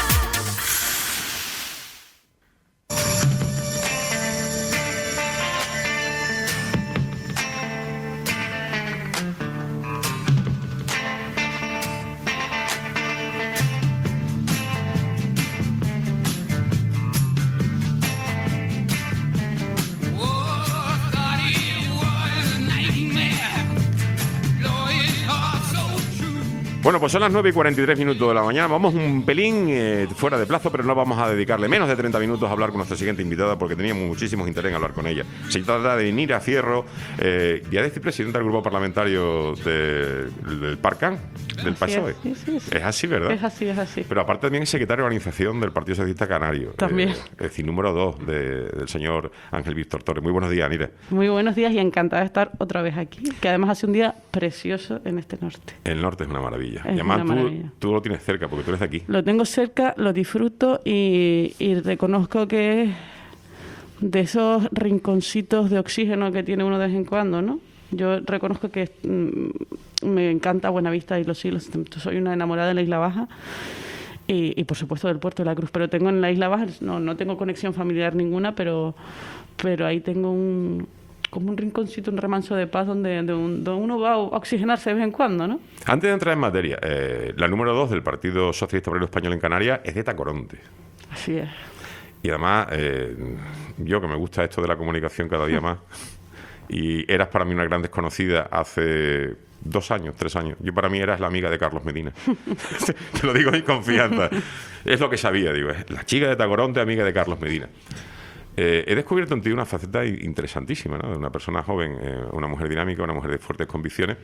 Bueno, pues son las nueve y cuarenta y tres minutos de la mañana. Vamos un pelín eh, fuera de plazo, pero no vamos a dedicarle menos de treinta minutos a hablar con nuestra siguiente invitada porque teníamos muchísimos interés en hablar con ella. Se trata de Nira Fierro, eh, ya decir presidenta del grupo parlamentario de, del Parcan, del P S O E. Sí, sí, sí. Es así, ¿verdad? Es así, es así. Pero aparte también es secretario de organización del Partido Socialista Canario. También. Eh, es decir, número dos de, del señor Ángel Víctor Torres. Muy buenos días, Nira. Muy buenos días y encantada de estar otra vez aquí, que además hace un día precioso en este norte. El norte es una maravilla. Es y además una tú, maravilla. tú lo tienes cerca porque tú eres de aquí. Lo tengo cerca, lo disfruto y, y reconozco que es de esos rinconcitos de oxígeno que tiene uno de vez en cuando, ¿no? Yo reconozco que mm, me encanta Buenavista y Los Silos. Soy una enamorada de la Isla Baja y, y por supuesto del Puerto de la Cruz. Pero tengo en la Isla Baja, no, no tengo conexión familiar ninguna, pero, pero ahí tengo un... como un rinconcito, un remanso de paz donde, donde, un- donde uno va a oxigenarse de vez en cuando, ¿no? Antes de entrar en materia, eh, la número dos del Partido Socialista Obrero Español en Canarias es de Tacoronte. Así es. Y además, eh, yo que me gusta esto de la comunicación cada día más, y eras para mí una gran desconocida hace dos años, tres años. Yo para mí eras la amiga de Carlos Medina. Te lo digo en confianza. Es lo que sabía, digo, es la chica de Tacoronte, amiga de Carlos Medina. Eh, he descubierto en ti una faceta i- interesantísima, ¿no? De una persona joven, eh, una mujer dinámica, una mujer de fuertes convicciones,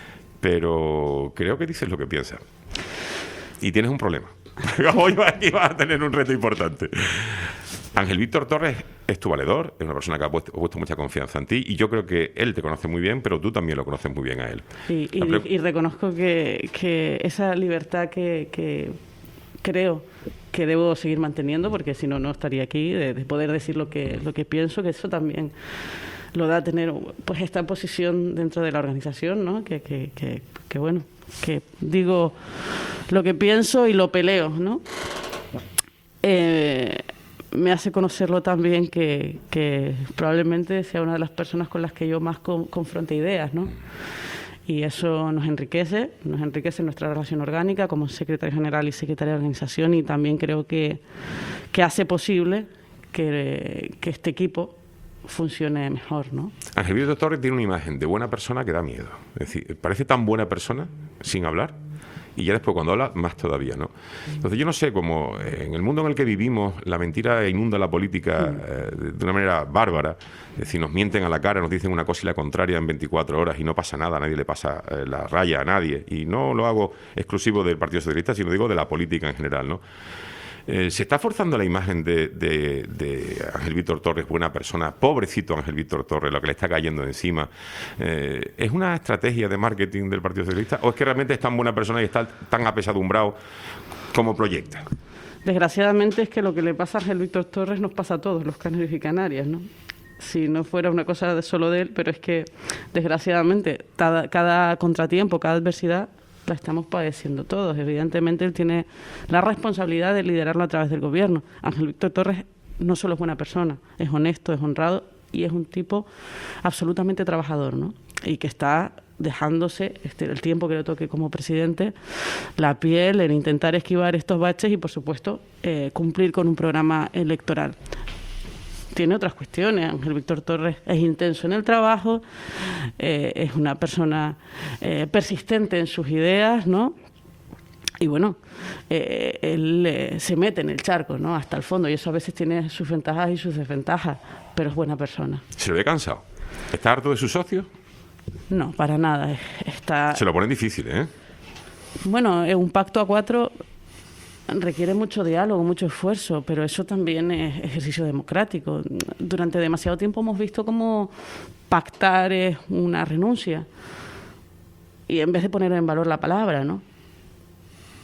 pero creo que dices lo que piensas. Y tienes un problema. Hoy aquí vas a tener un reto importante. Ángel Víctor Torres es tu valedor, es una persona que ha puesto, ha puesto mucha confianza en ti y yo creo que él te conoce muy bien, pero tú también lo conoces muy bien a él. Y, y- La pre- y reconozco que, que esa libertad que, que creo que debo seguir manteniendo, porque si no, no estaría aquí, de, de poder decir lo que, lo que pienso, que eso también lo da tener pues esta posición dentro de la organización, ¿no? Que, que, que, que bueno, que digo lo que pienso y lo peleo, ¿no? Eh, me hace conocerlo también que, que probablemente sea una de las personas con las que yo más con- confronte ideas, ¿no? Y eso nos enriquece, nos enriquece nuestra relación orgánica como secretario general y secretaria de organización y también creo que, que hace posible que, que este equipo funcione mejor, ¿no? Ángel Víctor Torres tiene una imagen de buena persona que da miedo. Es decir, parece tan buena persona sin hablar y ya después cuando habla, más todavía, ¿no? Entonces yo no sé, como en el mundo en el que vivimos, la mentira inunda la política eh, de de una manera bárbara. Es decir, nos mienten a la cara, nos dicen una cosa y la contraria en veinticuatro horas y no pasa nada, a nadie le pasa eh, la raya a nadie. Y no lo hago exclusivo del Partido Socialista, sino digo de la política en general, ¿no? Eh, se está forzando la imagen de, de, de Ángel Víctor Torres, buena persona, pobrecito Ángel Víctor Torres, lo que le está cayendo encima. Eh, ¿Es una estrategia de marketing del Partido Socialista o es que realmente es tan buena persona y está tan apesadumbrado como proyecta? Desgraciadamente es que lo que le pasa a Ángel Víctor Torres nos pasa a todos los canarios y canarias, ¿no? Si no fuera una cosa de solo de él, pero es que desgraciadamente cada, cada contratiempo, cada adversidad la estamos padeciendo todos. Evidentemente él tiene la responsabilidad de liderarlo a través del gobierno. Ángel Víctor Torres no solo es buena persona, es honesto, es honrado y es un tipo absolutamente trabajador, ¿no? Y que está dejándose este, el tiempo que le toque como presidente, la piel en intentar esquivar estos baches y, por supuesto, eh, cumplir con un programa electoral. Tiene otras cuestiones. Ángel Víctor Torres es intenso en el trabajo, eh, es una persona eh, persistente en sus ideas, ¿no? Y bueno, eh, él eh, se mete en el charco, ¿no? Hasta el fondo, y eso a veces tiene sus ventajas y sus desventajas, pero es buena persona. ¿Se lo ve cansado? ¿Está harto de sus socios? No, para nada. es- Está... Se lo ponen difícil, ¿eh? Bueno, eh, un pacto a cuatro requiere mucho diálogo, mucho esfuerzo, pero eso también es ejercicio democrático. Durante demasiado tiempo hemos visto cómo pactar es una renuncia y en vez de poner en valor la palabra, ¿no?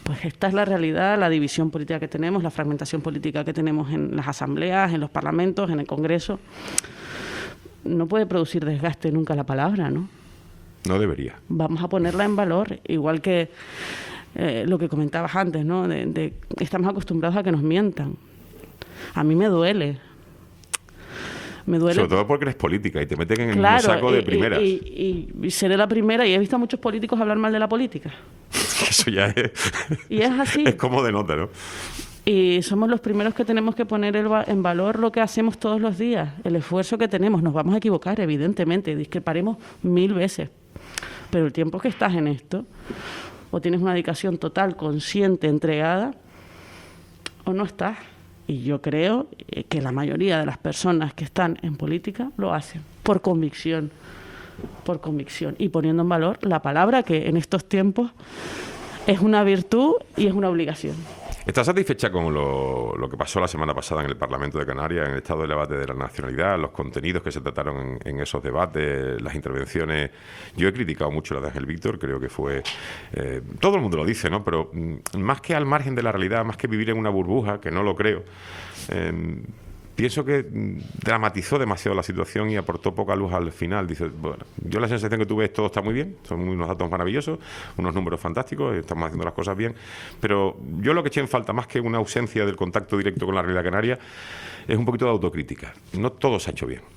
pues esta es la realidad, la división política que tenemos, la fragmentación política que tenemos en las asambleas, en los parlamentos, en el Congreso. No puede producir desgaste nunca la palabra, ¿no? No debería. Vamos a ponerla en valor, igual que eh, lo que comentabas antes, ¿no? De, de, estamos acostumbrados a que nos mientan. A mí me duele. Me duele. Sobre todo porque eres política y te meten en Claro, el saco de y, primeras. Y, y, y seré la primera, y he visto a muchos políticos hablar mal de la política. Eso ya es... Y es así. Es como de nota, ¿no? Y somos los primeros que tenemos que poner el va- en valor lo que hacemos todos los días, el esfuerzo que tenemos. Nos vamos a equivocar, evidentemente, discreparemos mil veces. Pero el tiempo que estás en esto, o tienes una dedicación total, consciente, entregada, o no estás. Y yo creo que la mayoría de las personas que están en política lo hacen por convicción, por convicción, y poniendo en valor la palabra, que en estos tiempos es una virtud y es una obligación. ¿Estás satisfecha con lo, lo que pasó la semana pasada en el Parlamento de Canarias, en el estado de debate de la nacionalidad, los contenidos que se trataron en, en esos debates, las intervenciones? Yo he criticado mucho la de Ángel Víctor, creo que fue... Eh, todo el mundo lo dice, ¿no? Pero mm, más que al margen de la realidad, más que vivir en una burbuja, que no lo creo, eh, pienso que mm, dramatizó demasiado la situación y aportó poca luz al final. Dice, bueno, yo la sensación que tuve es todo está muy bien, son unos datos maravillosos, unos números fantásticos, estamos haciendo las cosas bien, pero yo lo que eché en falta, más que una ausencia del contacto directo con la realidad canaria, es un poquito de autocrítica. No todo se ha hecho bien.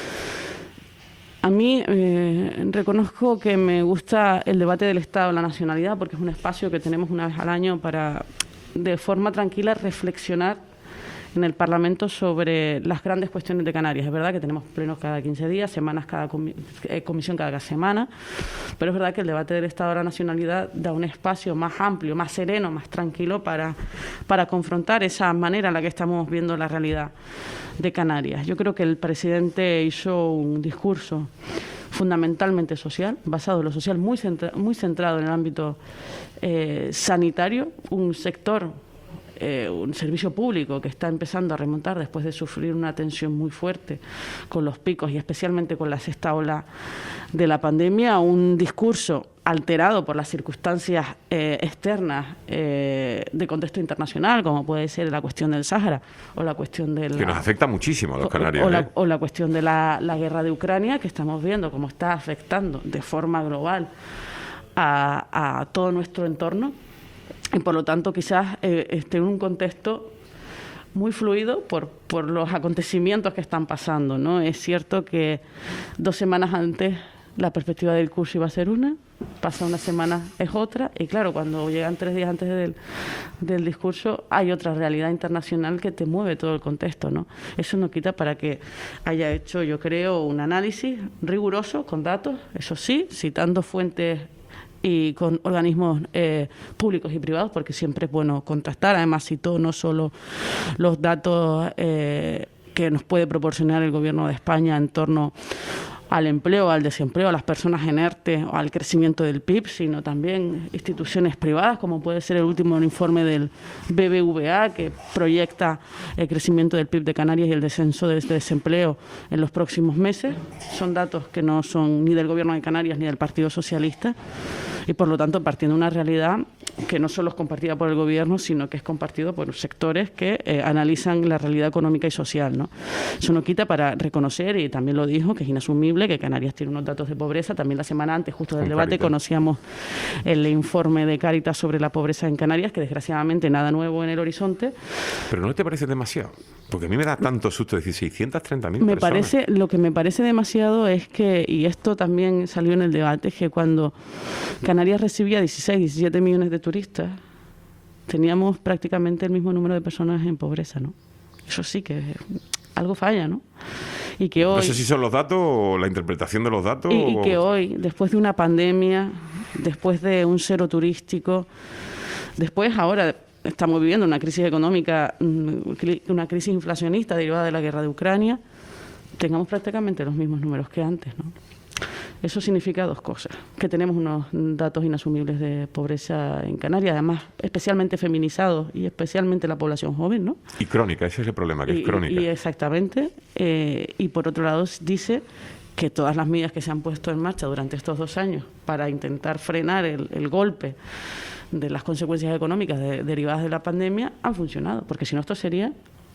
A mí eh, reconozco que me gusta el debate del Estado, la nacionalidad, porque es un espacio que tenemos una vez al año para, de forma tranquila, reflexionar en el Parlamento sobre las grandes cuestiones de Canarias. Es verdad que tenemos plenos cada quince días, semanas cada comi eh, comisión cada semana, pero es verdad que el debate del Estado de la nacionalidad da un espacio más amplio, más sereno, más tranquilo para, para confrontar esa manera en la que estamos viendo la realidad de Canarias. Yo creo que el presidente hizo un discurso fundamentalmente social, basado en lo social, muy, centra muy centrado en el ámbito eh, sanitario, un sector Eh, un servicio público que está empezando a remontar después de sufrir una tensión muy fuerte con los picos y especialmente con la sexta ola de la pandemia, un discurso alterado por las circunstancias eh, externas eh, de contexto internacional, como puede ser la cuestión del Sáhara o la cuestión de la, que nos afecta muchísimo a los canarios. O, o, la, ¿eh? o la cuestión de la, la guerra de Ucrania, que estamos viendo cómo está afectando de forma global a, a todo nuestro entorno. Y por lo tanto quizás eh, esté en un contexto muy fluido por, por los acontecimientos que están pasando, ¿no? Es cierto que dos semanas antes la perspectiva del curso iba a ser una, pasa una semana es otra, y claro, cuando llegan tres días antes del, del discurso hay otra realidad internacional que te mueve todo el contexto, ¿no? Eso no quita para que haya hecho, yo creo, un análisis riguroso, con datos, eso sí, citando fuentes y con organismos eh, públicos y privados, porque siempre es bueno contrastar. Además, citó no solo los datos eh, que nos puede proporcionar el Gobierno de España en torno al empleo, al desempleo, a las personas en ERTE o al crecimiento del P I B, sino también instituciones privadas, como puede ser el último informe del B B V A, que proyecta el crecimiento del P I B de Canarias y el descenso de este desempleo en los próximos meses. Son datos que no son ni del Gobierno de Canarias ni del Partido Socialista, y por lo tanto partiendo de una realidad que no solo es compartida por el Gobierno, sino que es compartido por sectores que eh, analizan la realidad económica y social, ¿no? Eso no quita para reconocer, y también lo dijo, que es inasumible que Canarias tiene unos datos de pobreza. También la semana antes, justo del debate, conocíamos el informe de Cáritas sobre la pobreza en Canarias, que desgraciadamente nada nuevo en el horizonte. ¿Pero no te parece demasiado? Porque a mí me da tanto susto decir seiscientas treinta mil Me personas. parece, lo que me parece demasiado es que, y esto también salió en el debate, es que cuando Canarias recibía dieciséis, diecisiete millones de turistas, teníamos prácticamente el mismo número de personas en pobreza, ¿no? Eso sí que algo falla, ¿no? Y que hoy, no sé si son los datos o la interpretación de los datos. Y, y o... que hoy, después de una pandemia, después de un cero turístico, después ahora estamos viviendo una crisis económica, una crisis inflacionista derivada de la guerra de Ucrania, tengamos prácticamente los mismos números que antes, ¿no? Eso significa dos cosas: que tenemos unos datos inasumibles de pobreza en Canarias, además especialmente feminizados y especialmente la población joven, ¿no? Y crónica, ese es el problema, que y, es crónica. Y exactamente. Eh, y por otro lado dice que todas las medidas que se han puesto en marcha durante estos dos años para intentar frenar el, el golpe de las consecuencias económicas de- derivadas de la pandemia han funcionado, porque si no esto sería...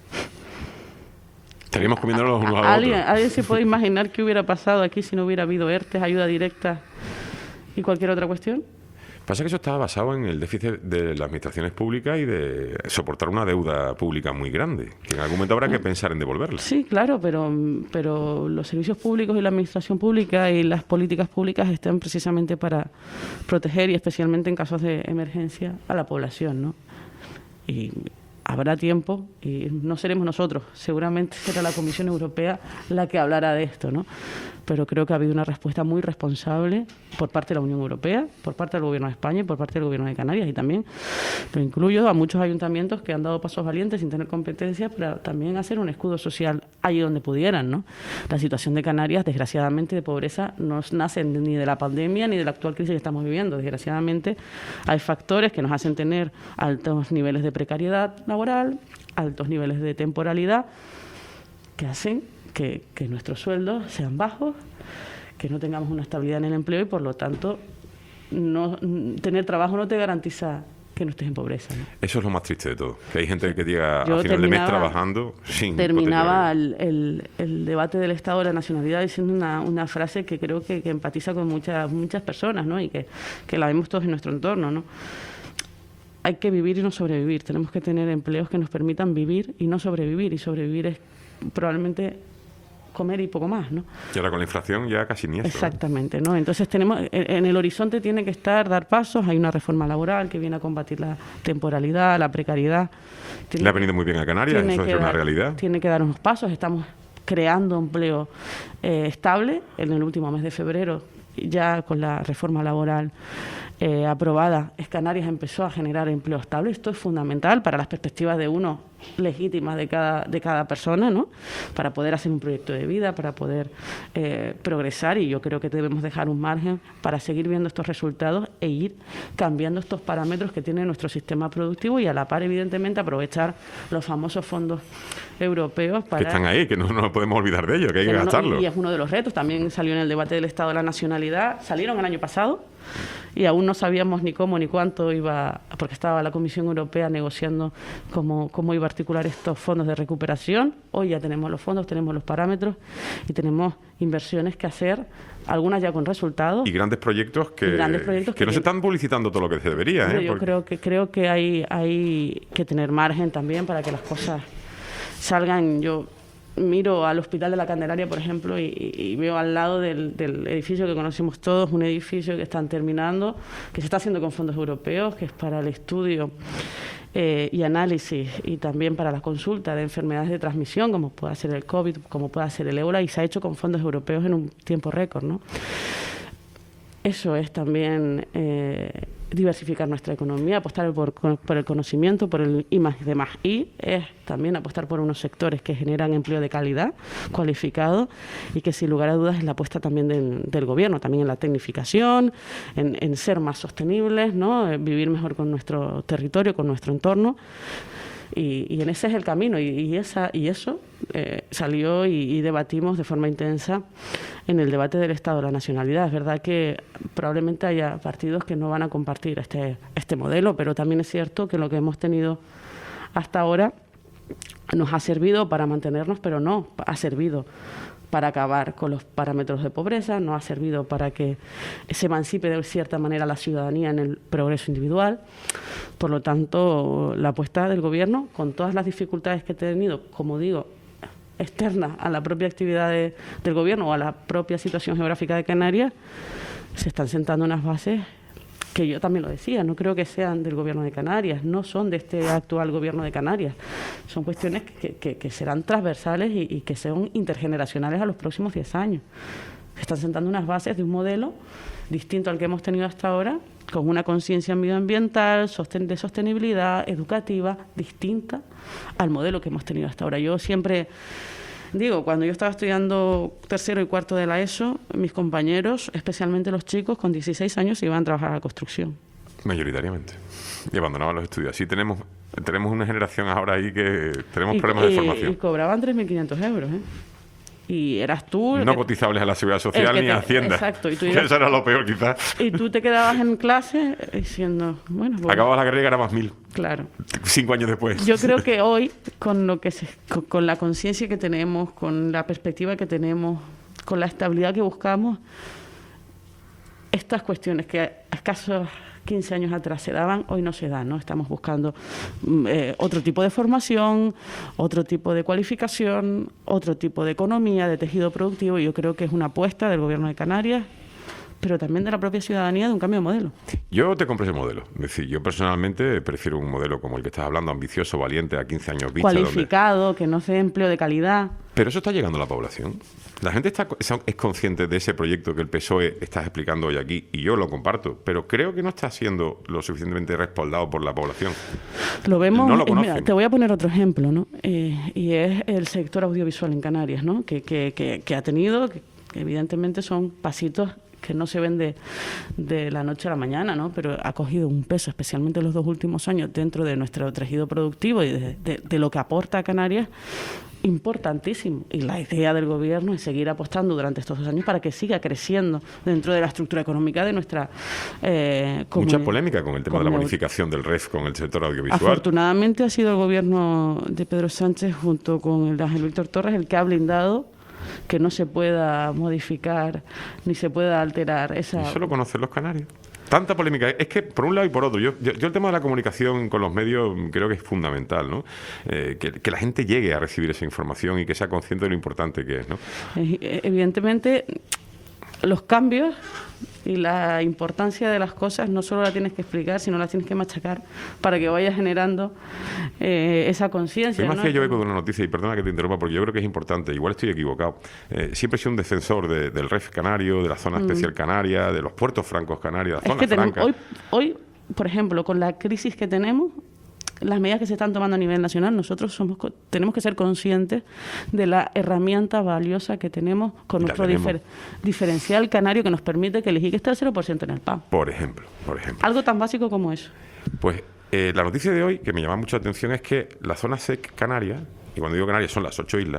Estaríamos comiéndonos los unos a los ¿Alguien, otros. ¿Alguien se puede imaginar qué hubiera pasado aquí si no hubiera habido ERTES, ayuda directa y cualquier otra cuestión? Pasa que eso estaba basado en el déficit de las administraciones públicas y de soportar una deuda pública muy grande, que en algún momento habrá que pensar en devolverla. Sí, claro, pero, pero los servicios públicos y la administración pública y las políticas públicas están precisamente para proteger, y especialmente en casos de emergencia, a la población, ¿no? Y habrá tiempo, y no seremos nosotros, seguramente será la Comisión Europea la que hablará de esto, ¿no? Pero creo que ha habido una respuesta muy responsable por parte de la Unión Europea, por parte del Gobierno de España y por parte del Gobierno de Canarias, y también lo incluyo a muchos ayuntamientos que han dado pasos valientes sin tener competencias para también hacer un escudo social allí donde pudieran, ¿no? La situación de Canarias, desgraciadamente, de pobreza no nace ni de la pandemia ni de la actual crisis que estamos viviendo. Desgraciadamente hay factores que nos hacen tener altos niveles de precariedad laboral, altos niveles de temporalidad, que hacen que, que nuestros sueldos sean bajos, que no tengamos una estabilidad en el empleo y, por lo tanto, no, tener trabajo no te garantiza que no estés en pobreza, ¿no? Eso es lo más triste de todo, que hay gente que llega Yo a final de mes terminaba- trabajando sin Terminaba hipoteca. el, el- el debate del Estado de la Nacionalidad diciendo una, una frase que creo que, que empatiza con muchas muchas personas, ¿no? Y que, que la vemos todos en nuestro entorno, ¿no? Hay que vivir y no sobrevivir. Tenemos que tener empleos que nos permitan vivir y no sobrevivir. Y sobrevivir es probablemente comer y poco más, ¿no? Y ahora con la inflación ya casi ni eso. ¿eh? Exactamente, ¿no? Entonces tenemos, en en el horizonte tiene que estar, dar pasos. Hay una reforma laboral que viene a combatir la temporalidad, la precariedad. Tiene- Le ha venido muy bien a Canarias, tiene eso es que una dar- realidad. Tiene que dar unos pasos. Estamos creando empleo eh, estable. En el último mes de febrero, ya con la reforma laboral eh, aprobada, Canarias empezó a generar empleo estable. Esto es fundamental para las perspectivas de uno legítimas de cada, de cada persona, ¿no? Para poder hacer un proyecto de vida, para poder eh, progresar, y yo creo que debemos dejar un margen para seguir viendo estos resultados e ir cambiando estos parámetros que tiene nuestro sistema productivo, y a la par, evidentemente, aprovechar los famosos fondos europeos para... Que están ahí, que no, no nos podemos olvidar de ellos, que hay que, que no- gastarlos. Y es uno de los retos. También salió en el debate del Estado de la Nacionalidad. Salieron el año pasado y aún no sabíamos ni cómo ni cuánto iba, porque estaba la Comisión Europea negociando cómo, cómo iba a articular estos fondos de recuperación. Hoy ya tenemos los fondos, tenemos los parámetros y tenemos inversiones que hacer, algunas ya con resultados. Y grandes proyectos que, Y grandes proyectos que que no se tienen- están publicitando todo lo que se debería. Hombre, ¿eh? yo Porque- creo que creo que hay hay que tener margen también para que las cosas salgan. Yo miro al Hospital de la Candelaria, por ejemplo, y, y- y veo al lado del, del edificio que conocemos todos, un edificio que están terminando, que se está haciendo con fondos europeos, que es para el estudio eh, y análisis, y también para la consulta de enfermedades de transmisión, como pueda ser el COVID, como pueda ser el ébola, y se ha hecho con fondos europeos en un tiempo récord, ¿no? Eso es también eh, diversificar nuestra economía, apostar por, por el conocimiento, por el I más D más I, es también apostar por unos sectores que generan empleo de calidad, cualificado, y que sin lugar a dudas es la apuesta también del, del gobierno, también en la tecnificación, en, en ser más sostenibles, ¿no? Eh, vivir mejor con nuestro territorio, con nuestro entorno. Y, y en ese es el camino, y, y esa y eso eh, salió y, y debatimos de forma intensa en el debate del Estado de la Nacionalidad. Es verdad que probablemente haya partidos que no van a compartir este, este modelo, pero también es cierto que lo que hemos tenido hasta ahora nos ha servido para mantenernos, pero no ha servido para acabar con los parámetros de pobreza, no ha servido para que se emancipe de cierta manera la ciudadanía en el progreso individual. Por lo tanto, la apuesta del Gobierno, con todas las dificultades que ha tenido, como digo, externas a la propia actividad de- del Gobierno o a la propia situación geográfica de Canarias, se están sentando unas bases que yo también lo decía, no creo que sean del Gobierno de Canarias, no son de este actual Gobierno de Canarias. Son cuestiones que, que- que serán transversales y, y que son intergeneracionales a los próximos diez años. Se están sentando unas bases de un modelo distinto al que hemos tenido hasta ahora, con una conciencia medioambiental, sosten- de sostenibilidad, educativa, distinta al modelo que hemos tenido hasta ahora. Yo siempre digo, cuando yo estaba estudiando tercero y cuarto de la ESO, mis compañeros, especialmente los chicos, con dieciséis años se iban a trabajar a la construcción. Mayoritariamente. Y abandonaban los estudios. Así tenemos tenemos una generación ahora ahí que tenemos Y- problemas de y- formación. Y cobraban tres mil quinientos euros, ¿eh? Y eras tú... No que, cotizables a la Seguridad Social ni te, a Hacienda. Exacto. Y tú que ibas, eso era lo peor, quizás. Y tú te quedabas en clase diciendo... bueno, pues, acababas la carrera y ganabas mil. Claro. Cinco años después. Yo creo que hoy, con lo que se, con, con la conciencia que tenemos, con la perspectiva que tenemos, con la estabilidad que buscamos, estas cuestiones que a escasos quince años atrás se daban, hoy no se dan, ¿no? Estamos buscando eh, otro tipo de formación, otro tipo de cualificación, otro tipo de economía, de tejido productivo, y yo creo que es una apuesta del Gobierno de Canarias, pero también de la propia ciudadanía, de un cambio de modelo. Yo te compro ese modelo. Es decir, yo personalmente prefiero un modelo como el que estás hablando, ambicioso, valiente, a quince años vista. Cualificado, donde... que no sea empleo de calidad. Pero eso está llegando a la población. La gente está, es consciente de ese proyecto que el P S O E está explicando hoy aquí, y yo lo comparto, pero creo que no está siendo lo suficientemente respaldado por la población. Lo vemos, no lo eh, mira, conocen. te voy a poner otro ejemplo, ¿no? Eh, y es el sector audiovisual en Canarias, ¿no? Que, que, que, que ha tenido, que, que evidentemente son pasitos que no se ven de, de la noche a la mañana, ¿no? Pero ha cogido un peso, especialmente en los dos últimos años, dentro de nuestro tejido productivo y de, de, de lo que aporta a Canarias, importantísimo. Y la idea del Gobierno es seguir apostando durante estos dos años para que siga creciendo dentro de la estructura económica de nuestra eh, Mucha polémica con el tema de la comunidad. bonificación del R E F con el sector audiovisual. Afortunadamente ha sido el Gobierno de Pedro Sánchez junto con el de Ángel Víctor Torres el que ha blindado que no se pueda modificar ni se pueda alterar esa... Eso lo conocen los canarios. Tanta polémica. Es que, por un lado y por otro, yo, yo, yo el tema de la comunicación con los medios creo que es fundamental, ¿no? Eh, que, que la gente llegue a recibir esa información y que sea consciente de lo importante que es, ¿no? Evidentemente, los cambios y la importancia de las cosas no solo la tienes que explicar, sino la tienes que machacar para que vaya generando eh, esa conciencia. Yo me ¿no? hacía yo eco de una noticia, y perdona que te interrumpa, porque yo creo que es importante, igual estoy equivocado. Eh, siempre he sido un defensor de, del R E F canario, de la zona especial canaria, de los puertos francos canarios, la Es zona que tenemos, franca. hoy, hoy, por ejemplo, con la crisis que tenemos, las medidas que se están tomando a nivel nacional, nosotros somos tenemos que ser conscientes de la herramienta valiosa que tenemos con Ya nuestro tenemos. difer- diferencial canario que nos permite que el I G I esté al cero por ciento en el P A M. Por ejemplo, por ejemplo. Algo tan básico como eso. Pues eh, la noticia de hoy, que me llama mucho la atención, es que la zona S E C canaria, y cuando digo Canarias son las ocho islas,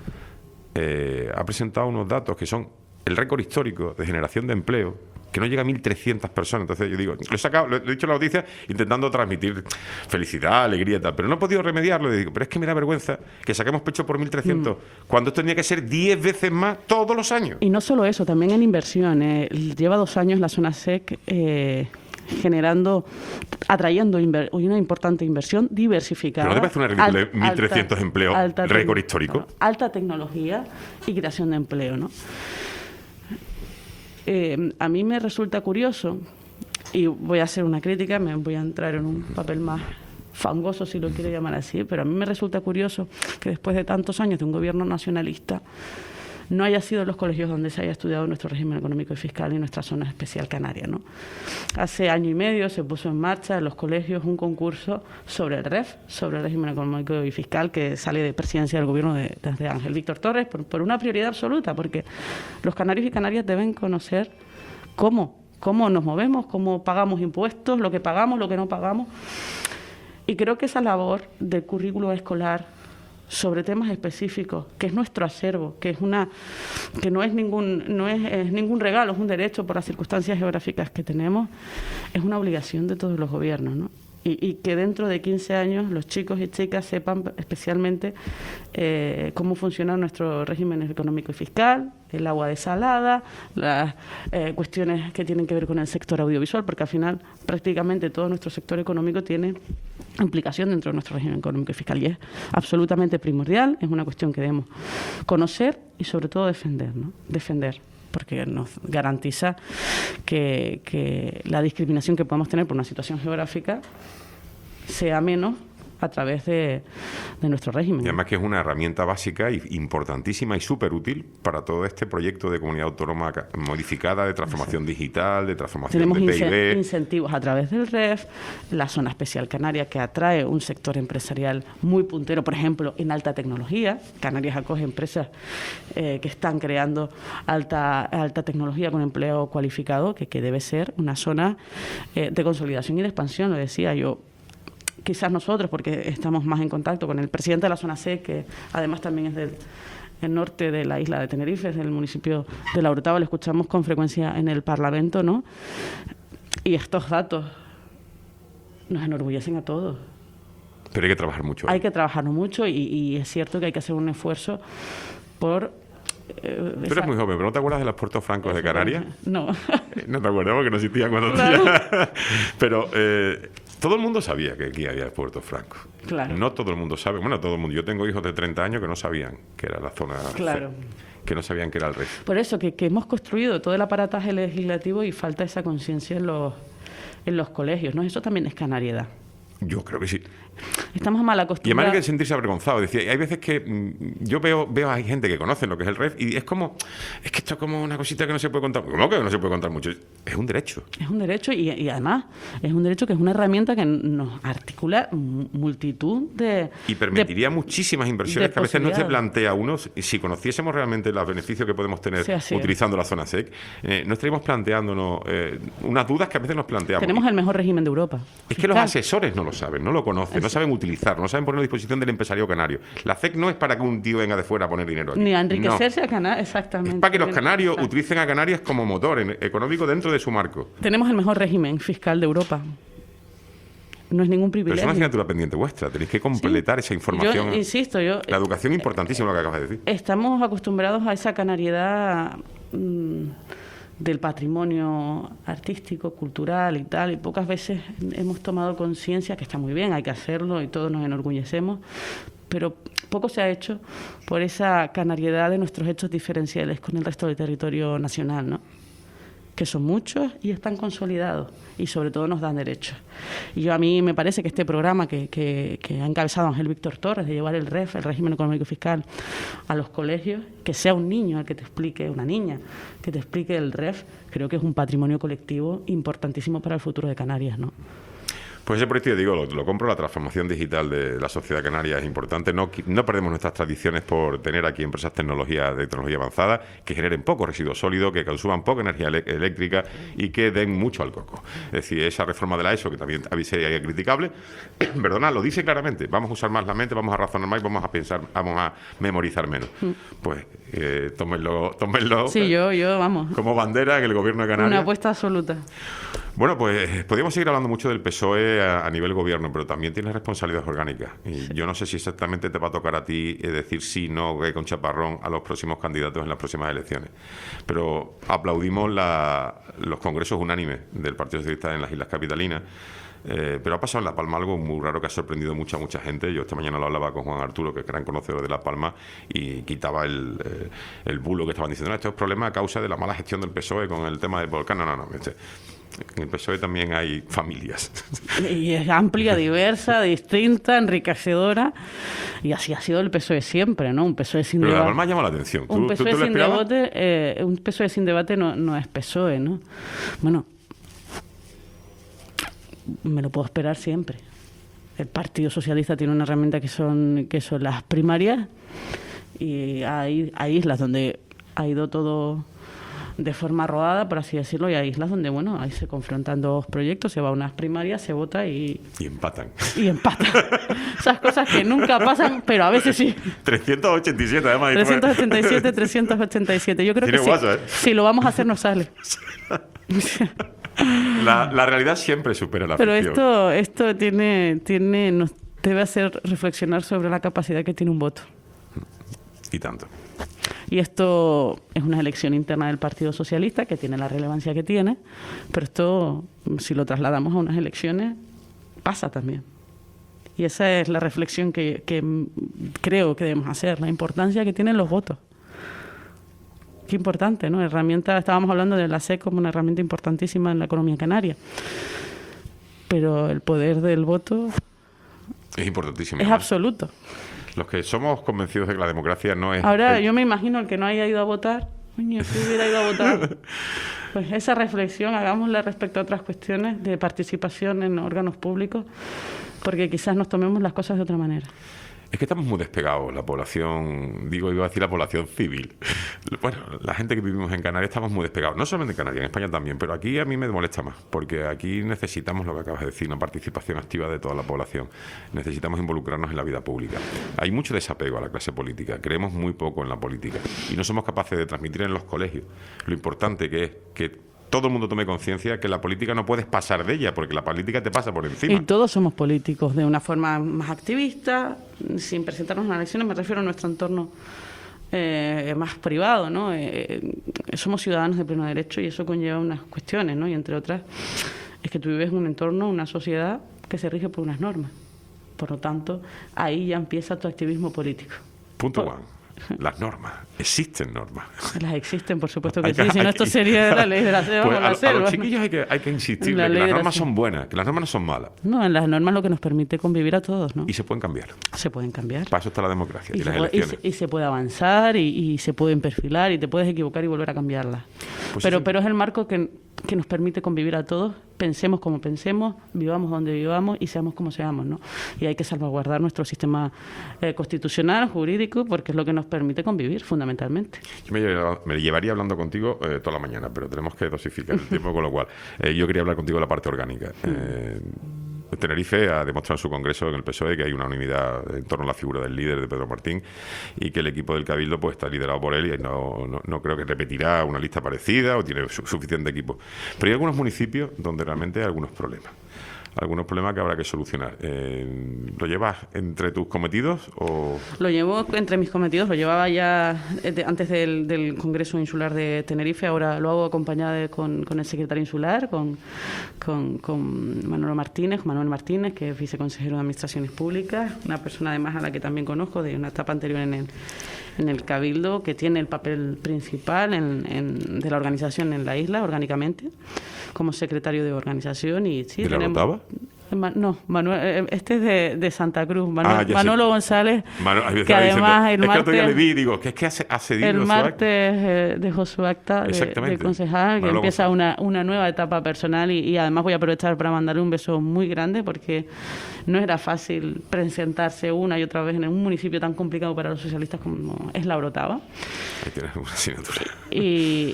eh, ha presentado unos datos que son el récord histórico de generación de empleo, que no llega a mil trescientas personas. Entonces yo digo, lo he sacado, lo he dicho en la noticia intentando transmitir felicidad, alegría y tal, pero no he podido remediarlo. Y digo, pero es que me da vergüenza que saquemos pecho por mil trescientos, mm. cuando esto tenía que ser diez veces más todos los años. Y no solo eso, también en inversión. Eh, lleva dos años la zona S E C eh, generando, atrayendo inver- una importante inversión diversificada. Pero no te parece una ridícula Al- mil trescientos alta- empleos, alta récord tec- histórico. Alta tecnología y creación de empleo, ¿no? Eh, a mí me resulta curioso, y voy a hacer una crítica, me voy a entrar en un papel más fangoso, si lo quiere llamar así, pero a mí me resulta curioso que después de tantos años de un gobierno nacionalista no haya sido en los colegios donde se haya estudiado nuestro régimen económico y fiscal y nuestra zona especial canaria, ¿no? Hace año y medio se puso en marcha en los colegios un concurso sobre el R E F, sobre el régimen económico y fiscal, que sale de presidencia del gobierno de, de Ángel Víctor Torres, por, por una prioridad absoluta, porque los canarios y canarias deben conocer cómo, cómo nos movemos, cómo pagamos impuestos, lo que pagamos, lo que no pagamos. Y creo que esa labor del currículo escolar sobre temas específicos, que es nuestro acervo, que es una que no es ningún no es, es ningún regalo, es un derecho por las circunstancias geográficas que tenemos, es una obligación de todos los gobiernos, ¿no? Y, y que dentro de quince años los chicos y chicas sepan especialmente eh, cómo funciona nuestro régimen económico y fiscal, el agua desalada, las eh, cuestiones que tienen que ver con el sector audiovisual, porque al final prácticamente todo nuestro sector económico tiene implicación dentro de nuestro régimen económico y fiscal, y es absolutamente primordial, es una cuestión que debemos conocer y sobre todo defender, ¿no? Defender. Porque nos garantiza que, que la discriminación que podemos tener por una situación geográfica sea menos a través de, de nuestro régimen. Y además que es una herramienta básica y importantísima y súper útil para todo este proyecto de comunidad autónoma modificada, de transformación digital, de transformación Tenemos de P I B. incentivos a través del R E F, la zona especial canaria, que atrae un sector empresarial muy puntero, por ejemplo, en alta tecnología. Canarias acoge empresas eh, que están creando alta, alta tecnología con empleo cualificado, que, que debe ser una zona eh, de consolidación y de expansión, lo decía yo. Quizás nosotros, porque estamos más en contacto con el presidente de la zona C, que además también es del, el norte de la isla de Tenerife, es el municipio de La Orotava, lo escuchamos con frecuencia en el Parlamento, ¿no? Y estos datos nos enorgullecen a todos. Pero hay que trabajar mucho. Hay que trabajar mucho y, y es cierto que hay que hacer un esfuerzo por... Eh, Tú eres muy joven, pero ¿no te acuerdas de los puertos francos de Canarias? No. Eh, No te acuerdas porque no existían cuando Claro. tenía. Pero eh, todo el mundo sabía que aquí había puertos francos. Claro. No todo el mundo sabe. Bueno, todo el mundo. Yo tengo hijos de treinta años que no sabían que era la zona... Claro. Que no sabían que era el R E F. Por eso, que, que hemos construido todo el aparataje legislativo y falta esa conciencia en los, en los colegios, ¿no? Eso también es canariedad. Yo creo que sí. Estamos mal Y además hay acostumbrados. que sentirse avergonzado. Decía, hay veces que mm, yo veo veo a gente que conoce lo que es el R E F y es como, es que esto es como una cosita que no se puede contar. ¿Cómo que no se puede contar mucho? Es un derecho. Es un derecho y, y además es un derecho que es una herramienta que nos articula m- multitud de... Y permitiría de- muchísimas inversiones de que a veces no se posibilidades. plantea uno. Y si conociésemos realmente los beneficios que podemos tener Sí, así es. utilizando la zona S E C, eh, no estaríamos planteándonos eh, unas dudas que a veces nos planteamos. Tenemos el mejor régimen de Europa. Es que los Fiscal. asesores no lo saben, no lo conocen, no saben utilizarlo, no saben ponerlo a disposición del empresario canario. La S E C no es para que un tío venga de fuera a poner dinero aquí. Ni a No. enriquecerse a Canarias, exactamente. Es para que los canarios Exacto. utilicen a Canarias como motor en- económico dentro de su marco. Tenemos el mejor régimen fiscal de Europa. No es ningún Pero es privilegio. una asignatura pendiente vuestra, tenéis que completar esa información. Yo insisto, yo... La educación es importantísima, lo que acabas de decir. Estamos acostumbrados a esa canariedad mm, del patrimonio artístico, cultural y tal, y pocas veces hemos tomado conciencia, que está muy bien, hay que hacerlo y todos nos enorgullecemos, pero poco se ha hecho por esa canariedad de nuestros hechos diferenciales con el resto del territorio nacional, ¿no? Que son muchos y están consolidados y sobre todo nos dan derechos. Y yo a mí me parece que este programa que, que, que ha encabezado Ángel Víctor Torres de llevar el R E F, el régimen económico y fiscal, a los colegios, que sea un niño el que te explique, una niña, que te explique el R E F, creo que es un patrimonio colectivo importantísimo para el futuro de Canarias, ¿no? Pues ese proyecto, yo digo, lo, lo compro, la transformación digital de la sociedad canaria es importante. No, qui- no perdemos nuestras tradiciones por tener aquí empresas tecnología, de tecnología avanzada que generen poco residuo sólido, que consuman poca energía ele- eléctrica y que den mucho al coco. Es decir, esa reforma de la ESO, que también sería criticable, perdona, lo dice claramente, vamos a usar más la mente, vamos a razonar más y vamos a pensar, vamos a memorizar menos. Pues eh, tómenlo, tómenlo Sí, yo, yo, vamos, como bandera en el gobierno de Canarias. una apuesta absoluta. Bueno, pues podríamos seguir hablando mucho del P S O E a, a nivel gobierno, pero también tiene responsabilidades orgánicas. Y yo no sé si exactamente te va a tocar a ti eh, decir sí, no, que con chaparrón a los próximos candidatos en las próximas elecciones. Pero aplaudimos la- los congresos unánimes del Partido Socialista en las Islas Capitalinas. Eh, pero ha pasado en La Palma algo muy raro que ha sorprendido mucha, mucha gente. Yo esta mañana lo hablaba con Juan Arturo, que es gran conocedor de La Palma, y quitaba el, eh, el bulo que estaban diciendo. No, esto es problema a causa de la mala gestión del P S O E con el tema del volcán. No, no, no. Este, en el P S O E también hay familias. Y es amplia, diversa, distinta, enriquecedora. Y así ha sido el P S O E siempre, ¿no? Un P S O E sin Pero La debate. Palma llama la atención. ¿Tú, Un tú- P S O E tú lo sin esperabas? debate, eh, un P S O E sin debate no, no es P S O E, ¿no? Bueno, me lo puedo esperar siempre. El Partido Socialista tiene una herramienta que son que son las primarias y hay, hay islas donde ha ido todo de forma rodada, por así decirlo, y hay islas donde, bueno, ahí se confrontan dos proyectos, se va a unas primarias, se vota y, Y empatan. y empatan. Esas cosas que nunca pasan, pero a veces sí. trescientos ochenta y siete, además. trescientos ochenta y siete, trescientos ochenta y siete. Yo creo Tiene que sí. guasa, ¿eh? Si lo vamos a hacer, nos sale. La, la realidad siempre supera la Pero ficción. esto, esto tiene, tiene, nos debe hacer reflexionar sobre la capacidad que tiene un voto. Y tanto. Y esto es una elección interna del Partido Socialista que tiene la relevancia que tiene, pero esto, si lo trasladamos a unas elecciones, pasa también. Y esa es la reflexión que, que creo que debemos hacer, la importancia que tienen los votos. Qué importante, ¿no? Herramienta, estábamos hablando de la S E C como una herramienta importantísima en la economía canaria. Pero el poder del voto Es importantísimo. es ¿no? absoluto. Los que somos convencidos de que la democracia no es... Ahora el- yo me imagino el que no haya ido a votar, coño, si hubiera ido a votar. Pues esa reflexión hagámosla respecto a otras cuestiones de participación en órganos públicos, porque quizás nos tomemos las cosas de otra manera. Es que estamos muy despegados, la población, digo, iba a decir la población civil. Bueno, la gente que vivimos en Canarias estamos muy despegados, no solamente en Canarias, en España también, pero aquí a mí me molesta más, porque aquí necesitamos lo que acabas de decir, una participación activa de toda la población. Necesitamos involucrarnos en la vida pública. Hay mucho desapego a la clase política, creemos muy poco en la política y no somos capaces de transmitir en los colegios lo importante que es que todo el mundo tome conciencia que la política no puedes pasar de ella, porque la política te pasa por encima. Y todos somos políticos de una forma más activista, sin presentarnos en las elecciones, me refiero a nuestro entorno eh, más privado, ¿no? Eh, somos ciudadanos de pleno derecho y eso conlleva unas cuestiones, ¿no? Y entre otras, es que tú vives en un entorno, una sociedad que se rige por unas normas. Por lo tanto, ahí ya empieza tu activismo político. Punto one. Las normas. Existen normas. Las existen, por supuesto que, Hay que sí. Si no, esto sería la ley de la selva. Pues o la a, selva. a los chiquillos hay que, hay que insistir La que ley las de la normas selva. son buenas, que las normas no son malas. No, en las normas lo que nos permite convivir a todos, ¿no? Y se pueden cambiar. Se pueden cambiar. Para eso está la democracia y, Y, las se puede, y, elecciones. se, y se puede avanzar y, y se pueden perfilar y te puedes equivocar y volver a cambiarlas. Pues pero, eso- pero es el marco que, que nos permite convivir a todos, pensemos como pensemos, vivamos donde vivamos y seamos como seamos, ¿no? Y hay que salvaguardar nuestro sistema eh, constitucional, jurídico, porque es lo que nos permite convivir, fundamentalmente. Yo me, lleva- me llevaría hablando contigo eh, toda la mañana, pero tenemos que dosificar el tiempo, con lo cual eh, yo quería hablar contigo de la parte orgánica. Eh, Tenerife ha demostrado en su congreso en el P S O E que hay una unanimidad en torno a la figura del líder de Pedro Martín y que el equipo del Cabildo pues está liderado por él y no, no, no creo que repetirá una lista parecida o tiene su- suficiente equipo. Pero hay algunos municipios donde realmente hay algunos problemas. Algunos problemas que habrá que solucionar. Eh, ¿Lo llevas entre tus cometidos o...? Lo llevo entre mis cometidos, lo llevaba ya eh, de- antes del, del Congreso Insular de Tenerife, ahora lo hago acompañada de- con, con el secretario insular, con, con, con Manolo Martínez, Manuel Martínez, que es viceconsejero de Administraciones Públicas, una persona además a la que también conozco de una etapa anterior en el, en el Cabildo, que tiene el papel principal en, en- de la organización en la isla, orgánicamente, como secretario de organización. Y sí, ¿De la tenemos- Rotava? Ma- No, Manuel, eh, este es de, de Santa Cruz, Manuel- Ah, ya sé. Manolo González, Mano, hay veces que me dicen, además "No, el es que el otro día le martes, vi", digo, que es que ha, ha cedido el su martes acta. eh, dejó su acta de, Exactamente. de concejal, que Manolo empieza una, una nueva etapa personal y, y además voy a aprovechar para mandarle un beso muy grande porque no era fácil presentarse una y otra vez en un municipio tan complicado para los socialistas como es La Orotava. Ahí tienes una asignatura. Y,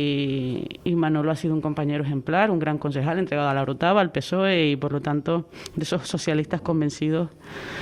y, y Manolo ha sido un compañero ejemplar, un gran concejal entregado a La Orotava, al P S O E y por lo tanto de esos socialistas convencidos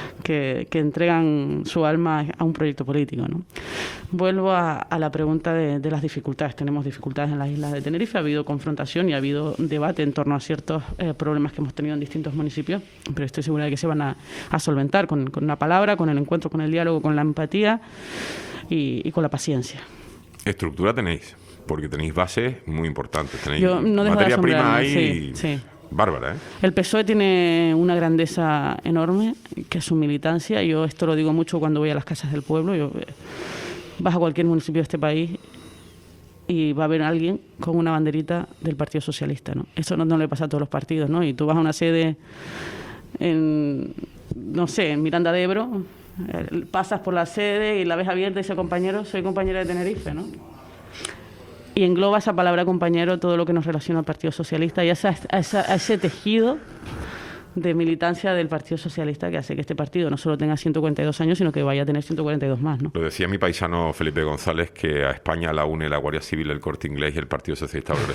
que, que entregan su alma a un proyecto político, ¿no? Vuelvo a, a la pregunta de, de las dificultades. Tenemos dificultades en las islas de Tenerife, ha habido confrontación y ha habido debate en torno a ciertos eh, problemas que hemos tenido en distintos municipios, pero estoy segura de que se van a, a solventar con, con una palabra, con el encuentro, con el diálogo, con la empatía y, y con la paciencia. Estructura tenéis, porque tenéis bases muy importantes. Tenéis Yo no dejo de materia prima asombrarme, ahí sí, sí. bárbara, ¿eh? El P S O E tiene una grandeza enorme, que es su militancia. Yo esto lo digo mucho cuando voy a las casas del pueblo. Yo, eh, vas a cualquier municipio de este país y va a haber alguien con una banderita del Partido Socialista, ¿no? Eso no, no le pasa a todos los partidos, ¿no? Y tú vas a una sede en, no sé, en Miranda de Ebro, eh, pasas por la sede y la ves abierta y dice, compañero, soy compañera de Tenerife, ¿no? Y engloba esa palabra compañero todo lo que nos relaciona al Partido Socialista y a, esa, a, esa- a ese tejido de militancia del Partido Socialista que hace que este partido no solo tenga ciento cuarenta y dos años, sino que vaya a tener ciento cuarenta y dos más, ¿no? Lo decía mi paisano Felipe González, que a España la une la Guardia Civil, el Corte Inglés y el Partido Socialista Obrero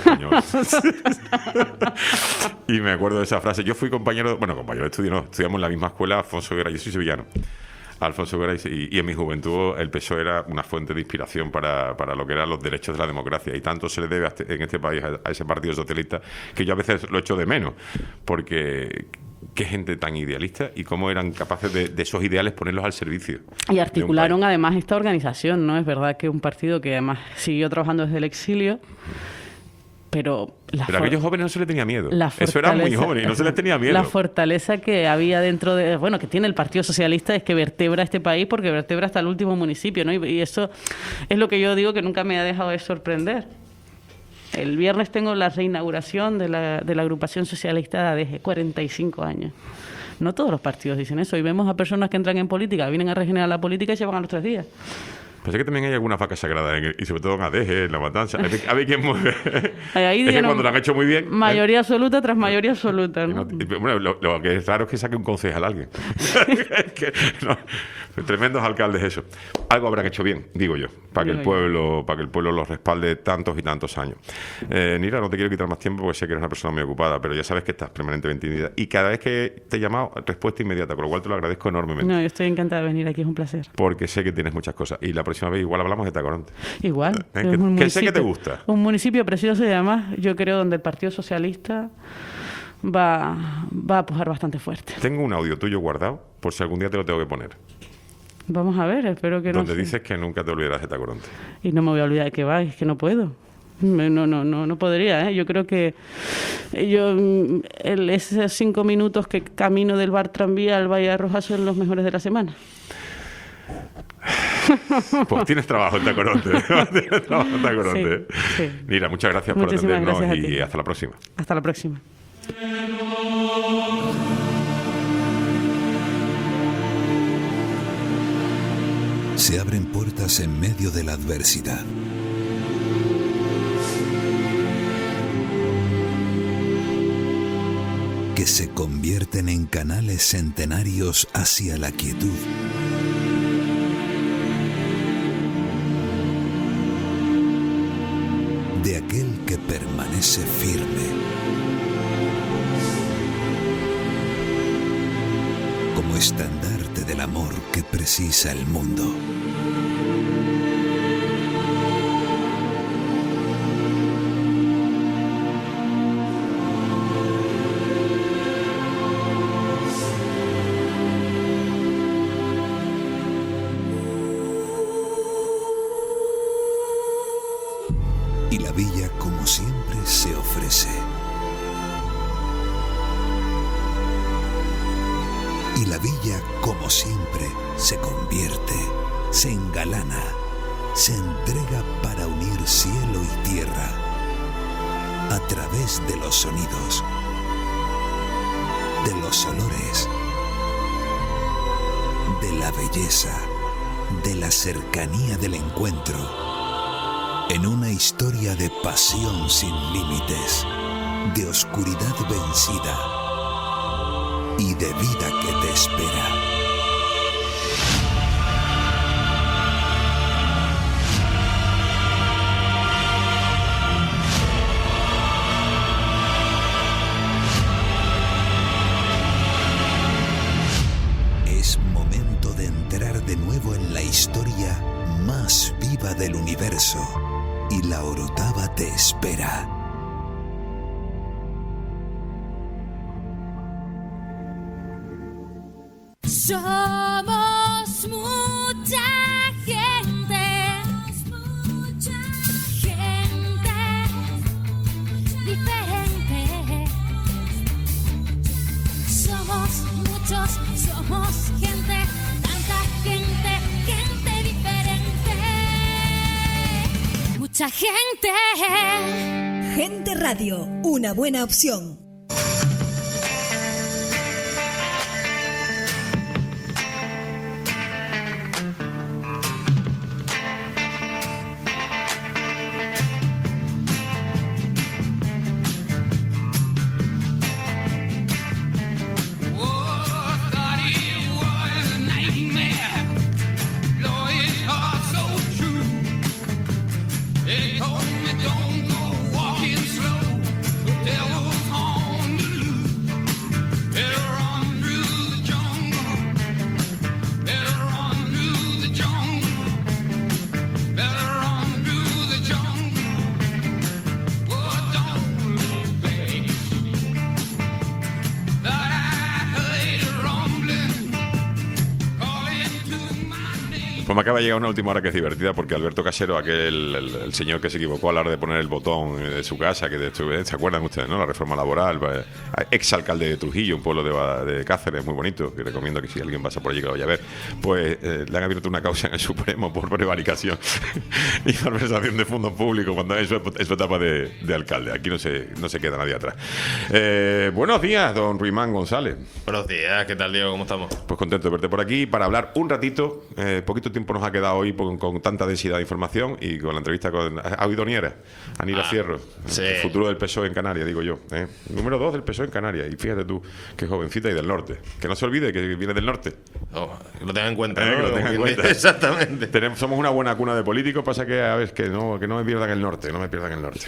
Español. Y me acuerdo de esa frase. Yo fui compañero, bueno, compañero de estudio, no, estudiamos en la misma escuela, Alfonso Guerra, yo soy sevillano. Alfonso Guerra, y, y en mi juventud el P S O E era una fuente de inspiración para, para lo que eran los derechos de la democracia, y tanto se le debe a este- en este país a, a ese Partido Socialista que yo a veces lo echo de menos, porque qué gente tan idealista y cómo eran capaces de, de esos ideales ponerlos al servicio. Y articularon además esta organización, ¿no? Es verdad que un partido que además siguió trabajando desde el exilio, pero... La Pero a for- aquellos jóvenes no se les tenía miedo. la Eso era muy fortaleza- joven y no se les tenía miedo. La fortaleza que había dentro de, bueno, que tiene el Partido Socialista es que vertebra este país porque vertebra hasta el último municipio, ¿no? Y, y eso es lo que yo digo que nunca me ha dejado de sorprender. El viernes tengo la reinauguración de la, de la agrupación socialista de cuarenta y cinco años. No todos los partidos dicen eso. Y vemos a personas que entran en política, vienen a regenerar la política y se van a los tres días. Pues es que también hay algunas vacas sagradas, en el- y sobre todo en Adeje, en La Matanza. A ver, a ver quién mueve. Ahí Es que dieron cuando lo han hecho muy bien... ¿eh? Mayoría absoluta tras mayoría absoluta, ¿no? Y, Bueno, lo, lo que es raro es que saque un concejal alguien. Es que, no, tremendos alcaldes eso. Algo habrán hecho bien, digo yo, para que el Digo yo. pueblo, para que el pueblo los respalde tantos y tantos años. Eh, Nira, no te quiero quitar más tiempo porque sé que eres una persona muy ocupada, pero ya sabes que estás permanentemente unida. Y cada vez que te he llamado, respuesta inmediata, con lo cual te lo agradezco enormemente. No, yo estoy encantada de venir aquí, es un placer. Porque sé que tienes muchas cosas. Y la próxima vez igual hablamos de Tacoronte. Igual. Eh, es que- un que sé que te municipio- gusta. Un municipio precioso y además, yo creo, donde el Partido Socialista va, va a pujar bastante fuerte. Tengo un audio tuyo guardado, por si algún día te lo tengo que poner. Vamos a ver, espero que no. Donde se- dices que nunca te olvidarás de Tacoronte. Y no me voy a olvidar de que va, es que no puedo. Me- No, no, no, no podría, ¿eh? Yo creo que yo mm, el- esos cinco minutos que camino del bar tranvía al Valle de Rojas son los mejores de la semana. Pues tienes trabajo en Tacoronte. Tienes trabajo en Tacoronte. Sí, sí. Mira, muchas gracias Muchísimas por atendernos gracias a y ti. hasta la próxima. Hasta la próxima. Se abren puertas en medio de la adversidad. Que se convierten en canales centenarios hacia la quietud. De aquel que permanece firme. Como estandarte del amor que precisa el mundo. Y la villa, como siempre, se ofrece. Y la villa, como siempre, se convierte, se engalana, se entrega para unir cielo y tierra a través de los sonidos, de los olores, de la belleza, de la cercanía del encuentro, en una historia de pasión sin límites, de oscuridad vencida y de vida que te espera. Es momento de entrar de nuevo en la historia más viva del universo y la Orotava te espera. Somos mucha gente, gente diferente. Somos muchos, somos gente, tanta gente, gente diferente. Mucha gente. Gente Radio, una buena opción. Pues me acaba de llegar una última hora que es divertida porque Alberto Casero, aquel el, el señor que se equivocó a la hora de poner el botón de su casa, que de hecho, ¿se acuerdan ustedes, no? La reforma laboral, pues, ex alcalde de Trujillo, un pueblo de, Ba- de Cáceres, muy bonito, que recomiendo que si alguien pasa por allí que lo vaya a ver, pues eh, le han abierto una causa en el Supremo por prevaricación y malversación de fondos públicos cuando es su, es su etapa de, de alcalde. Aquí no se, no se queda nadie atrás. Eh, buenos días, don Ruimán González. Buenos días, ¿qué tal, Diego? ¿Cómo estamos? Pues contento de verte por aquí para hablar un ratito, eh, poquito tiempo tiempo nos ha quedado hoy con, con tanta densidad de información y con la entrevista con... ¿Ha oído Nieres? Anira Ah, Fierro. sí. El futuro del P S O E en Canarias, digo yo. ¿eh? Número dos del P S O E en Canarias. Y fíjate tú, qué jovencita y del norte. Que no se olvide que viene del norte. Oh, que lo tenga en cuenta, Eh, ¿no? que lo Como tenga en quien cuenta. dice. Exactamente. Tenemos, somos una buena cuna de políticos, pasa que a ver, que no, que no me pierdan el norte, no me pierdan el norte.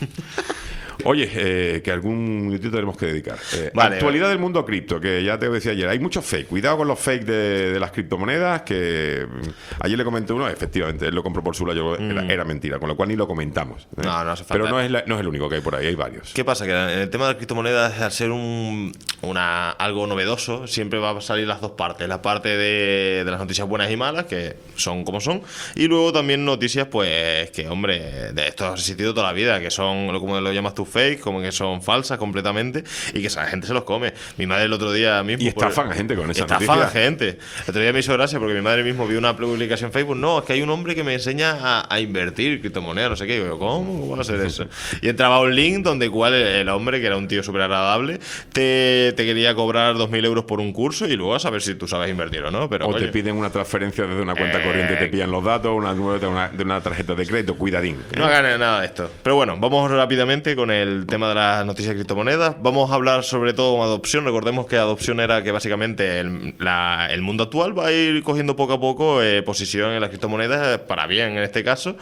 Oye, eh, que algún minutito tenemos que dedicar. Eh, Vale, actualidad vale. del mundo cripto, que ya te decía ayer. Hay muchos fake. Cuidado con los fake de, de las criptomonedas, que mm, ayer le comenté uno, efectivamente, él lo compró por su lado, era, Mm. era mentira, con lo cual ni lo comentamos. ¿eh? No, no hace falta. Pero no es, la- no es el único que hay por ahí, hay varios. ¿Qué pasa? Que en el tema de las criptomonedas, al ser un, una, algo novedoso, siempre va a salir las dos partes. La parte de, de las noticias buenas y malas, que son como son, y luego también noticias, pues, que, hombre, de esto ha existido toda la vida, que son, como lo llamas tú, fake, como que son falsas completamente, y que esa gente se los come. Mi madre el otro día mismo... Y estafan a gente con esa Estafan noticia. a gente. El otro día me hizo gracia porque mi madre mismo vio una publicación en Facebook. No, es que hay un hombre que me enseña a, a invertir criptomonedas, no sé qué. Y yo, ¿cómo? ¿Cómo va a ser eso? Y entraba a un link donde cual el, el hombre, que era un tío súper agradable, te, te quería cobrar dos mil euros por un curso y luego a saber si tú sabes invertir o no. Pero, O te oye, piden una transferencia desde una cuenta Eh, corriente, te pillan los datos, una, de, una, de una tarjeta de crédito, cuidadín. ¿eh? no hagan nada de esto. Pero bueno, vamos rápidamente con el tema de las noticias de criptomonedas. Vamos a hablar sobre todo con adopción. Recordemos que adopción era que básicamente el, la- el mundo actual va a ir cogiendo poco a poco eh, posición en las criptomonedas, para bien en este caso.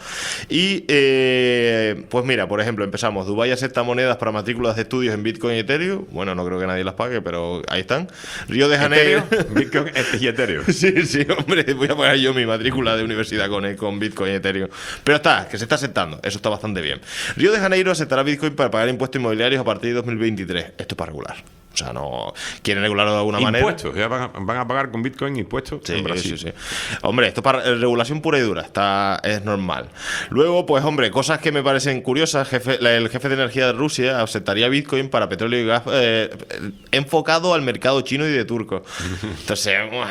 Y eh, pues mira, por ejemplo, empezamos. Dubái acepta monedas para matrículas de estudios en Bitcoin y Ethereum. Bueno, no creo que nadie las pague, pero ahí están. Río de Janeiro. Ethereum, Bitcoin y Ethereum. Sí, sí, hombre, voy a pagar yo mi matrícula de universidad con, con Bitcoin y Ethereum. Pero está, que se está aceptando, eso está bastante bien. Río de Janeiro aceptará Bitcoin para pagar impuestos inmobiliarios a partir de dos mil veintitrés. Esto es para regular. O sea, no quieren regularlo de alguna manera. Impuestos, ya van a, van a pagar con Bitcoin impuestos Sí, en Brasil. sí, sí. Hombre, esto es para eh, regulación pura y dura, está, es normal. Luego, pues hombre, cosas que me parecen curiosas, jefe, la- el jefe de energía de Rusia aceptaría Bitcoin para petróleo y gas eh, enfocado al mercado chino y de turco. Entonces, bueno...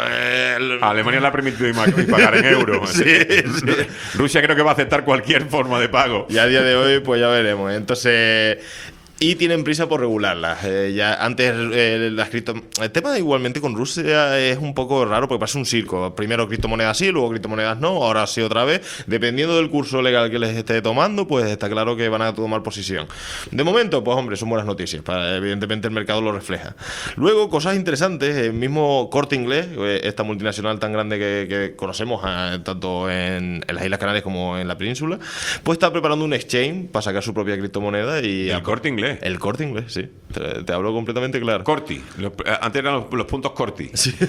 el- A Alemania le ha permitido ir ma- y pagar en euros. Sí, sí. Rusia creo que va a aceptar cualquier forma de pago. Y a día de hoy, pues ya veremos. Entonces... Y tienen prisa por regularlas. Eh, ya antes eh, las cripto... El tema igualmente con Rusia es un poco raro porque pasa un circo. Primero criptomonedas sí, luego criptomonedas no, ahora sí otra vez. Dependiendo del curso legal que les esté tomando, pues está claro que van a tomar posición. De momento, pues hombre, son buenas noticias. Para, evidentemente el mercado lo refleja. Luego, cosas interesantes. El mismo Corte Inglés, eh, esta multinacional tan grande que, que conocemos eh, tanto en, en las Islas Canarias como en la península, pues está preparando un exchange para sacar su propia criptomoneda. Y El Corte Inglés. El Corte Inglés, sí. Te, te hablo completamente claro. Corti. Los- eh, antes eran los, los puntos Corti.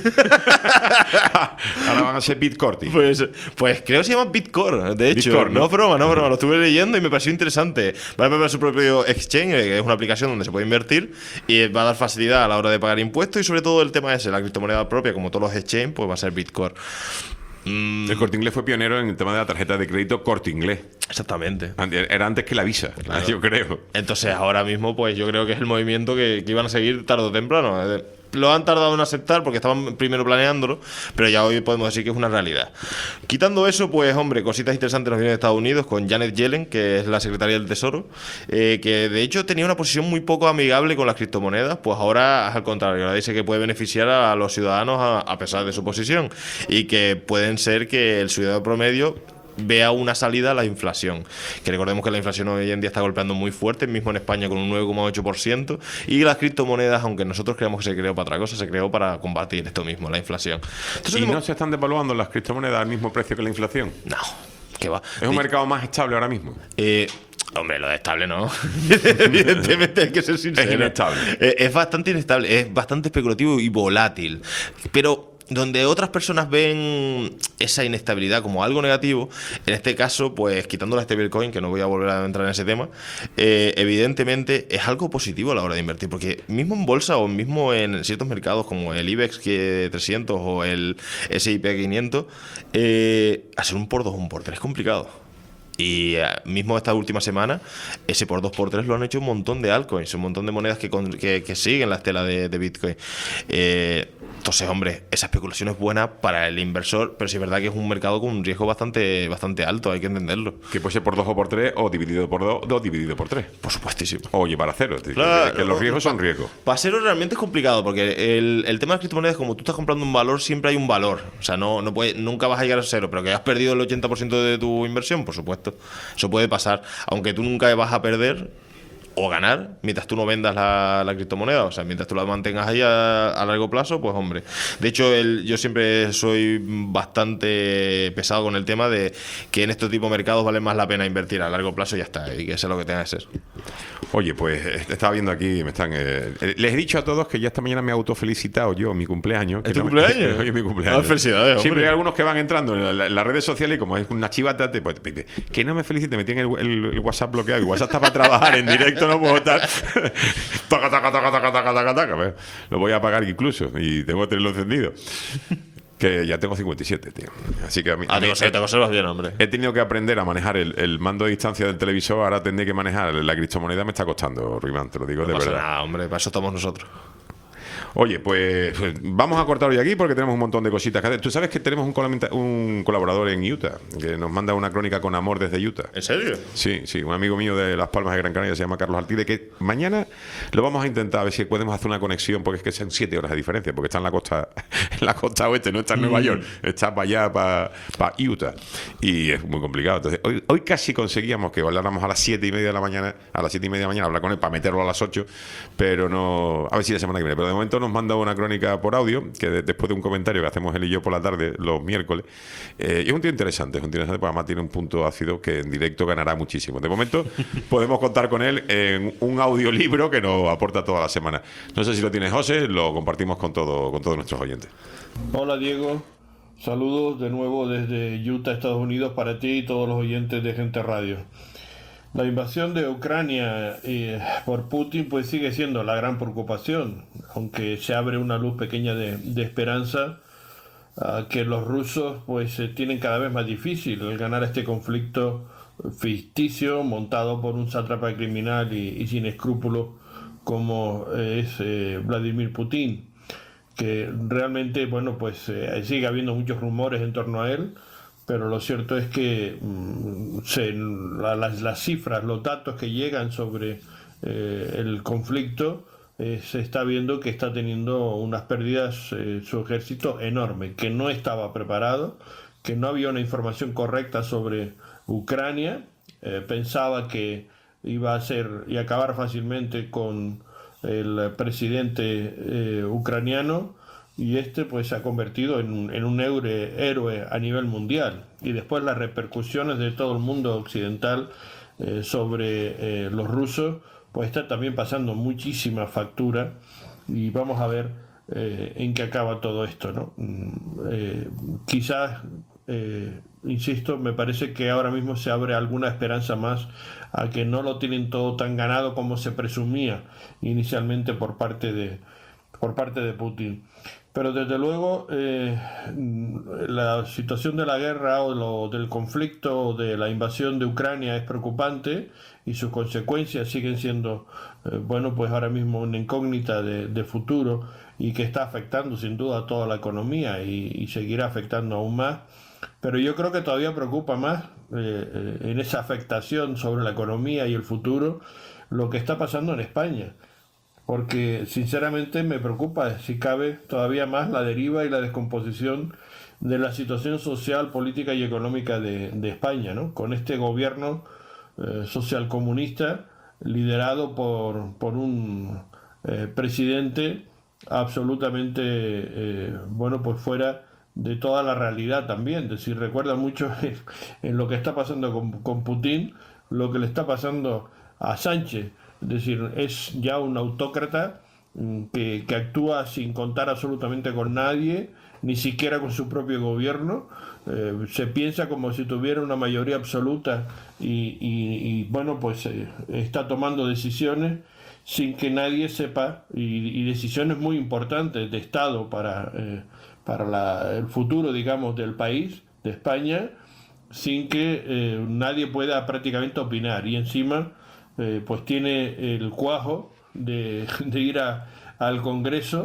Ahora van a ser Bitcorti. Pues, pues creo que se llama Bitcore, de hecho. Bitcore, ¿no? ¿no? broma, no broma. Lo estuve leyendo y me pareció interesante. Va a preparar su propio exchange, eh, que es una aplicación donde se puede invertir y va a dar facilidad a la hora de pagar impuestos y sobre todo el tema ese, la criptomoneda propia, como todos los exchanges, pues va a ser Bitcore. Mm, El Corte Inglés fue pionero en el tema de la tarjeta de crédito Corte Inglés. exactamente. Ante- Era antes que la Visa, yo creo. Entonces ahora mismo pues yo creo que es el movimiento que, que iban a seguir tarde o temprano. Eh, Lo han tardado en aceptar porque estaban primero planeándolo, pero ya hoy podemos decir que es una realidad. Quitando eso, pues hombre, cositas interesantes nos vienen de Estados Unidos con Janet Yellen, que es la secretaria del Tesoro, eh, que de hecho tenía una posición muy poco amigable con las criptomonedas, pues ahora al contrario, ahora dice que puede beneficiar a los ciudadanos a, a pesar de su posición y que pueden ser que el ciudadano promedio vea una salida a la inflación, que recordemos que la inflación hoy en día está golpeando muy fuerte, mismo en España con un nueve coma ocho por ciento, y las criptomonedas, aunque nosotros creamos que se creó para otra cosa, se creó para combatir esto mismo, la inflación. Entonces, ¿Y hemos- no se están devaluando las criptomonedas al mismo precio que la inflación? No, ¿qué va? Es un De- mercado más estable ahora mismo. Eh, hombre, lo de estable no. Evidentemente hay que ser sincero. Es inestable. Eh, es bastante inestable, es bastante especulativo y volátil. Pero donde otras personas ven esa inestabilidad como algo negativo, en este caso, pues quitando la stablecoin, que no voy a volver a entrar en ese tema, eh, evidentemente es algo positivo a la hora de invertir, porque mismo en bolsa o mismo en ciertos mercados como el IBEX que trescientos o el S and P quinientos, eh, hacer un por dos o un por tres es complicado. Y eh, mismo esta última semana, ese por dos por tres lo han hecho un montón de altcoins, un montón de monedas que, con- que, que siguen la estela de, de Bitcoin. Eh, Entonces, hombre, esa especulación es buena para el inversor, pero sí es verdad que es un mercado con un riesgo bastante, bastante alto, hay que entenderlo. Que puede ser por dos o por tres, o dividido por dos, dos dividido por tres. Por supuestísimo. O llevar a cero. Es decir, Claro, que, que los riesgos son riesgos. Para cero realmente es complicado, porque el, el tema de las criptomonedas, como tú estás comprando un valor, siempre hay un valor. O sea, no, no puede, nunca vas a llegar a cero, pero que has perdido el ochenta por ciento de tu inversión, por supuesto. Eso puede pasar. Aunque tú nunca vas a perder o ganar mientras tú no vendas la, la criptomoneda, o sea, mientras tú la mantengas ahí a, a largo plazo, pues hombre. De hecho, el, yo siempre soy bastante pesado con el tema de que en estos tipos de mercados vale más la pena invertir a largo plazo y ya está, y que sea lo que tenga que ser. Oye, pues estaba viendo aquí, me están eh, les he dicho a todos que ya esta mañana me he autofelicitado yo, mi cumpleaños. ¿Es que tu no, cumpleaños? Hoy es mi cumpleaños. Ah, felicidades, hombre. Siempre hay algunos que van entrando en, la, en las redes sociales y como es una chivata, te, pues, que no me felicite, me tienen el, el, el WhatsApp bloqueado. El WhatsApp está para trabajar en directo, no puedo estar. Taca, taca, taca, taca, taca, taca, taca. Lo voy a apagar incluso y tengo que tenerlo encendido. Que ya tengo cincuenta y siete, tío. Así que a mí, Ah, a mí te, conservas, te conservas bien, hombre. he tenido que aprender a manejar el, el mando de distancia del televisor. Ahora tendré que manejar la criptomoneda. Me está costando, Ruimán, te lo digo No de pasa verdad. nada, hombre, para eso estamos nosotros. Oye, pues vamos a cortar hoy aquí porque tenemos un montón de cositas que hacer. Tú sabes que tenemos un, colabora- un colaborador en Utah que nos manda una crónica con amor desde Utah. ¿En serio? Sí, sí, un amigo mío de Las Palmas de Gran Canaria se llama Carlos Altide, que mañana lo vamos a intentar a ver si podemos hacer una conexión, porque es que son siete horas de diferencia, porque está en la costa, en la costa oeste, no está en Nueva Mm. York, está para allá, para, para Utah, y es muy complicado. Entonces, hoy, hoy casi conseguíamos que habláramos a las siete y media de la mañana, a las siete y media de la mañana, hablar con él para meterlo a las ocho, pero no, a ver si la semana que viene. Pero de momento nos manda una crónica por audio, que de- después de un comentario que hacemos él y yo por la tarde, los miércoles, eh, y es un tío interesante, es un tío interesante, porque además tiene un punto ácido que en directo ganará muchísimo. De momento podemos contar con él en un audiolibro que nos aporta toda la semana. No sé si lo tienes, José, lo compartimos con, todo, con todos nuestros oyentes. Hola Diego, saludos de nuevo desde Utah, Estados Unidos, para ti y todos los oyentes de Gente Radio. La invasión de Ucrania eh, por Putin pues sigue siendo la gran preocupación, aunque se abre una luz pequeña de, de esperanza, uh, que los rusos pues eh, tienen cada vez más difícil el ganar este conflicto ficticio montado por un sátrapa criminal y, y sin escrúpulos como es eh, Vladimir Putin, que realmente, bueno, pues eh, sigue habiendo muchos rumores en torno a él, pero lo cierto es que mm, se, la- las, las cifras, los datos que llegan sobre eh, el conflicto, eh, se está viendo que está teniendo unas pérdidas eh, su ejército enorme, que no estaba preparado, que no había una información correcta sobre Ucrania, eh, pensaba que iba a ser y acabar fácilmente con el presidente eh, ucraniano, y este pues se ha convertido en, un- en un héroe, héroe a nivel mundial, y después las repercusiones de todo el mundo occidental eh, sobre eh, los rusos pues está también pasando muchísima factura, y vamos a ver eh, en qué acaba todo esto, ¿no? Mm, eh, quizás eh, insisto, me parece que ahora mismo se abre alguna esperanza más a que no lo tienen todo tan ganado como se presumía inicialmente por parte de por parte de Putin. Pero desde luego eh, la situación de la guerra o lo, del conflicto o de la invasión de Ucrania es preocupante, y sus consecuencias siguen siendo, eh, bueno, pues ahora mismo una incógnita de, de futuro, y que está afectando sin duda a toda la economía y, y seguirá afectando aún más. Pero yo creo que todavía preocupa más eh, eh, en esa afectación sobre la economía y el futuro lo que está pasando en España. Porque sinceramente me preocupa, si cabe, todavía más la deriva y la descomposición de la situación social, política y económica de, de España, ¿no? Con este gobierno eh, socialcomunista liderado por, por un eh, presidente absolutamente, eh, bueno, pues fuera de toda la realidad también. Es decir, recuerda mucho en lo que está pasando con, con Putin, lo que le está pasando a Sánchez. Es decir, es ya un autócrata mm, que, que actúa sin contar absolutamente con nadie, ni siquiera con su propio gobierno. Eh, se piensa como si tuviera una mayoría absoluta, y, y- y, bueno, pues eh, está tomando decisiones sin que nadie sepa, y, y decisiones muy importantes de Estado para, eh, para la- el futuro, digamos, del país, de España, sin que eh, nadie pueda prácticamente opinar. Y encima eh, pues tiene el cuajo de, de ir a- al Congreso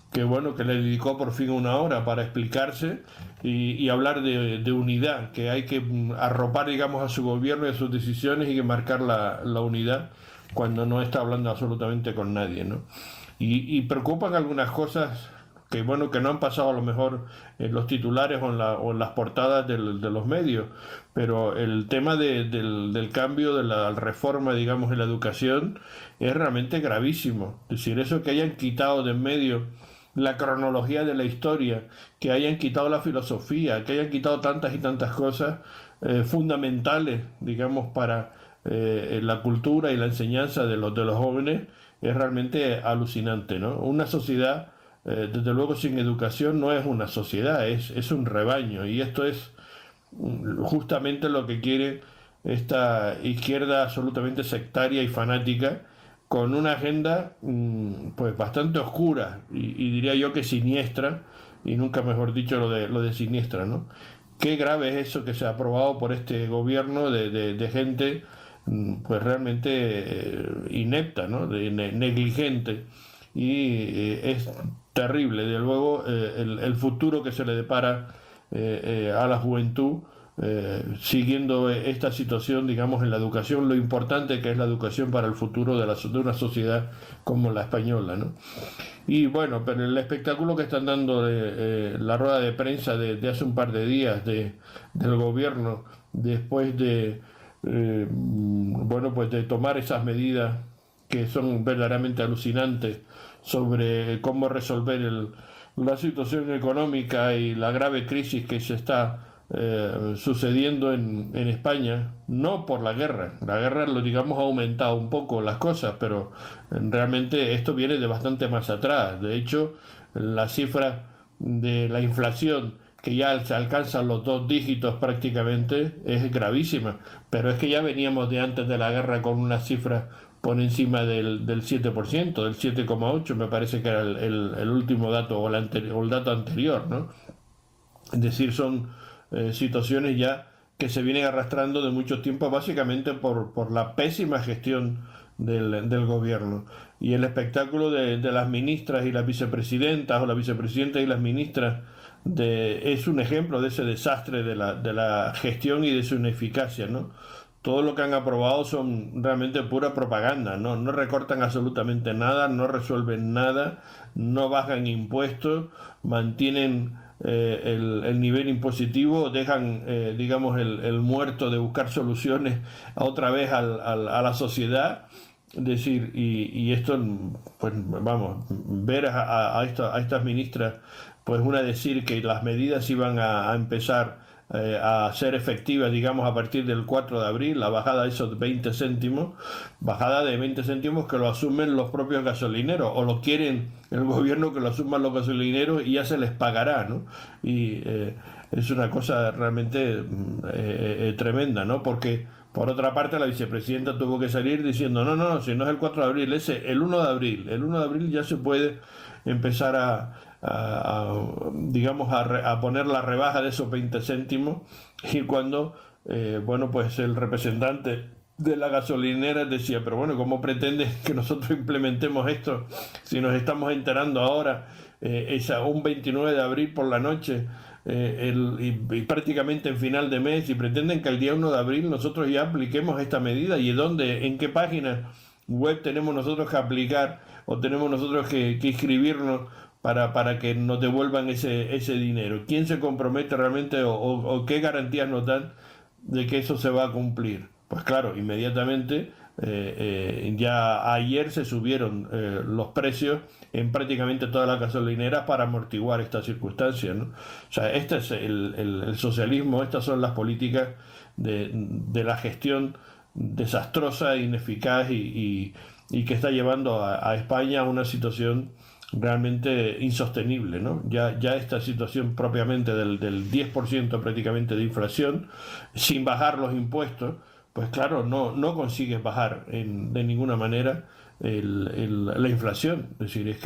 que bueno, que le dedicó por fin una hora para explicarse y, y hablar de, de unidad, que hay que arropar, digamos, a su gobierno y a sus decisiones y que marcar la, la unidad cuando no está hablando absolutamente con nadie, ¿no? Y, y preocupan algunas cosas que bueno, que no han pasado a lo mejor en los titulares o en, la, o en las portadas del, de los medios, pero el tema de, del, del cambio de la reforma, digamos, en la educación es realmente gravísimo. Es decir, eso que hayan quitado de en medio la cronología de la historia, que hayan quitado la filosofía, que hayan quitado tantas y tantas cosas eh, fundamentales, digamos, para eh, la cultura y la enseñanza de los, de los jóvenes, es realmente alucinante, ¿no? Una sociedad, eh, desde luego, sin educación no es una sociedad, es, es un rebaño, y esto es justamente lo que quiere esta izquierda absolutamente sectaria y fanática, con una agenda pues bastante oscura y, y diría yo que siniestra, y nunca mejor dicho lo de, lo de siniestra, ¿no? Qué grave es eso que se ha aprobado por este gobierno de, de, de gente pues realmente eh, inepta, ¿no? De, ne, negligente, y eh, es terrible, de luego, eh, el, el futuro que se le depara eh, eh, a la juventud, Eh, siguiendo esta situación, digamos, en la educación, lo importante que es la educación para el futuro de, la, de una sociedad como la española, ¿no? Y bueno, pero el espectáculo que están dando de, eh, la rueda de prensa de, de hace un par de días de, del gobierno, después de eh, bueno, pues de tomar esas medidas que son verdaderamente alucinantes sobre cómo resolver el, la situación económica y la grave crisis que se está Eh, sucediendo en, en España, no por la guerra. La guerra, lo digamos, ha aumentado un poco las cosas, pero realmente esto viene de bastante más atrás. De hecho, la cifra de la inflación, que ya se alcanzan los dos dígitos prácticamente, es gravísima, pero es que ya veníamos de antes de la guerra con una cifra por encima del, del siete por ciento, del siete coma ocho por ciento, me parece que era el, el, el último dato o el, anteri- o el dato anterior, ¿no? Es decir, son Eh, situaciones ya que se vienen arrastrando de mucho tiempo, básicamente por, por la pésima gestión del, del gobierno. Y el espectáculo de, de las ministras y las vicepresidentas, o la vicepresidenta y las ministras, de, es un ejemplo de ese desastre de la, de la gestión y de su ineficacia, ¿no? Todo lo que han aprobado son realmente pura propaganda, ¿no? No recortan absolutamente nada, no resuelven nada, no bajan impuestos, mantienen Eh, el, el nivel impositivo, dejan eh, digamos el, el muerto de buscar soluciones a otra vez al, al, a la sociedad. Es decir, y, y esto, pues vamos, ver a, a, esto, a estas ministras, pues una decir que las medidas iban a, a empezar eh, a ser efectivas, digamos, a partir del cuatro de abril, la bajada de esos veinte céntimos, bajada de veinte céntimos que lo asumen los propios gasolineros, o lo quieren el gobierno que lo asuman los gasolineros y ya se les pagará, ¿no? Y eh, es una cosa realmente eh, eh, tremenda, ¿no? Porque por otra parte la vicepresidenta tuvo que salir diciendo no, no, si no es el cuatro de abril, es el uno de abril, el uno de abril ya se puede empezar a, a, a digamos a, re, a poner la rebaja de esos veinte céntimos, y cuando eh, bueno, pues el representante de la gasolinera decía, pero bueno, ¿cómo pretende que nosotros implementemos esto si nos estamos enterando ahora, eh, es a un veintinueve de abril por la noche, eh, el, y, y prácticamente en final de mes, y pretenden que el día uno de abril nosotros ya apliquemos esta medida? ¿Y dónde, en qué página web tenemos nosotros que aplicar, o tenemos nosotros que, que inscribirnos para, para que nos devuelvan ese, ese dinero? ¿Quién se compromete realmente, o, o, o qué garantías nos dan de que eso se va a cumplir? Pues claro, inmediatamente, eh, eh, ya ayer se subieron eh, los precios en prácticamente todas las gasolineras para amortiguar estas circunstancias, ¿no? O sea, este es el, el, el socialismo, estas son las políticas de, de la gestión desastrosa, ineficaz y, y, y que está llevando a, a España a una situación realmente insostenible, ¿no? Ya, ya esta situación propiamente del, del diez por ciento prácticamente de inflación, sin bajar los impuestos, pues claro, no, no consigues bajar en, de ninguna manera el, el, la inflación. Es decir, es que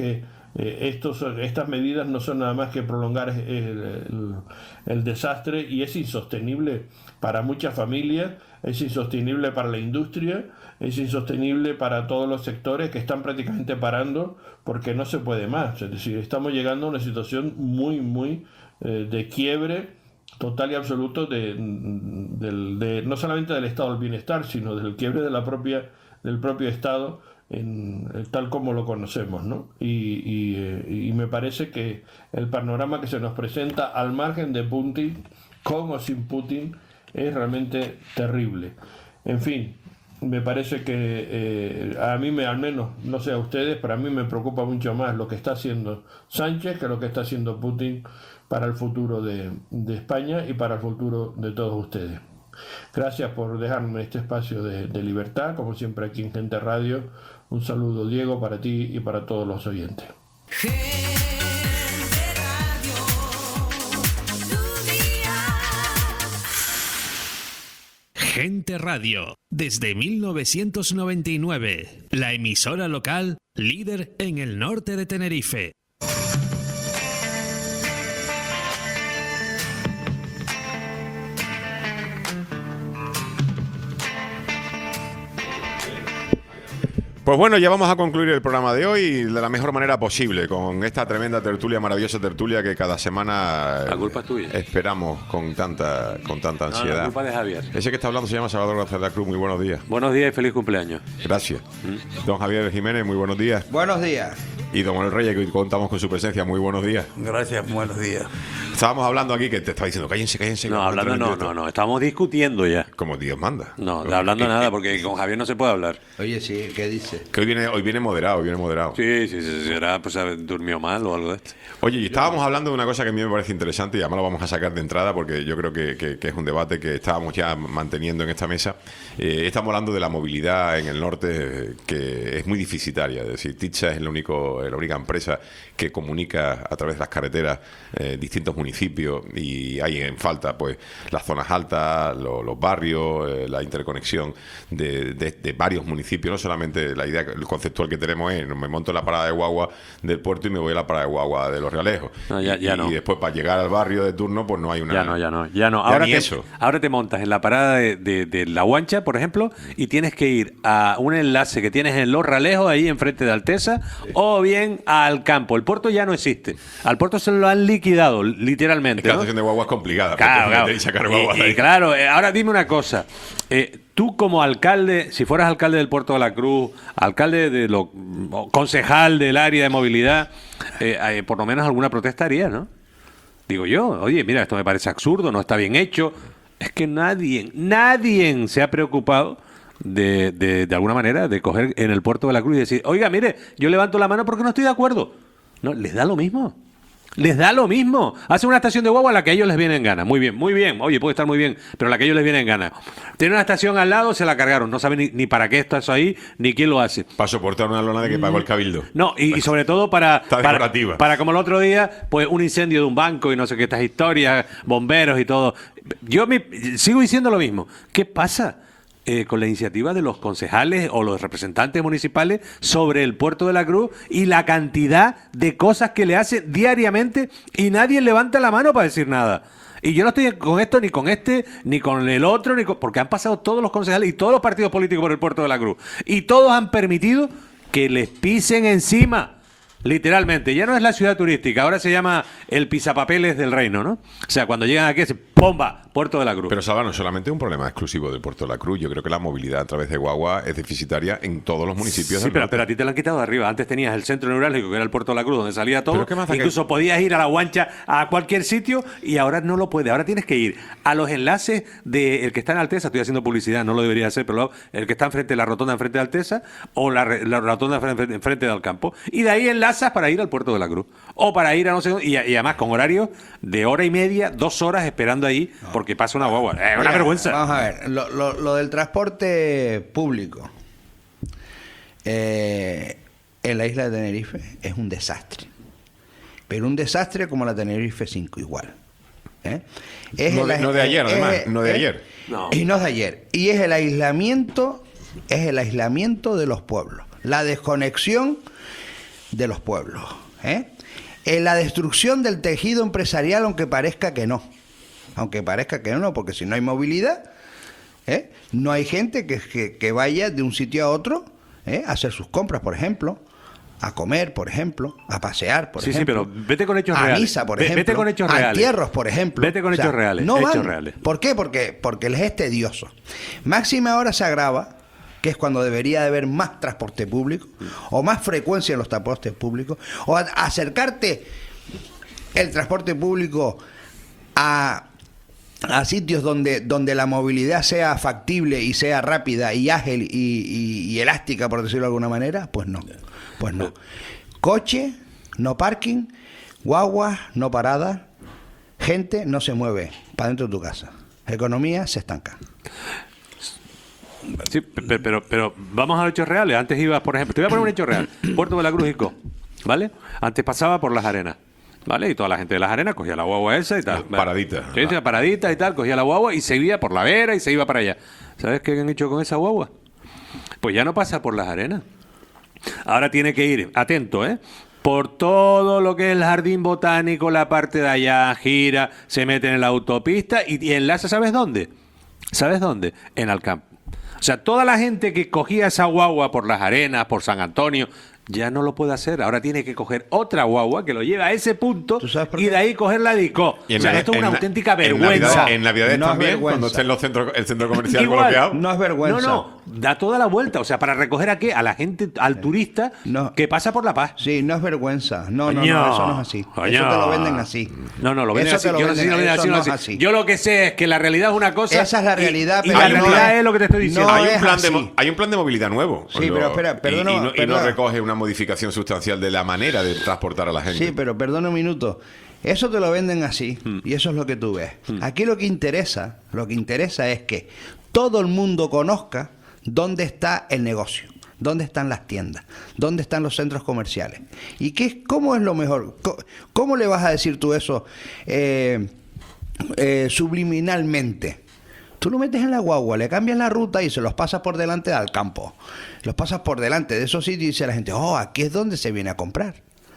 Eh, estos, estas medidas no son nada más que prolongar el, el, el desastre, y es insostenible para muchas familias, es insostenible para la industria, es insostenible para todos los sectores que están prácticamente parando porque no se puede más. Es decir, estamos llegando a una situación muy, muy eh, de quiebre total y absoluto de, de, de, no solamente del estado del bienestar, sino del quiebre de la propia, del propio Estado, en, tal como lo conocemos, ¿no? Y, y, eh, y me parece que el panorama que se nos presenta al margen de Putin, con o sin Putin, es realmente terrible. En fin, me parece que eh, a mí, me, al menos, no sé a ustedes, pero a mí me preocupa mucho más lo que está haciendo Sánchez que lo que está haciendo Putin para el futuro de, de España y para el futuro de todos ustedes. Gracias por dejarme este espacio de, de libertad, como siempre aquí en Gente Radio. Un saludo, Diego, para ti y para todos los oyentes. Gente Radio, desde mil novecientos noventa y nueve, la emisora local líder en el norte de Tenerife. Pues bueno, ya vamos a concluir el programa de hoy de la mejor manera posible, con esta tremenda tertulia, maravillosa tertulia que cada semana La culpa es tuya. esperamos con tanta con tanta No, ansiedad. la culpa es de Javier. Ese que está hablando se llama Salvador García de la Cruz. Muy buenos días. Buenos días y feliz cumpleaños. Gracias. Don Javier Jiménez, muy buenos días. Buenos días. Y don Manuel Reyes, que hoy contamos con su presencia. Muy buenos días. Gracias, buenos días. Estábamos hablando aquí que te estaba diciendo, cállense, cállense. No, hablando no, no, no, estamos discutiendo ya. Como Dios manda. No, de hablando nada, porque con Javier no se puede hablar. Oye, sí, ¿qué dice? Que hoy viene, hoy viene moderado, viene moderado. Sí, sí, sí, será, pues durmió mal o algo de esto. Oye, y estábamos hablando de una cosa que a mí me parece interesante y además lo vamos a sacar de entrada porque yo creo que, que, que es un debate que estábamos ya manteniendo en esta mesa. Eh, estamos hablando de la movilidad en el norte, eh, que es muy deficitaria. Es decir, Titsa es el único, la única empresa que comunica a través de las carreteras eh, distintos municipios, y hay en falta pues las zonas altas, lo, los barrios, eh, la interconexión de, de, de varios municipios. No solamente la idea, el conceptual que tenemos es, me monto en la parada de guagua del puerto y me voy a la parada de guagua de los Realejos. No, ya, ya y, no. y después para llegar al barrio de turno pues no hay una... Ya no, ya no, ya no. Ya Ahora, ni te, eso. ahora te montas en la parada de, de, de La Guancha, por ejemplo, y tienes que ir a un enlace que tienes en Los Realejos, ahí enfrente de Alteza, sí, o bien al campo. El puerto ya no existe. Al puerto se lo han liquidado, literalmente. Es que la ¿no? estación de guagua es complicada. Claro, claro. Y, sacar guagua de y, ahí. y claro, eh, ahora dime una cosa. Eh, tú como alcalde, si fueras alcalde del Puerto de la Cruz, alcalde de lo, concejal del área de movilidad, eh, eh, por lo menos alguna protesta harías, ¿no? Digo yo, oye, mira, esto me parece absurdo, no está bien hecho. Es que nadie, nadie se ha preocupado de, de, de alguna manera de coger en el Puerto de la Cruz y decir, oiga, mire, yo levanto la mano porque no estoy de acuerdo. No, les da lo mismo. Les da lo mismo. Hacen una estación de guagua a la que a ellos les viene en gana. Muy bien, muy bien. Oye, puede estar muy bien, pero a la que a ellos les viene en gana. Tienen una estación al lado, se la cargaron. No saben ni, ni para qué está eso ahí, ni quién lo hace. Para soportar una lona de que pagó el cabildo. No, y, y sobre todo para, Está para, decorativa. para como el otro día, pues un incendio de un banco y no sé qué, estas historias, bomberos y todo. Yo me, sigo diciendo lo mismo. ¿Qué pasa Eh, con la iniciativa de los concejales o los representantes municipales sobre el Puerto de la Cruz y la cantidad de cosas que le hace diariamente y nadie levanta la mano para decir nada? Y yo no estoy con esto, ni con este, ni con el otro, ni con, porque han pasado todos los concejales y todos los partidos políticos por el Puerto de la Cruz. Y todos han permitido que les pisen encima. Literalmente, ya no es la ciudad turística, ahora se llama el pisapapeles del reino, ¿no? O sea, cuando llegan aquí, se ¡pomba! Puerto de la Cruz. Pero Salva, no solamente un problema exclusivo del Puerto de la Cruz. Yo creo que la movilidad a través de guagua es deficitaria en todos los municipios. Sí, del pero, norte. pero a ti te lo han quitado de arriba. Antes tenías el centro neurálgico, que era el Puerto de la Cruz, donde salía todo. ¿Pero qué más da Incluso que- podías ir a La Guancha, a cualquier sitio, y ahora no lo puedes. Ahora tienes que ir a los enlaces de el que está en Alteza. Estoy haciendo publicidad, no lo debería hacer, pero lo- el que está enfrente de la rotonda enfrente de Alteza, o la, re- la rotonda enfrente, enfrente del campo. Y de ahí enlazas para ir al Puerto de la Cruz. O para ir a no sé dónde, y, y además con horario de hora y media, dos horas esperando ahí, porque pasa una guagua. Es una Mira, vergüenza. Vamos a ver, lo, lo- lo del transporte público eh, en la isla de Tenerife es un desastre. Pero un desastre como la Tenerife cinco igual. ¿eh? Es No el de- ais- no de ayer, es- además, es- no de es- ayer. No. Y no es de ayer. Y es el aislamiento, es el aislamiento de los pueblos. La desconexión de los pueblos. ¿eh? En la destrucción del tejido empresarial, aunque parezca que no. Aunque parezca que no, porque si no hay movilidad, ¿eh? no hay gente que, que, que vaya de un sitio a otro, ¿eh? a hacer sus compras, por ejemplo, a comer, por ejemplo, a pasear, por sí, ejemplo. Sí, pero vete con hechos a reales. misa, por Ve- ejemplo. Vete con hechos a reales. entierros, por ejemplo. Vete con O sea, hechos reales. No hechos van. reales. ¿Por qué? Porque, porque les es tedioso. Máxima ahora se agrava, que es cuando debería de haber más transporte público, o más frecuencia en los transportes públicos, o a- acercarte el transporte público a, a sitios donde, donde la movilidad sea factible y sea rápida y ágil y, y- y elástica, por decirlo de alguna manera, pues no. Pues no. Coche, no parking, guaguas, no paradas, gente no se mueve para dentro de tu casa. Economía se estanca. Sí, pe- pero, pero vamos a los hechos reales. Antes ibas, por ejemplo, te voy a poner un hecho real. Puerto de la Cruz y Co, ¿vale? Antes pasaba por Las Arenas, ¿vale? Y toda la gente de Las Arenas cogía la guagua esa y tal. Paraditas. Sí, sí, paraditas y tal, cogía la guagua y seguía por la Vera y se iba para allá. ¿Sabes qué han hecho con esa guagua? Pues ya no pasa por Las Arenas. Ahora tiene que ir, atento, ¿eh? Por todo lo que es el jardín botánico, la parte de allá, gira, se mete en la autopista y, y enlaza, ¿sabes dónde? ¿Sabes dónde? En Alcampo. O sea, toda la gente que cogía esa guagua por Las Arenas, por San Antonio, ya no lo puede hacer. Ahora tiene que coger otra guagua que lo lleve a ese punto y de ahí coger la Dicó. Y en O sea, Navidad- esto es una en- auténtica en vergüenza. Navidades- en Navidades No es también, vergüenza. cuando estén los centros, el centro comercial Igual, bloqueado. No es vergüenza. No, no, da toda la vuelta. O sea, para recoger a qué? A la gente, al turista que pasa por La Paz. Sí, no es vergüenza. No, no, Coño, no, eso no es así. coño. Eso te lo venden así. No, no, lo venden Eso así. te lo Yo no sé si venden, lo venden eso así o no no es así. así. Yo lo que sé es que la realidad es una cosa. Esa es la y- realidad, y, pero la no realidad es- es lo que te estoy diciendo. no hay, un es plan de, así. mo- hay un plan de movilidad nuevo. Sí, Lo- pero espera, y- perdona, y, no, y no perdona. recoge una modificación sustancial de la manera de transportar a la gente. Sí, pero perdona un minuto. Eso te lo venden así y eso es lo que tú ves. Aquí lo que interesa, lo que interesa es que todo el mundo conozca dónde está el negocio, dónde están las tiendas, dónde están los centros comerciales. ¿Y qué, cómo es lo mejor? Co- ¿Cómo le vas a decir tú eso eh, eh, subliminalmente? Tú lo metes en la guagua, le cambias la ruta y se los pasas por delante al campo. Los pasas por delante de esos sitios y dice la gente, oh, aquí es donde se viene a comprar.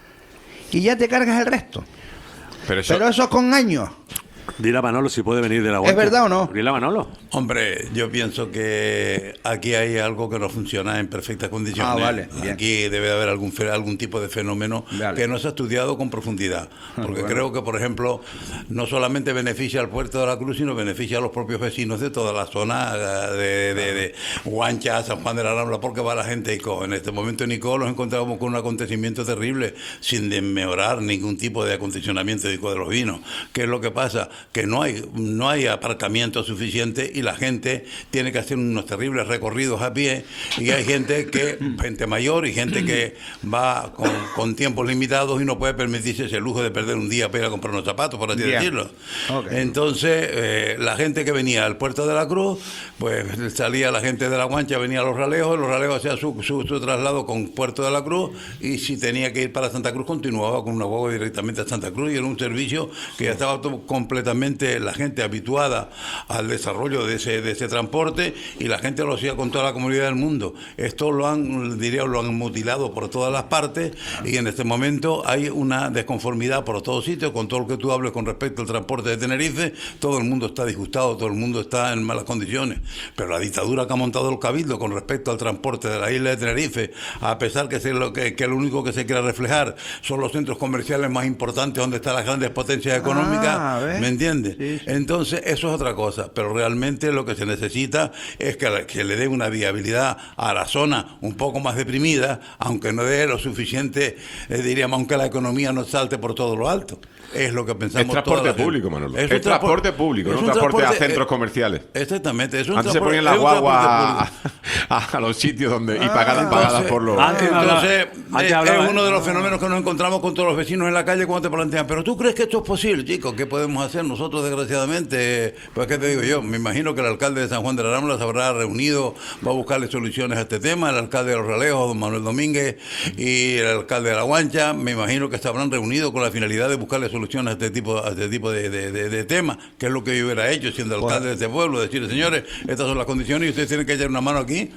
Y ya te cargas el resto. Pero eso, Pero eso con años. Dile a Manolo si puede venir de la ¿Es huerta. verdad o no? Dile a Manolo. Hombre, yo pienso que aquí hay algo que no funciona en perfectas condiciones. Ah, vale, bien. Aquí debe de haber algún fe- algún tipo de fenómeno Vale. que no se ha estudiado con profundidad. Porque bueno. creo que, por ejemplo, no solamente beneficia al Puerto de la Cruz, sino beneficia a los propios vecinos de toda la zona eh, de, de, de Guancha, San Juan de la Rambla, porque va la gente a Ico. En este momento en Ico nos encontramos con un acontecimiento terrible, sin desmejorar ningún tipo de acondicionamiento de Ico de los Vinos. ¿Qué es lo que pasa? Que no hay no hay aparcamiento suficiente y la gente tiene que hacer unos terribles recorridos a pie y hay gente que gente mayor y gente que va con, con tiempos limitados y no puede permitirse ese lujo de perder un día para ir a comprar unos zapatos, por así Bien. decirlo. Ok. Entonces, eh, la gente que venía al Puerto de la Cruz, pues salía la gente de la Guancha, venía a Los Ralejos, Los Ralejos hacía su, su, su traslado con Puerto de la Cruz y si tenía que ir para Santa Cruz continuaba con una guagua directamente a Santa Cruz y era un servicio que ya estaba todo completamente la gente habituada al desarrollo de ese, de ese transporte y la gente lo hacía con toda la comunidad del mundo. Esto lo han, diría, lo han mutilado por todas las partes y en este momento hay una desconformidad por todos sitios con todo lo que tú hables con respecto al transporte de Tenerife. Todo el mundo está disgustado, todo el mundo está en malas condiciones, pero la dictadura que ha montado el Cabildo con respecto al transporte de la isla de Tenerife, a pesar que, es lo que, que lo único que se quiere reflejar son los centros comerciales más importantes donde están las grandes potencias económicas, Ah, ¿ves? ¿me entiendes? Sí, sí. Entonces eso es otra cosa, pero realmente lo que se necesita es que, la- que le dé una viabilidad a la zona un poco más deprimida, aunque no dé lo suficiente, eh, diríamos, aunque la economía no salte por todo lo alto. Es lo que pensamos. Es transporte toda la gente. público, Manolo. Es Es, un transporte transporte- público, es no un transporte, a transporte, centros eh, comerciales. Exactamente. Es un Antes se transporte- ponían las es un guaguas transporte a, público. a los sitios donde y pagadas, Entonces- pagadas por los... Antes me hablaba- Entonces, antes es, hablaba- es uno de los fenómenos que nos encontramos con todos los vecinos en la calle cuando te plantean, pero ¿tú crees que esto es posible, chicos? ¿Qué podemos hacer nosotros, desgraciadamente? Pues, ¿qué te digo yo? Me imagino que el alcalde de San Juan de la Rambla se habrá reunido, va a buscarle soluciones a este tema, el alcalde de Los Ralejos, don Manuel Domínguez, y el alcalde de La Guancha, me imagino que se habrán reunido con la finalidad de buscarle soluciones a este tipo, a este tipo de, de, de- de temas, que es lo que yo hubiera hecho siendo alcalde de este pueblo, decirle, señores, estas son las condiciones y ustedes tienen que echar una mano aquí.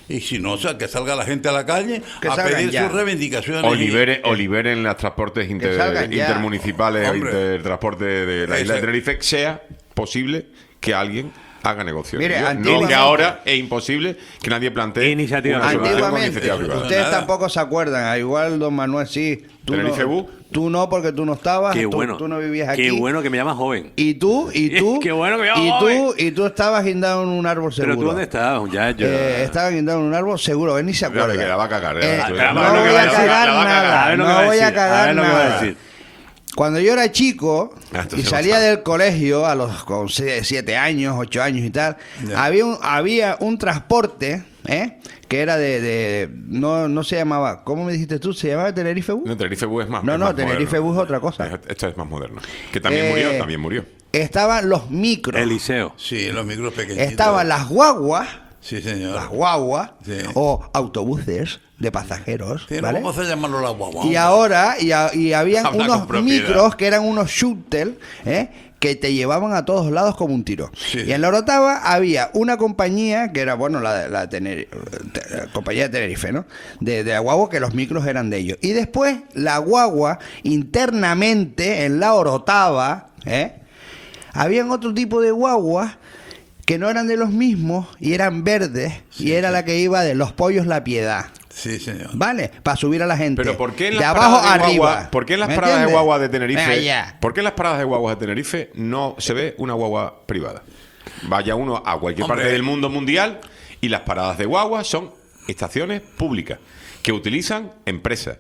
Y si no, o sea, que salga la gente a la calle Que a salgan pedir ya. sus reivindicaciones. O libere, Y- o liberen los transportes inter- Que salgan ya. intermunicipales o Hombre. intertransporte de la isla de Ese- Tenerife, sea posible que alguien haga negocio. Mire, Yo- no antiguamente- que ahora es imposible que nadie plantee Iniciativa una privada. solución con Antiguamente, iniciativa privada. ustedes Nada. tampoco se acuerdan, ah, igual don Manuel sí. Tú ¿Tenerife no, Bus? tú no, porque tú no estabas, Qué tú, bueno. tú no vivías aquí. Qué bueno que me llamas joven. Y tú, y tú, Qué bueno que me y llamas tú, joven. y tú estabas guindado en un árbol seguro. Pero tú, ¿dónde estabas, muchacho? Eh, estaba guindado en un árbol seguro, él ni se Cuidado, acuerda. que la va a cagar, Eh, ya, tú- no ya, voy ya, a ya, ya, cagar la va a cagar. nada, A ver lo que no va a voy a decir, a cagar ver lo que va a nada. decir. Cuando yo era chico Ah, esto y se lo salía sabe. del colegio a los con se- siete años, ocho años y tal, Ya. había un, había un transporte, ¿eh? que era de, de no no se llamaba, ¿cómo me dijiste tú? ¿Se llamaba Tenerife Bus? No, Tenerife Bus es más. No, es no, más Tenerife moderno. Bus es otra cosa. Es- Esto es más moderno. Que también Eh, murió, también murió. Estaban los micros, Eliseo. Sí, los micros pequeñitos. estaban las guaguas, Sí, señor. las guaguas Sí. o autobuses de pasajeros, Sí, no ¿vale? vamos a llamarlo la guagua. Y ahora, y, a- y habían Habla unos con propiedad. micros que eran unos shuttle, ¿eh? que te llevaban a todos lados como un tiro. Y en la Orotava había una compañía, que era, bueno, la, de- la, Tener- la compañía de Tenerife, ¿no? De, de la guagua, que los micros eran de ellos. Y después, la guagua, internamente, en la Orotava, ¿eh? habían otro tipo de guaguas que no eran de los mismos y eran verdes, y era la que iba de Los Pollos La Piedad. Sí, señor. ¿Vale? Para subir a la gente. Pero ¿por qué en de las abajo paradas de arriba? guagua, ¿por qué en las ¿Me paradas de entiendes? guagua de Tenerife? Venga, ya. ¿Por qué en las paradas de guaguas de Tenerife no se ve una guagua privada? Vaya uno a cualquier Hombre. parte del mundo mundial y las paradas de guagua son estaciones públicas que utilizan empresas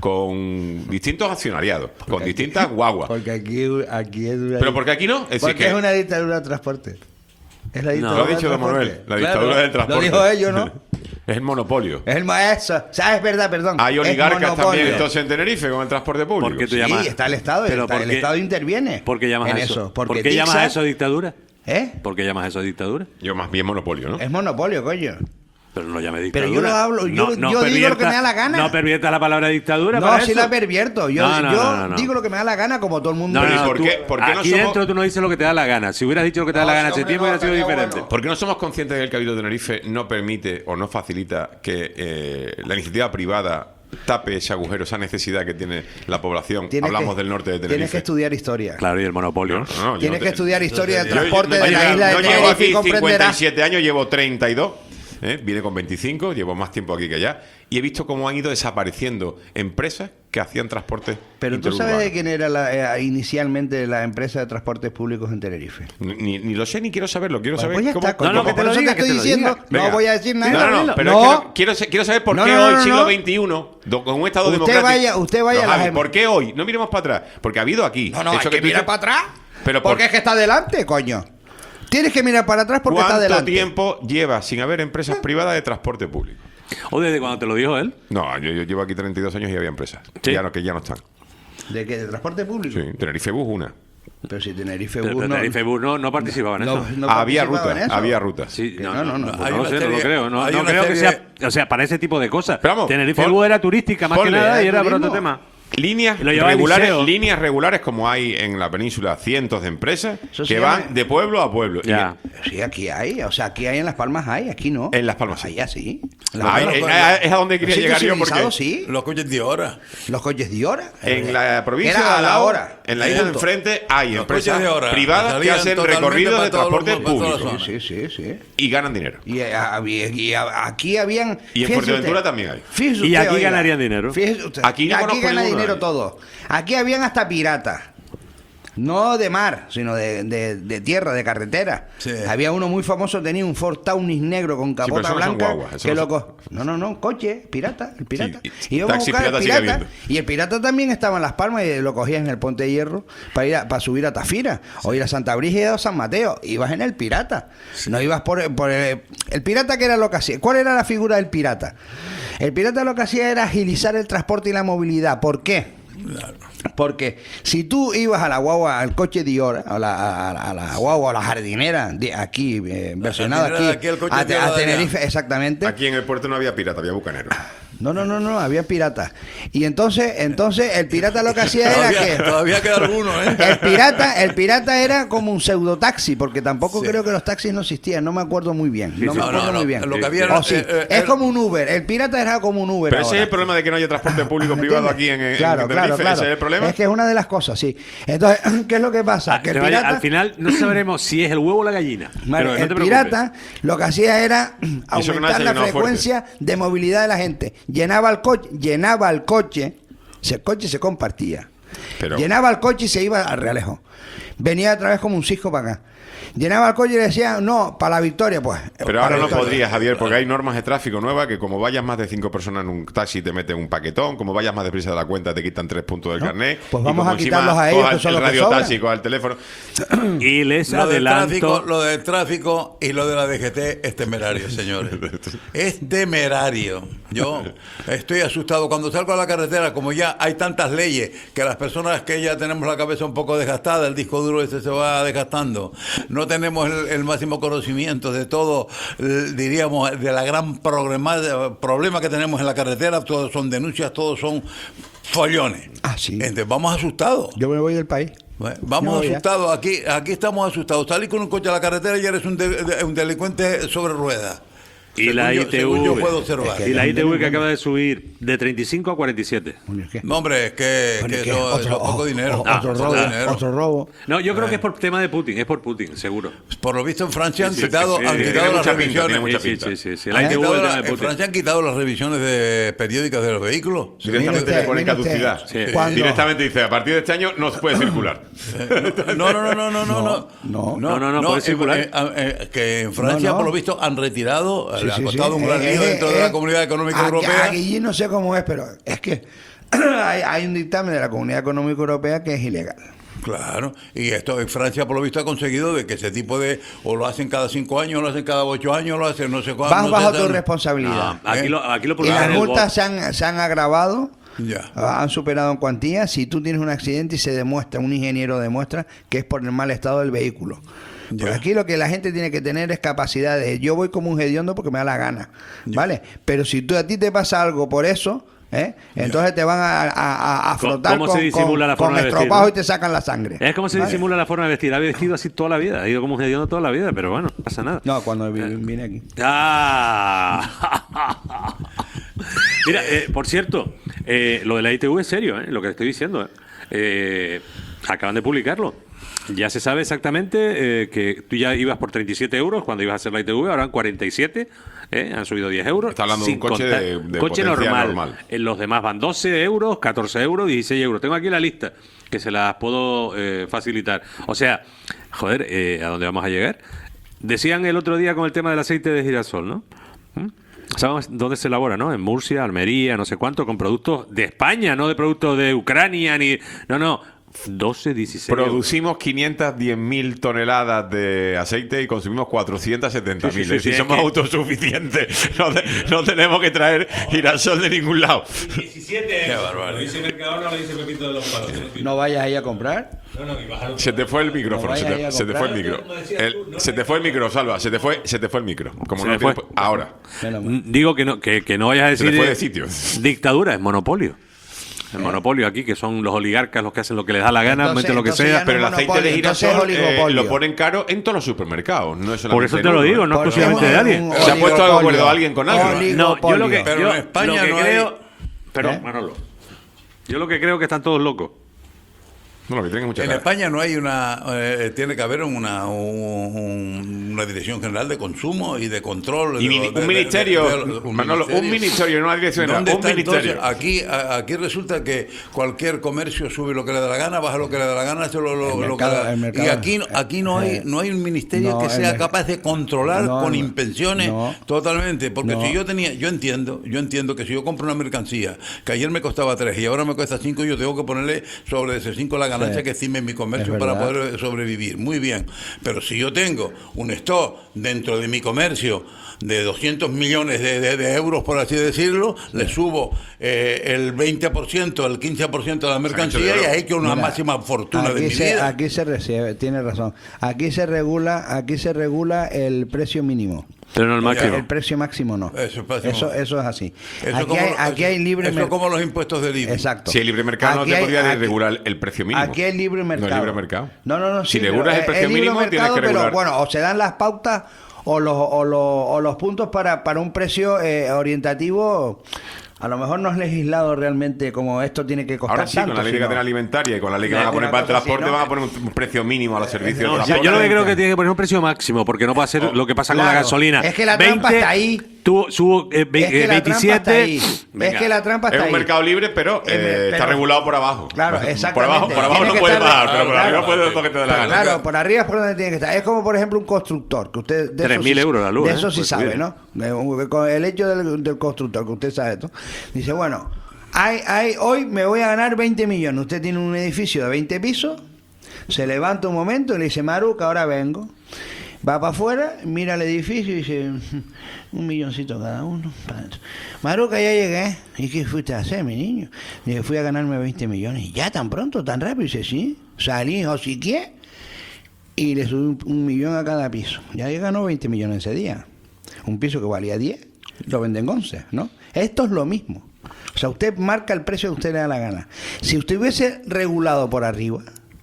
con distintos accionariados, con distintas guaguas. Porque aquí, aquí es una... Pero porque aquí no, es decir porque que es una dictadura de transporte. Es la No, dictadura lo ha del dicho don transporte. Manuel, la Claro, dictadura del transporte. Lo dijo ellos, ¿no? Es el monopolio. Es el maestro. ¿Sabes? Es verdad, perdón. Hay Es oligarcas monopolio. también entonces en Tenerife con el transporte público. ¿Por qué tú Sí, llamas? está el Estado. Pero el, ¿por el qué- Estado interviene ¿Por qué llamas en a eso? eso. Porque ¿Por qué llamas Tixa- a eso dictadura? ¿Eh? ¿Por qué llamas a eso dictadura? Yo más bien monopolio, ¿no? Es monopolio, coño. Pero no llame Pero dictadura. yo no hablo- yo- No- no yo digo lo que pervierta- me da la gana. No pervierta la palabra dictadura No, para si eso. la pervierto. Yo, No, no, yo no, no, no. digo lo que me da la gana como todo el mundo. No, no, ¿Y no, por tú- qué- por qué no aquí somos- dentro tú no dices lo que te da la gana. Si hubieras dicho lo que te da No, la gana sí, hace hombre, tiempo no, hubiera sido estaría diferente. bueno. ¿Por qué no somos conscientes de que el Cabildo de Tenerife no permite o no facilita que eh, la iniciativa privada tape ese agujero, esa necesidad que tiene la población? Tienes Hablamos que- del norte de Tienes que Tenerife. estudiar historia. Claro, y el monopolio. No, no, yo Tienes no que te- estudiar historia del Yo- yo- transporte no de la llevo- isla de no llevo Tenerife aquí y comprenderás. cincuenta y siete años, llevo treinta y dos. ¿eh? Vine con veinticinco, llevo más tiempo aquí que allá. Y he visto cómo han ido desapareciendo empresas que hacían transporte Pero tú interurbano. sabes de quién era la, eh, inicialmente la empresa de transportes públicos en Tenerife. Ni, ni lo sé ni quiero saberlo. Quiero Pues saber pues ya cómo. está, coño, cómo- pues por eso te estoy diciendo, no voy a decir nada. No, no, no, pero No. es que no- quiero, sa- quiero saber por No, qué no, hoy, no, siglo no. veintiuno, do- con un Estado Usted democrático. vaya- usted vaya No, a las Javi, em- ¿por qué hoy? No miremos para atrás. Porque ha habido aquí. No, no, eso hay que tú mirar dices- para atrás. Pero por- Porque es que está adelante, coño. Tienes que mirar para atrás porque está ¿Cuánto adelante. tiempo lleva sin haber empresas privadas de transporte público? ¿O desde cuando te lo dijo él? No, yo, yo llevo aquí treinta y dos años y había empresas. Sí. Ya no, que ya no están. ¿De qué? ¿De transporte público? Sí, Tenerife Bus una. Pero si Tenerife Pero, Bus pero no... Tenerife Bus no, no participaba en no- eso. no había participaba rutas, en eso. había rutas. Sí, Que no, no, no, no, no, no. pues Hay no una sé, no lo serie- creo. No, hay no una creo que serie- sea. O sea, para ese tipo de cosas. Pero vamos, Tenerife pon- Bus era turística más ponle, que nada y ¿eh? era por otro Turismo. tema. Líneas Y lo llevaba regulares, Eliseo. líneas regulares como hay en la península, cientos de empresas Eso se que llama- van de pueblo a pueblo. Y Ya. Sí, aquí hay. O sea, aquí hay en Las Palmas hay, aquí no. en Las Palmas sí. Allá sí. Ah, Las- eh, los- eh, es a donde quería los llegar yo sitios porque civilizados, sí. Los coches de hora. Los coches de hora. en la provincia Era a de la Alao, hora. en la isla de Punto. enfrente hay Los empresas coches de hora privadas que salían hacen totalmente recorridos para de todos los- transporte para todas las público zonas. Sí, sí, sí. y ganan dinero. Y, eh, había- y a- aquí habían... Y en fíjese Fuerteventura usted, también hay. fíjese Y usted, aquí oiga, ganarían dinero. Fíjese usted, Aquí no conozco gana ninguno, dinero eh. todo. Aquí habían hasta piratas. No de mar, sino de, de- de tierra, de carretera. Sí. Había uno muy famoso, tenía un Ford Taunus negro con pero capota eso no son blanca. guaguas, eso que no lo son- co- No, no, no, coche, pirata, el pirata. Sí, y íbamos a taxi buscar el pirata sigue pirata. habiendo. Y el pirata también estaba en Las Palmas y lo cogías en el Ponte de Hierro para ir a- para subir a Tafira o ir a Santa Brígida o San Mateo. Ibas en el pirata. No ibas por, por el, el pirata, que era lo que hacía. ¿Cuál era la figura del pirata? El pirata lo que hacía era agilizar el transporte y la movilidad. ¿Por qué? Porque si tú ibas a la guagua, al coche Dior, a la, a la, a la guagua, a la jardinera, de aquí, eh, versionado jardinera aquí, de aquí, el coche a, Dior a de allá. Tenerife, exactamente. Aquí en el puerto no había pirata, había bucanero. No, no, no, no, había piratas. Y entonces, entonces el pirata lo que hacía era Todavía- que todavía queda alguno, ¿eh? El pirata, el pirata era como un pseudotaxi, porque tampoco creo que los taxis no existían, no me acuerdo muy bien. Sí, no sí. me No, acuerdo no, muy no, bien. lo que había era- Oh, sí. eh, eh, es era- como un Uber. El pirata era como un Uber. Pero ese ahora. es el problema de que no haya transporte público privado aquí en, en Claro, en claro, Tenerife. claro. Ese es el problema. Es que es una de las cosas, sí. Entonces, ¿qué es lo que pasa? Que el Te vaya- pirata, al final no sabremos si es el huevo o la gallina. Vale, pero no el te pirata lo que hacía era eso que no aumentar haya la llenado frecuencia de movilidad de la gente. Llenaba el coche, llenaba el coche, si el coche se compartía. Pero- Llenaba el coche y se iba al Realejo. Venía otra vez como un cisco para acá. Llenaba el coche y le decía, no, para la Victoria, pues. Pero para ahora no Victoria. podrías, Javier, porque hay normas de tráfico nuevas que como vayas más de cinco personas en un taxi te meten un paquetón, como vayas más deprisa de la cuenta te quitan tres puntos del ¿No? carnet. Pues y vamos como a encima quitarlos a ellos, cojas que son el los que radio sobran. taxi, cojas el teléfono. Y les Lo del, adelanto. tráfico, lo del tráfico y lo de la D G T es temerario, señores. Es temerario. Yo estoy asustado. Cuando salgo a la carretera, como ya hay tantas leyes, que las personas que ya tenemos la cabeza un poco desgastada, el disco duro ese se va desgastando, no tenemos el, el máximo conocimiento de todo, el- diríamos, de la gran problema, problema que tenemos en la carretera. Todos son denuncias, todos son follones. Ah, sí. Entonces vamos asustados. Yo me voy del país. Bueno, Vamos No, ya. asustados, aquí aquí estamos asustados. Salí con un coche a la carretera y eres un, de- de- un delincuente sobre ruedas. Y Según la yo- I T según yo V. puedo observar. Y la I T V que acaba de subir de treinta y cinco a cuarenta y siete. No, hombre, es que, Bueno, que ¿qué? eso, Otro- eso es poco o- dinero. o- Ah, otro Poco robo, dinero. otro robo. No, yo creo que es por tema de Putin, es por Putin, seguro. Por lo visto en Francia han Sí, sí, quitado, sí, han sí, quitado tiene las mucha pinta, revisiones. tiene mucha Sí, pinta. sí, sí, sí, la Han I T V quitado del la- tema de en Putin. Francia han quitado las revisiones de periódicas de los vehículos. Directamente le ponen caducidad. Sí. Cuando- Directamente dice, a partir de este año no se puede circular. No, no, no, no, no, no, no. No, no, no, no, puede eh, circular. eh, eh, que en Francia, No, no. por lo visto, han retirado, Sí, le ha sí, costado sí. un gran Eh, lío eh, dentro de eh, la Comunidad Económica aquí- Europea. Aquí no sé cómo es, pero es que hay, hay un dictamen de la Comunidad Económica Europea que es ilegal. Claro, y esto en Francia por lo visto ha conseguido de que ese tipo de, o lo hacen cada cinco años, o lo hacen cada ocho años, lo hacen no sé cuánto. Vas no bajo sé, tu tan- responsabilidad. No, aquí lo, aquí lo Y publican las en el multas bot. se han, se han agravado, Ya. han superado en cuantía si tú tienes un accidente y se demuestra, un ingeniero demuestra que es por el mal estado del vehículo. Porque Ya. aquí lo que la gente tiene que tener es capacidad de, yo voy como un hediondo porque me da la gana, ¿vale? Pero si tú, a ti te pasa algo por eso, ¿eh? Entonces te van a, a- a- a ¿Cómo- frotar cómo con, se disimula con- la forma con de vestir, estropajo no? y te sacan la sangre. Es como se ¿vale? disimula la forma de vestir. Ha vestido así toda la vida. Ha ido como un hediondo toda la vida, pero bueno, no pasa nada. No, cuando vi- vine aquí. Ah. Mira, eh, por cierto, eh, lo de la I T V es serio, ¿eh? Lo que estoy diciendo. ¿eh? Eh, acaban de publicarlo. Ya se sabe exactamente eh, que tú ya ibas por treinta y siete euros cuando ibas a hacer la I T V, ahora en cuarenta y siete, ¿eh? Han subido diez euros. Está hablando de un sin coche contar- de- de coche potencia normal. normal. En los demás van doce euros, catorce euros, dieciséis euros. Tengo aquí la lista que se las puedo eh, facilitar. O sea, joder, eh, ¿a dónde vamos a llegar? Decían el otro día con el tema del aceite de girasol, ¿no? ¿Mm? ¿Sabes dónde se elabora, no? En Murcia, Almería, no sé cuánto, con productos de España, no de productos de Ucrania, ni... No, no, doce, dieciséis euros. Producimos quinientas diez mil toneladas de aceite y consumimos cuatrocientas setenta mil. Sí, sí, sí, es decir, sí, somos es que- autosuficientes. No, te- no tenemos que traer girasol de ningún lado. diecisiete Qué barbaridad. Lo dice Mercadona, lo dice Pepito de los Palos. No vayas ahí a comprar. No, no, y bajaron. Se te fue el micrófono, No se, vayas te, ahí a se te fue el comprar. micro. Como decías El- tú, no se te fue el micro, Salva, se te fue, se te fue el micro. Como Se no me fue. tienes- ahora. Mm, Digo que no, que, que no vayas a Se decir te fue eh, de sitio. dictadura, es monopolio. El monopolio aquí, que son los oligarcas los que hacen lo que les da la gana, Entonces- meten lo que entonces sea. ya no Pero el es aceite de monopolio, entonces girasol es eh, oligopolio. lo ponen caro en todos los supermercados. No es Por solamente eso te en lo uno, digo, ¿eh? no Porque exclusivamente es de un- alguien. un ¿Se ha puesto de oligopolio. acuerdo alguien con algo? Oligopolio. No, yo lo que, Pero yo en España lo que no hay- creo... Perdón, ¿Eh? Manolo. Yo lo que creo que están todos locos. No, lo que tiene mucha En cara. España no hay una, eh, tiene que haber una, un- una dirección general de consumo y de control. Y de- mini- de- un de- ministerio, de- de- un Manolo, un ministerio, no una dirección general, ¿Dónde un está ministerio. entonces? Aquí, a- aquí resulta que cualquier comercio sube lo que le da la gana, baja lo que le da la gana, hace lo, lo- El lo que mercado- le da- el mercado- y aquí, no- aquí no hay, eh, no hay un ministerio no, que el sea mer- capaz de controlar no, con no, impensiones no. totalmente, porque No. si yo tenía, yo entiendo, yo entiendo que si yo compro una mercancía que ayer me costaba tres y ahora me cuesta cinco, yo tengo que ponerle sobre ese cinco la ganancia Sí. que estime en mi comercio Es para verdad. poder sobrevivir. Muy bien, pero si yo tengo un stock dentro de mi comercio de doscientos millones de, de- de euros, por así decirlo, le subo eh, el veinte por ciento, el quince por ciento de la mercancía y he hecho una Mira, máxima fortuna de aquí mi se, vida. Aquí se recibe, tiene razón. Aquí se regula, aquí se regula el precio mínimo. Pero no el máximo. El precio máximo no. Eso, eso, eso es así. Eso aquí como, hay, aquí hay libre Eso mercado. como los impuestos del I V A. Exacto. Si el libre mercado Aquí no te hay- podría aquí- regular el precio mínimo. Aquí hay libre mercado. No hay libre mercado. No, no, no. Si sí, regulas pero el precio es libre mínimo, tienes mercado, que regular. Pero bueno, o se dan las pautas o los, o los, o los puntos para, para un precio eh, orientativo. A lo mejor no es legislado realmente como esto tiene que costar Ahora sí, tanto, con la ley de sino- cadena alimentaria y con la ley que van a Una poner para el cosa así, transporte, ¿no? van a poner un, un precio mínimo a los servicios No, de yo, transporte. yo lo que creo que tiene que poner un precio máximo, porque no puede ser lo que pasa con la Claro. gasolina. Es que la trampa está ahí. Tú, subo, eh, ve- Es que eh, la trampa veintisiete. está ahí. Venga. Es que la trampa Es está un ahí. mercado libre, pero, Eh, eh, está pero- regulado por abajo. Claro, Por exactamente. abajo, por abajo Tiene no que puede estar- bajar, pero por claro. arriba puede lo que te dé la gana. Claro, por arriba es por donde tiene que estar. Es como, por ejemplo, un constructor, que usted... de tres eso mil sí- euros la luz, De ¿eh? eso sí Pues sabe, mire. ¿no? De un- Con el hecho del, del constructor, que usted sabe esto. Dice, bueno, hay, hay, hoy me voy a ganar veinte millones. Usted tiene un edificio de veinte pisos, se levanta un momento y le dice, Maruca, ahora vengo. Va para afuera, mira el edificio y dice, un milloncito cada uno. para adentro. Maruca, ya llegué. ¿Y qué fuiste a hacer, mi niño? Dije, fui a ganarme veinte millones. ¿Y ya tan pronto, tan rápido? Dice, sí. Salí, hociqué, y le subí un, un millón a cada piso. Ya ganó veinte millones ese día. Un piso que valía diez, lo venden once, ¿no? Esto es lo mismo. O sea, usted marca el precio que usted le da la gana. Si usted hubiese regulado por arriba,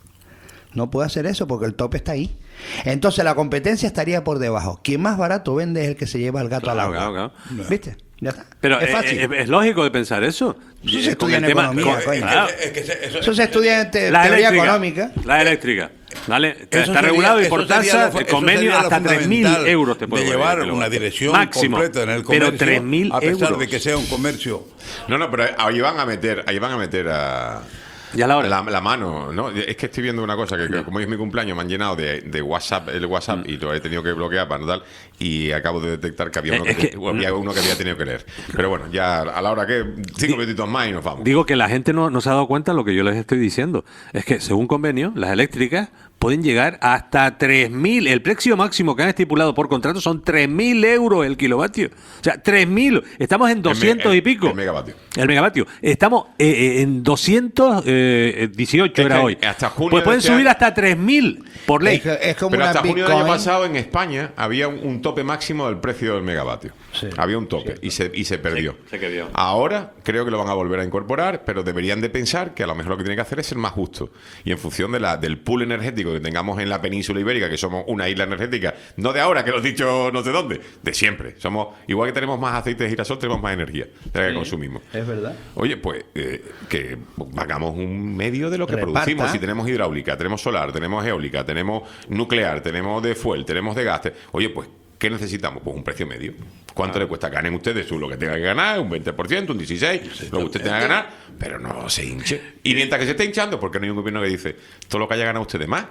no puede hacer eso porque el tope está ahí. Entonces la competencia estaría por debajo. Quien más barato vende es el que se lleva el gato Claro, al agua. claro, claro. ¿Viste? Ya está. Pero es eh, fácil. eh, es lógico de pensar eso. Eso Eh, se con estudia el en tema- economía, con- coño. claro. Eso se estudia en te- La teoría eléctrica, económica. La eléctrica. ¿Vale? Eso Está sería- regulado y eso por sería tasa, lo fu- el eso convenio sería lo hasta tres mil fundamental euros te puede de valer llevar el kilovatio. una dirección Máximo. completa en el Pero comercio, tres mil a pesar euros. de que sea un comercio. No, no, pero ahí van a meter, ahí van a meter a... Ya la, hora. la, la mano, ¿no? Es que estoy viendo una cosa que, que como es mi cumpleaños me han llenado de, de WhatsApp, el WhatsApp y lo he tenido que bloquear para tal y acabo de detectar que había uno, Es que, que- había uno que había tenido que leer. Pero bueno, ya a la hora que cinco minutitos más y nos vamos. Digo que la gente no, no se ha dado cuenta de lo que yo les estoy diciendo. Es que, según convenio, las eléctricas pueden llegar hasta tres mil. El precio máximo que han estipulado por contrato son tres mil euros el kilovatio. O sea, tres mil. Estamos en doscientos el- y pico. el megavatio. El megavatio. Estamos eh, eh, en doscientos dieciocho Es era que hoy. hasta junio Pues de pueden este subir año- hasta tres mil por ley. Es que- es como Pero una hasta junio del año Bitcoin. pasado en España había un, un tope máximo del precio del megavatio. Había un tope y se, y se perdió. Se- se quedó. Ahora creo que lo van a volver a incorporar, pero deberían de pensar que a lo mejor lo que tienen que hacer es ser más justo. Y en función de la, del pool energético que tengamos en la península ibérica, que somos una isla energética, no de ahora, que lo he dicho no sé dónde, de siempre. Somos igual que tenemos más aceite de girasol, tenemos más energía de la que consumimos. Es verdad. Oye, pues eh, que hagamos un medio de lo que Reparta. producimos. Si tenemos hidráulica, tenemos solar, tenemos eólica, tenemos nuclear, tenemos de fuel, tenemos de gas. te- Oye, pues, ¿qué necesitamos? Pues un precio medio. ¿Cuánto le cuesta? Ganen ustedes su lo que tengan que ganar, un veinte por ciento, un dieciséis por ciento, lo que usted tenga que ganar, pero no se hinche. Y mientras que se esté hinchando, porque no hay un gobierno que dice, todo lo que haya ganado usted de más,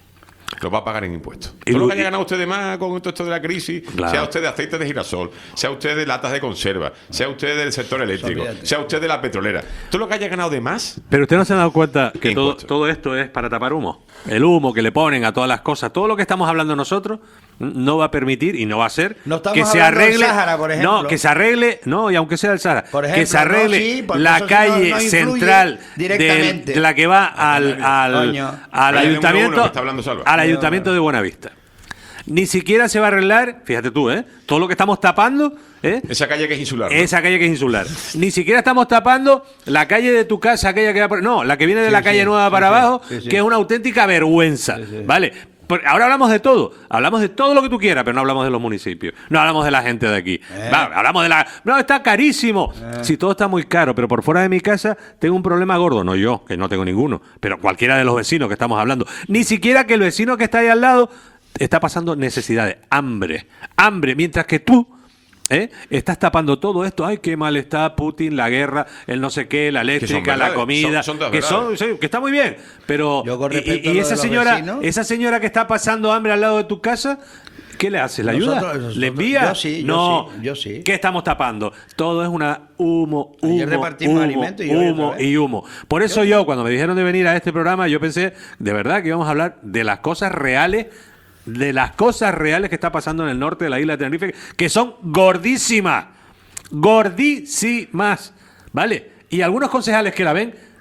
lo va a pagar en impuestos. Y Todo lo lu- que haya ganado usted de más con todo esto de la crisis, Claro. sea usted de aceite de girasol, sea usted de latas de conserva, sea usted del sector eléctrico, Olvídate. sea usted de la petrolera, todo lo que haya ganado de más, Pero usted no se ha dado cuenta que todo, Impuestos. todo esto es para tapar humo. El humo que le ponen a todas las cosas, todo lo que estamos hablando nosotros, n- no va a permitir y no va a ser No estamos que se hablando del arregle. Sáhara, por ejemplo. No, que se arregle, no, y aunque sea el Sahara, Por que ejemplo, se arregle no, sí, porque la eso sí calle no- no influye central directamente. del- de la que va al, al, Coño. al Ahí hay uno, uno ayuntamiento, que está hablando Salva. al ayuntamiento de Buenavista. Ni siquiera se va a arreglar, fíjate tú, ¿eh? Todo lo que estamos tapando, ¿eh? esa calle que es insular. ¿no? Esa calle que es insular. Ni siquiera estamos tapando la calle de tu casa, aquella que va por... No, la que viene de Sí, la calle sí, nueva sí, para sí, abajo, sí, sí. que es una auténtica vergüenza. ¿Vale? Por- ahora hablamos de todo. Hablamos de todo lo que tú quieras, pero no hablamos de los municipios. No hablamos de la gente de aquí. Eh. Va, hablamos de la... No, está carísimo. Si todo está muy caro, pero por fuera de mi casa tengo un problema gordo. No yo, que no tengo ninguno, pero cualquiera de los vecinos que estamos hablando. Ni siquiera que el vecino que está ahí al lado está pasando necesidades, hambre, hambre, mientras que tú ¿eh? estás tapando todo esto. Ay, qué mal está Putin, la guerra, el no sé qué, la eléctrica, la verdades, comida, son- son todas que son, verdades. sí, que está muy bien, pero Yo con y- respecto y, a y lo esa de los señora, vecinos- esa señora que está pasando hambre al lado de tu casa, ¿qué le haces? ¿La ayuda? Nosotros- nosotros- ¿Le envía? yo sí, yo no, sí, yo sí. ¿Qué estamos tapando? Todo es una humo, humo, Ayer repartimos humo, alimentos y hoy humo otra vez. y humo. Por eso yo, cuando me dijeron de venir a este programa, yo pensé de verdad que íbamos a hablar de las cosas reales, de las cosas reales que está pasando en el norte de la isla de Tenerife, que son gordísimas, gordísimas, ¿vale? Y algunos concejales que la ven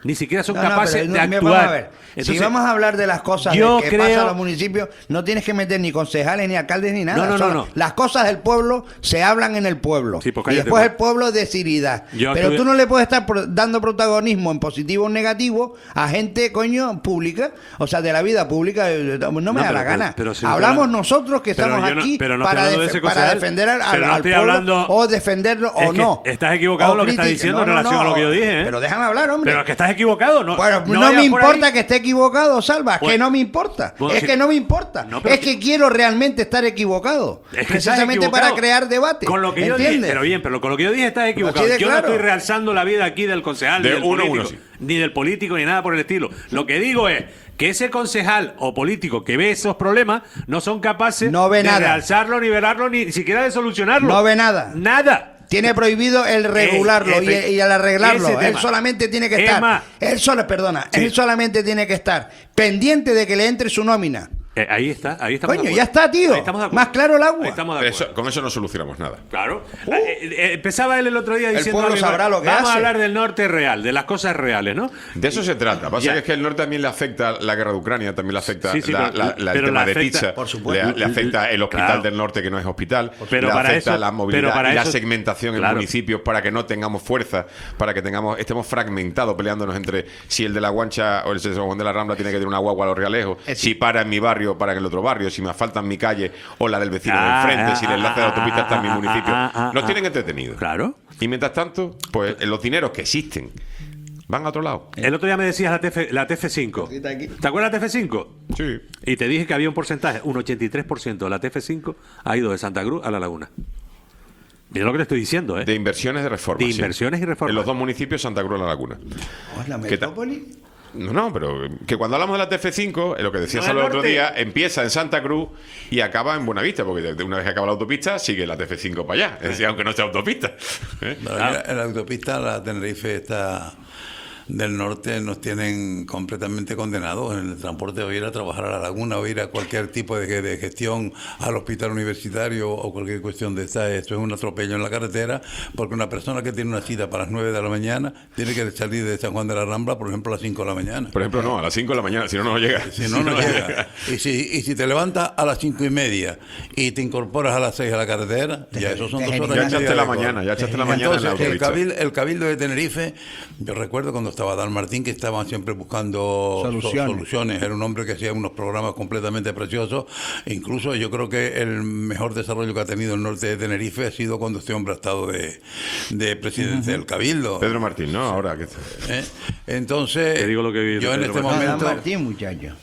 Ni siquiera son No, no, capaces pero de no, mira, actuar. vamos a ver. Entonces, si vamos a hablar de las cosas yo de que creo- pasan en los municipios, no tienes que meter ni concejales, ni alcaldes, ni nada. No, no, Son- no, no. Las cosas del pueblo se hablan en el pueblo. pues y cállate, después pues. el pueblo decidirá. Yo Pero estoy- tú no le puedes estar pro- dando protagonismo en positivo o en negativo a gente, coño, pública. O sea, de la vida pública. eh, No me No, da pero- la gana. pero- pero si Hablamos fuera- nosotros que pero estamos yo no- aquí pero no para, estoy hablando de def- ese para concejal, defender al, pero no al estoy pueblo hablando- o defenderlo Es o que no. estás equivocado O en lo que estás critica- diciendo no, en no, relación a no. lo que yo dije, ¿eh? Pero déjame hablar, hombre. Pero es que estás equivocado, ¿no? Bueno, no, vayas me por importa ahí. que esté equivocado, Salva, Pues- que no me importa. Bueno, es si- que no me importa. No, pero es que quiero realmente estar equivocado. Es que estás precisamente equivocado. para crear debate. Con lo que yo dije, ¿entiendes? pero bien, pero con lo que yo dije estás equivocado. Así de Yo claro. no estoy realzando la vida aquí del concejal, De ni del uno a político, uno, sí. ni del político, ni nada por el estilo. Lo que digo es que ese concejal o político que ve esos problemas no son capaces No ve de nada. realzarlo, ni velarlo, ni siquiera de solucionarlo. No ve nada. Nada. Tiene prohibido el regularlo Eh, y, efe- y el arreglarlo. ese Él tema. solamente tiene que Es estar. más- él solo, perdona, Sí. él solamente tiene que estar pendiente de que le entre su nómina. Eh, ahí está, ahí estamos. Coño, de acuerdo. ya está, tío. Ahí estamos de acuerdo. Más claro el agua. Ahí estamos de acuerdo. Eso- con eso no solucionamos nada. Claro. Eh, eh, empezaba él el otro día El diciendo pueblo algo, sabrá lo que vamos hace. a hablar del norte real, de las cosas reales, ¿no? De eso se trata. Pasa Ya. que es que el norte también le afecta la guerra de Ucrania, también le afecta Sí, sí, la- pero- la- la- el pero tema le de afecta- pizza, por supuesto. le, le afecta el hospital Claro. del norte que no es hospital, Pero le para afecta eso- la pero movilidad para y la eso- segmentación claro. en municipios para que no tengamos fuerza, para que tengamos estemos fragmentados peleándonos entre si el de la Guancha o el de San Juan de la Rambla tiene que tener una guagua a los Realejos, si para en mi barrio, para en el otro barrio, si me asfalta en mi calle o la del vecino Ah, de enfrente, si el ah, enlace de ah, autopista está en mi ah, municipio. ah, ah, Nos ah. tienen entretenidos. Claro. Y mientras tanto, pues los dineros que existen van a otro lado. El otro día me decías la T F, la T F cinco. ¿Te acuerdas de la T F cinco? Sí. Y te dije que había un porcentaje, un ochenta y tres por ciento de la T F cinco ha ido de Santa Cruz a La Laguna. Mira lo que te estoy diciendo, ¿eh? De inversiones de reforma. De sí. inversiones y reformas. En los dos municipios, Santa Cruz y La Laguna. ¿O es la ¿Qué tal? metrópoli? No, no, pero que cuando hablamos de la T F cinco, eh, lo que decías No, el el otro norte. día, empieza en Santa Cruz y acaba en Buenavista, porque de- de una vez que acaba la autopista, sigue la T F cinco para allá. Es decir, aunque no sea autopista. ¿Eh? No, mira, en la autopista, la Tenerife está del norte nos tienen completamente condenados en el transporte o ir a trabajar a la laguna o ir a cualquier tipo de, de gestión al hospital universitario o cualquier cuestión de esta. Esto es un atropello en la carretera porque una persona que tiene una cita para las nueve de la mañana tiene que salir de San Juan de la Rambla, por ejemplo, a las cinco de la mañana. Por ejemplo, no, a las cinco de la mañana, si no, no llega. Si no, no llega. Y si, y si te levantas a las cinco y media y te incorporas a las seis a la carretera, ya eso son te dos horas Ya y media echaste de la cola. mañana, ya echaste la mañana en la Entonces, el, autopista. cabil- el Cabildo de Tenerife, yo recuerdo cuando estaba Dan Martín, que estaban siempre buscando so- Soluciones. soluciones. Era un hombre que hacía unos programas completamente preciosos. E incluso yo creo que el mejor desarrollo que ha tenido el norte de Tenerife ha sido cuando este hombre ha estado de, de presidente del Cabildo. Pedro Martín, ¿no? Ahora que... ¿Eh? Entonces, Te digo lo que vi de yo en Pedro este Martín. Ah, momento... Martín, muchacho.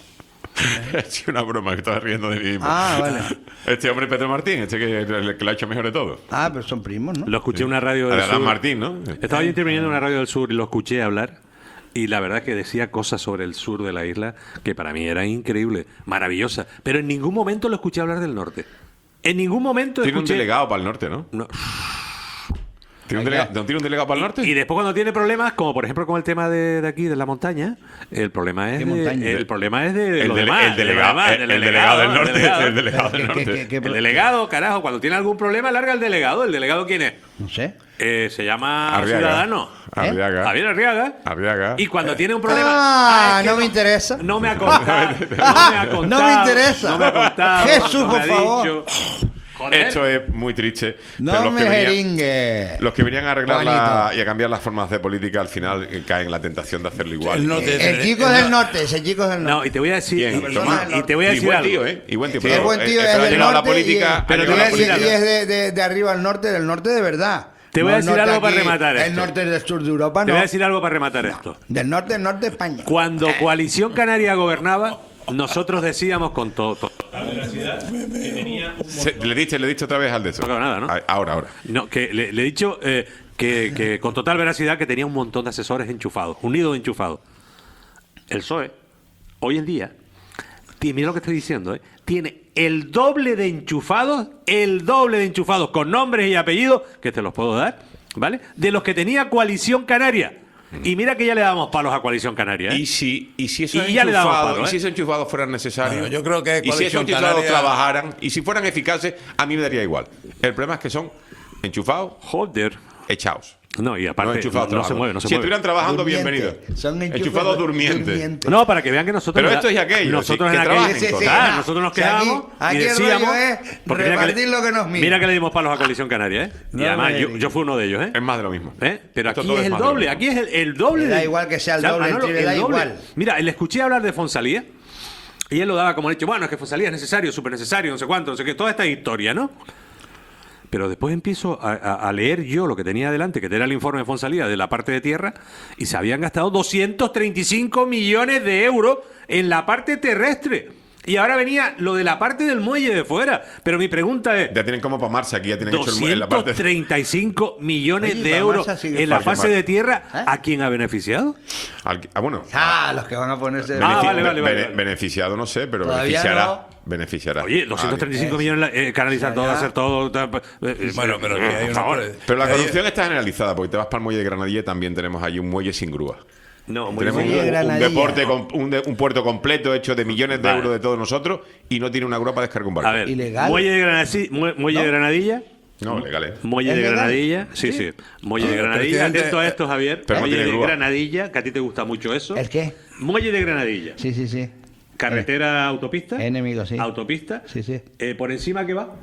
Es una broma que estás riendo de mí mismo. Ah, vale. Este hombre Pedro Martín, este que, que lo ha hecho mejor de todo. Ah, pero son primos, ¿no? Lo escuché en una radio del Adán sur. Martín, ¿no? Estaba yo interviniendo en una radio del sur y lo escuché hablar. Y la verdad que decía cosas sobre el sur de la isla que para mí eran increíbles, maravillosas. Pero en ningún momento lo escuché hablar del norte. En ningún momento Tiene escuché... un delegado para el norte, ¿no? No. ¿Tiene un, delega- ¿No tiene un delegado para el norte? Y después cuando tiene problemas, como por ejemplo con el tema de, de aquí, de la montaña, el problema es ¿Qué de, montaña? el problema es de El los dele- demás, el de los delegado- demás, el- del el delegado del norte, delegado. el delegado del ¿Qué- norte. qué- qué- qué- El delegado, carajo, cuando tiene algún problema, larga el delegado. ¿El delegado quién es? No sé. Eh, se llama Arriaga. Ciudadano. Arriaga. Javier Arriaga. Arriaga. Y cuando tiene un problema... Ah, es que no me interesa. No me ha contado. No me ha contado. No me interesa. No me ha contado. Jesús, no me por ha favor. dicho. Joder. Esto es muy triste. No pero los me que venían- jeringue. Los que venían a arreglar la- Juanito. y a cambiar las formas de política al final eh, caen en la tentación de hacerlo igual. El norte- El chico es del norte, ese chico es del norte. No, y te voy a decir... Bien, y- Tomás. y, y te voy a Y decir buen algo. tío, ¿eh? Y buen tío. Es pero, buen eh, tío, eh, es pero ha del llegado a la norte y política. es- ha pero llegado te a voy la a decir y política. es de, de- de arriba al norte, del norte de verdad. Te voy a No el decir norte algo para aquí, rematar El esto. norte del sur de Europa, Te no. voy a decir algo para rematar esto. Del norte, del norte de España. Cuando Coalición Canaria gobernaba, nosotros decíamos con todo... todo- Se- le diste, le diste otra vez al de eso. No acabo nada, ¿no? Ah, Ahora, ahora. No, que le, le he dicho eh, que, que con total veracidad que tenía un montón de asesores enchufados, unidos enchufados. El P S O E, hoy en día, ti- mira lo que estoy diciendo, ¿eh? Tiene el doble de enchufados, el doble de enchufados con nombres y apellidos, que te los puedo dar, ¿vale? De los que tenía Coalición Canaria. Y mira que ya le damos palos a Coalición Canaria, ¿eh? Y si, y si esos Y ya le damos enchufados, palo, y si ¿eh? esos enchufados fueran necesarios, Bueno, yo creo que y si esos Coalición enchufados Canaria- trabajaran, y si fueran eficaces, a mí me daría igual. El problema es que son enchufados, Joder. echados. No, y aparte No, enchufados no, no se trabajando. mueve, no se Si mueve. estuvieran trabajando, Durmiente. bienvenidos. Son enchufes Enchufados du- durmientes. durmientes. No, para que vean que nosotros... Pero esto y aquello, Nosotros sí, en que aquello... trabajen, Sí, sí, Total, no. nosotros nos Si aquí- quedamos aquí y el decíamos... rollo es porque mira que repartir le- lo que nos mira. Mira que le dimos palos a Coalición Canaria, ¿eh? Y No, además me yo, digas. yo fui uno de ellos, ¿eh? Es más de lo mismo. ¿Eh? Pero Esto aquí todo es es el más de lo doble, mismo. aquí es el, el doble. Me da de- igual que sea el O sea, doble, el Manolo, triple, da doble. igual. Mira, le escuché hablar de Fonsalía y él lo daba como hecho, bueno, es que Fonsalía es necesario, súper necesario, no sé cuánto, no sé qué, toda esta historia, ¿no? Pero después empiezo a, a- a leer yo lo que tenía adelante, que era el informe de Fonsalía de la parte de tierra, y se habían gastado doscientos treinta y cinco millones de euros en la parte terrestre. Y ahora venía lo de la parte del muelle de fuera. Pero mi pregunta es... Ya tienen como para Marsa, aquí ya tienen hecho el muelle en la parte... doscientos treinta y cinco millones Oye, de para euros Marsa sigue en la falta. fase de tierra. ¿Eh? ¿A quién ha beneficiado? Al- Ah, bueno. Ah, los que van a ponerse... Ah, vale, vale, vale, Bene- vale. Beneficiado no sé, pero Todavía beneficiará. no. Beneficiará. Oye, doscientos treinta y cinco Ah, millones eh, canalizar Ya, todo, ya. hacer todo... ta- pa- eh, Bueno, pero que hay por una favor. pre- Pero la Hay- corrupción está generalizada, porque te vas para el muelle de Granadilla y también tenemos allí un muelle sin grúa. No, muy Tenemos bien. un, Muelle de un Granadilla. deporte con, un, de- un puerto completo hecho de millones de Vale. euros de todos nosotros y no tiene una grúa para descargar un barco. A ver, Ilegal. muelle de Granadilla, muelle de Granadilla, No, legal, ¿eh? muelle ¿Es de legal? Granadilla, sí, sí, muelle de Ah, Granadilla, presidente, atento a esto, Javier, pero no muelle tiene de grúa. Granadilla, que a ti te gusta mucho eso. ¿El qué? Muelle de Granadilla, Sí, sí, sí. carretera autopista, Enemigo, sí. autopista, Sí, sí. eh, por encima que va,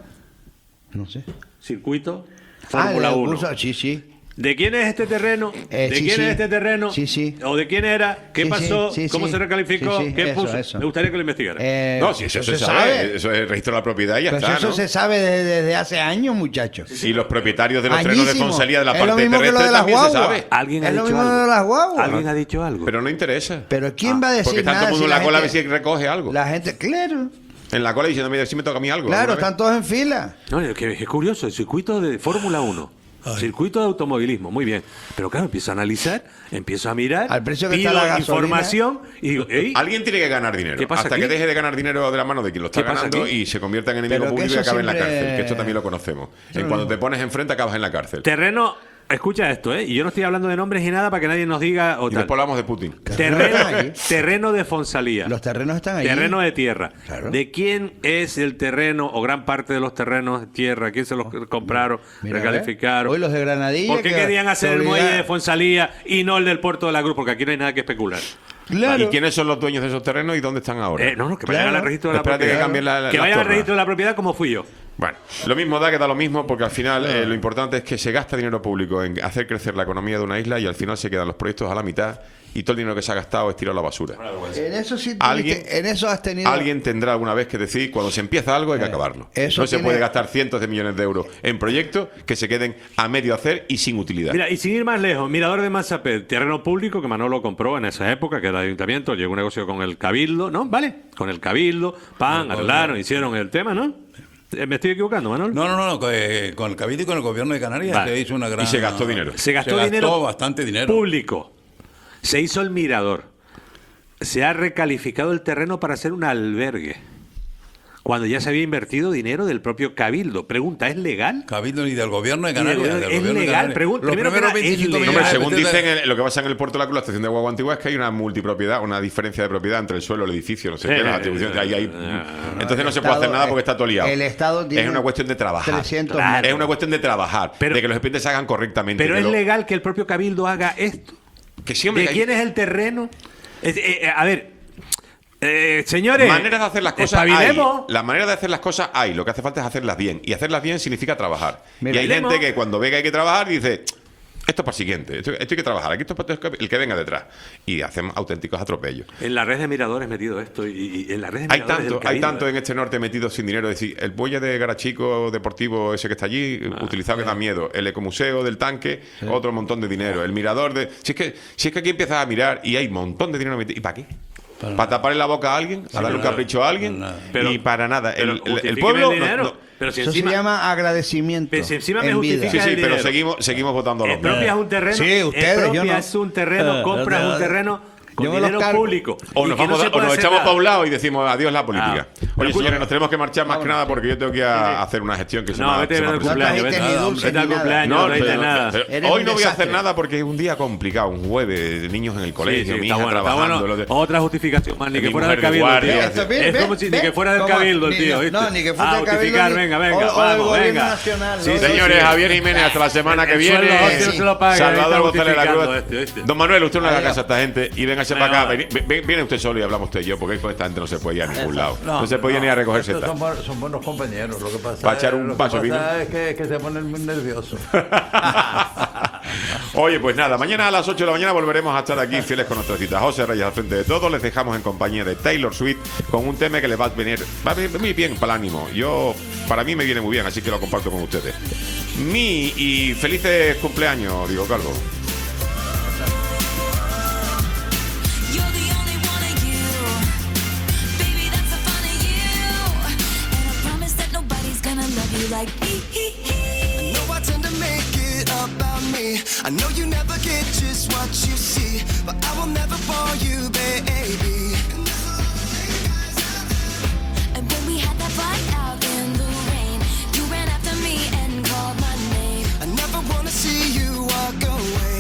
No sé. circuito, Ah, Fórmula el uno. curso, sí, sí. ¿De quién es este terreno? Eh, ¿De sí, quién sí. es este terreno? Sí, sí. ¿O de quién era? ¿Qué Sí, sí, pasó? sí, ¿Cómo sí. se recalificó? Sí, sí, ¿Qué eso, puso? eso. Me gustaría que lo investigara. Eh, No, si eso, se, sabe. Eso es el registro de la propiedad y ya Pues está, eso ¿no? se sabe desde, desde hace años, muchachos. Y los propietarios de los trenes de Añísimo. Fonsalía de la Es lo parte mismo que lo terrestre de las también se guaguas. sabe. ¿Alguien ha Es lo dicho mismo algo? de las guaguas. ¿Alguien ha dicho algo? Pero no interesa. Pero ¿quién va a decir Porque está todo nada el mundo si en la cola a ver gente- si recoge algo. La gente, claro, En la cola diciendo, mira, si me toca a mí algo. claro, ¿alguna vez? están todos en fila. No, es, que es curioso, el circuito de Fórmula uno, circuito de automovilismo, muy bien. Pero claro, empiezo a analizar, empiezo a mirar, Al precio que pido está la gasolina. información y digo, ey, Alguien tiene que ganar dinero. ¿Qué pasa Hasta aquí? que deje de ganar dinero de la mano de quien lo está ¿Qué pasa ganando aquí? y se convierta en enemigo Pero que público y eso acabe en la siempre- cárcel. Que esto también lo conocemos. En cuando te pones enfrente acabas en la cárcel. terreno, escucha esto, ¿eh? Y yo no estoy hablando de nombres ni nada para que nadie nos diga o Y tal. después hablamos de Putin. Terreno, ahí. terreno de Fonsalía. Los terrenos están ahí. Terreno de tierra. Claro. ¿De quién es el terreno o gran parte de los terrenos de tierra? ¿Quién se los compraron, Mira, recalificaron? Hoy los de Granadilla. ¿Por qué que querían hacer se el muelle obliga- de Fonsalía y no el del puerto de la Cruz? Porque aquí no hay nada que especular. Claro. ¿Y quiénes son los dueños de esos terrenos y dónde están ahora? Eh, no, no, que vayan Claro. al registro de la Espérate que propiedad. cambien la- la- que las vayan al tornas. registro de la propiedad como fui yo. Bueno, lo mismo da que da lo mismo porque al final eh, lo importante es que se gasta dinero público en hacer crecer la economía de una isla y al final se quedan los proyectos a la mitad y todo el dinero que se ha gastado es tirado a la basura. En eso sí Alguien- tuviste- en eso has tenido. Alguien tendrá alguna vez que decir cuando se empieza algo hay que acabarlo. eso No se tiene- puede gastar cientos de millones de euros en proyectos que se queden a medio hacer y sin utilidad. Mira, y sin ir más lejos, Mirador de Mazapé, terreno público que Manolo compró en esa época, que era el ayuntamiento, llegó un negocio con el Cabildo, ¿no? ¿Vale? Con el Cabildo, pan, arreglaron, hicieron el tema, ¿no? Eh, ¿Me estoy equivocando, Manolo? No, no, no, no, que, eh, con el Cabildo y con el gobierno de Canarias Vale. se hizo una gran... Y se gastó dinero. Se gastó dinero bastante dinero. público. Se hizo el Mirador. Se ha recalificado el terreno para hacer un albergue. Cuando ya se había invertido dinero del propio Cabildo. Pregunta, ¿es legal? Cabildo y del gobierno de Y del Canarias. gobierno- del ¿es gobierno de legal? Canarias. Pregun- Los primero que primeros nada, ¿es veinticinco legal? Hombre, millones según de pesetas- dicen en lo que pasa en el puerto de la Cruz, la estación de Guagua Antigua, es que hay una multipropiedad, una diferencia de propiedad entre el suelo, el edificio, no sé Sí, qué, las sí, atribuciones. sí, ahí hay- sí, Entonces no se El puede hacer Estado- nada porque está todo liado. el Estado tiene Es una cuestión de trabajar. trescientos Claro. Es una cuestión de trabajar, Pero- de que los expedientes se hagan correctamente. Pero que es lo- legal que el propio Cabildo haga esto. que siempre ¿De hay- quién es el terreno? Es- eh, eh, a ver, eh, señores. Maneras de hacer las cosas hay. espabilemos. La manera de hacer las cosas hay. Lo que hace falta es hacerlas bien. Y hacerlas bien significa trabajar. Mira, y hay Espabilemos. gente que cuando ve que hay que trabajar dice, esto es para el siguiente, esto, esto hay que trabajar, aquí esto es para el que venga detrás. Y hacen auténticos atropellos. En la red de miradores metido esto. Y, y en la red de Hay miradores del tanto, hay Cabildo, tanto eh. en este norte metido sin dinero. Es decir, el muelle de Garachico deportivo, ese que está allí, Ah. utilizado que da miedo. El ecomuseo del tanque, otro montón de dinero. El mirador de. Si es que, si es que aquí empiezas a mirar y hay un montón de dinero metido. ¿Y para qué? Para ¿Para taparle la boca a alguien? ¿A darle un nada, capricho a alguien? nada. Pero- y para nada. pero El, el- el justifíqueme pueblo. el no- dinero. no- Pero si Eso encima, se llama agradecimiento. Pero si encima me en vida. justifica sí, sí, el pero dinero. seguimos, seguimos votando a los Expropias un terreno. Sí, ustedes, yo no. expropias un terreno, Eh, compras eh, un terreno con yo me los dinero cargo. público. O y nos, que no vamos, se o puede nos hacer echamos nada. para un lado y decimos adiós la política. Oye, señores, nos tenemos que marchar más que nada porque yo tengo que ir a hacer una gestión que se No, me ha vete se me ha al presentado. cumpleaños, vete, vete al cumpleaños, no, No, hay pero- nada. pero Eres hoy un no voy a hacer desastre. nada porque es un día complicado, un jueves, de niños en el colegio, Sí, sí, mi está hija bueno, está trabajando. bueno. lo de- Otra justificación más, ni Mi que fuera mujer del de cabildo, guardia. tío. Esto, ¿ves? Es como ¿ves? si ni que fuera del ¿Cómo? cabildo, Ni- tío. ¿viste? no, ni que fuera Ah, del cabildo, justificar, ni- venga, venga, o- o del vamos, gobierno venga. nacional, Sí, ¿no? sí, Señores, sí. Javier Jiménez, hasta la semana que El viene. sueldo, hostia, no se lo pague, Salvador está González de la Cruz. justificando este, este. Don Manuel, usted no le haga Venga. caso a esta gente y véngase Venga, para acá. va. Vení- ven- Viene usted solo y hablamos usted y yo, porque con esta gente no se puede ir a ningún lado. No, No, se puede ir ni a recogerse. estos son, buenos- son buenos compañeros. Lo que pasa, Para echar es- un lo que vaso de pasa vino. es que, que se ponen muy nerviosos. Oye, pues nada, mañana a las ocho de la mañana volveremos a estar aquí fieles con nuestra cita. José Reyes al frente de todos, les dejamos en compañía de Taylor Swift con un tema que les va a venir, va a venir muy bien para el ánimo. Yo, para mí me viene muy bien, así que lo comparto con ustedes. Mi y felices cumpleaños, Diego Calvo. You're the only one of you. Baby, that's the fun of you. And I promise that nobody's gonna love you like me. I know I tend to make it about me. I know you never get just what you see, but I will never bore you, baby. And when we had that fight out in the rain, you ran after me and called my name. I never wanna see you walk away.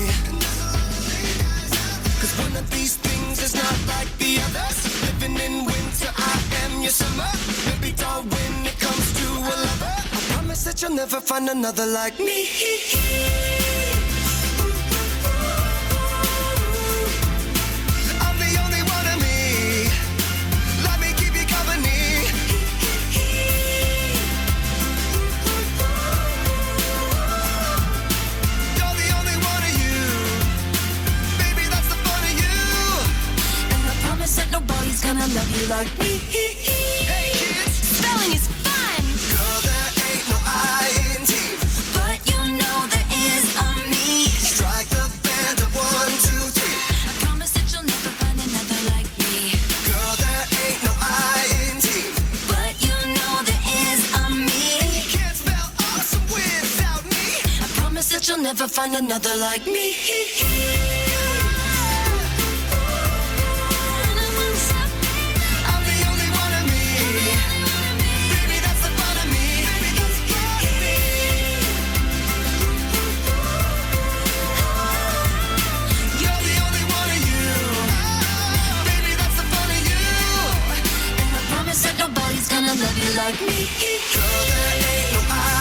Cause one of these things is not like the others. Living in winter, I am your summer. Maybe dull when it comes to a lover. I promise that you'll never find another like me. I'm the only one of me. Let me keep you company. You're the only one of you. Baby, that's the fun of you. And I promise that nobody's gonna love you like me. Hey kids, Spelling is fun, girl, there ain't no I in T. but you know there is a me. Strike the band of one, two, three. I promise that you'll never find another like me. Girl, there ain't no I in T. But you know there is a me. Can't spell awesome without me. I promise that you'll never find another like me. I'm the only one of me. Baby, that's the fun of me. Baby, that's the fun of me. You're the only one of you. Baby, that's the fun of you. And I promise that nobody's gonna love you like me. Girl, there ain't no I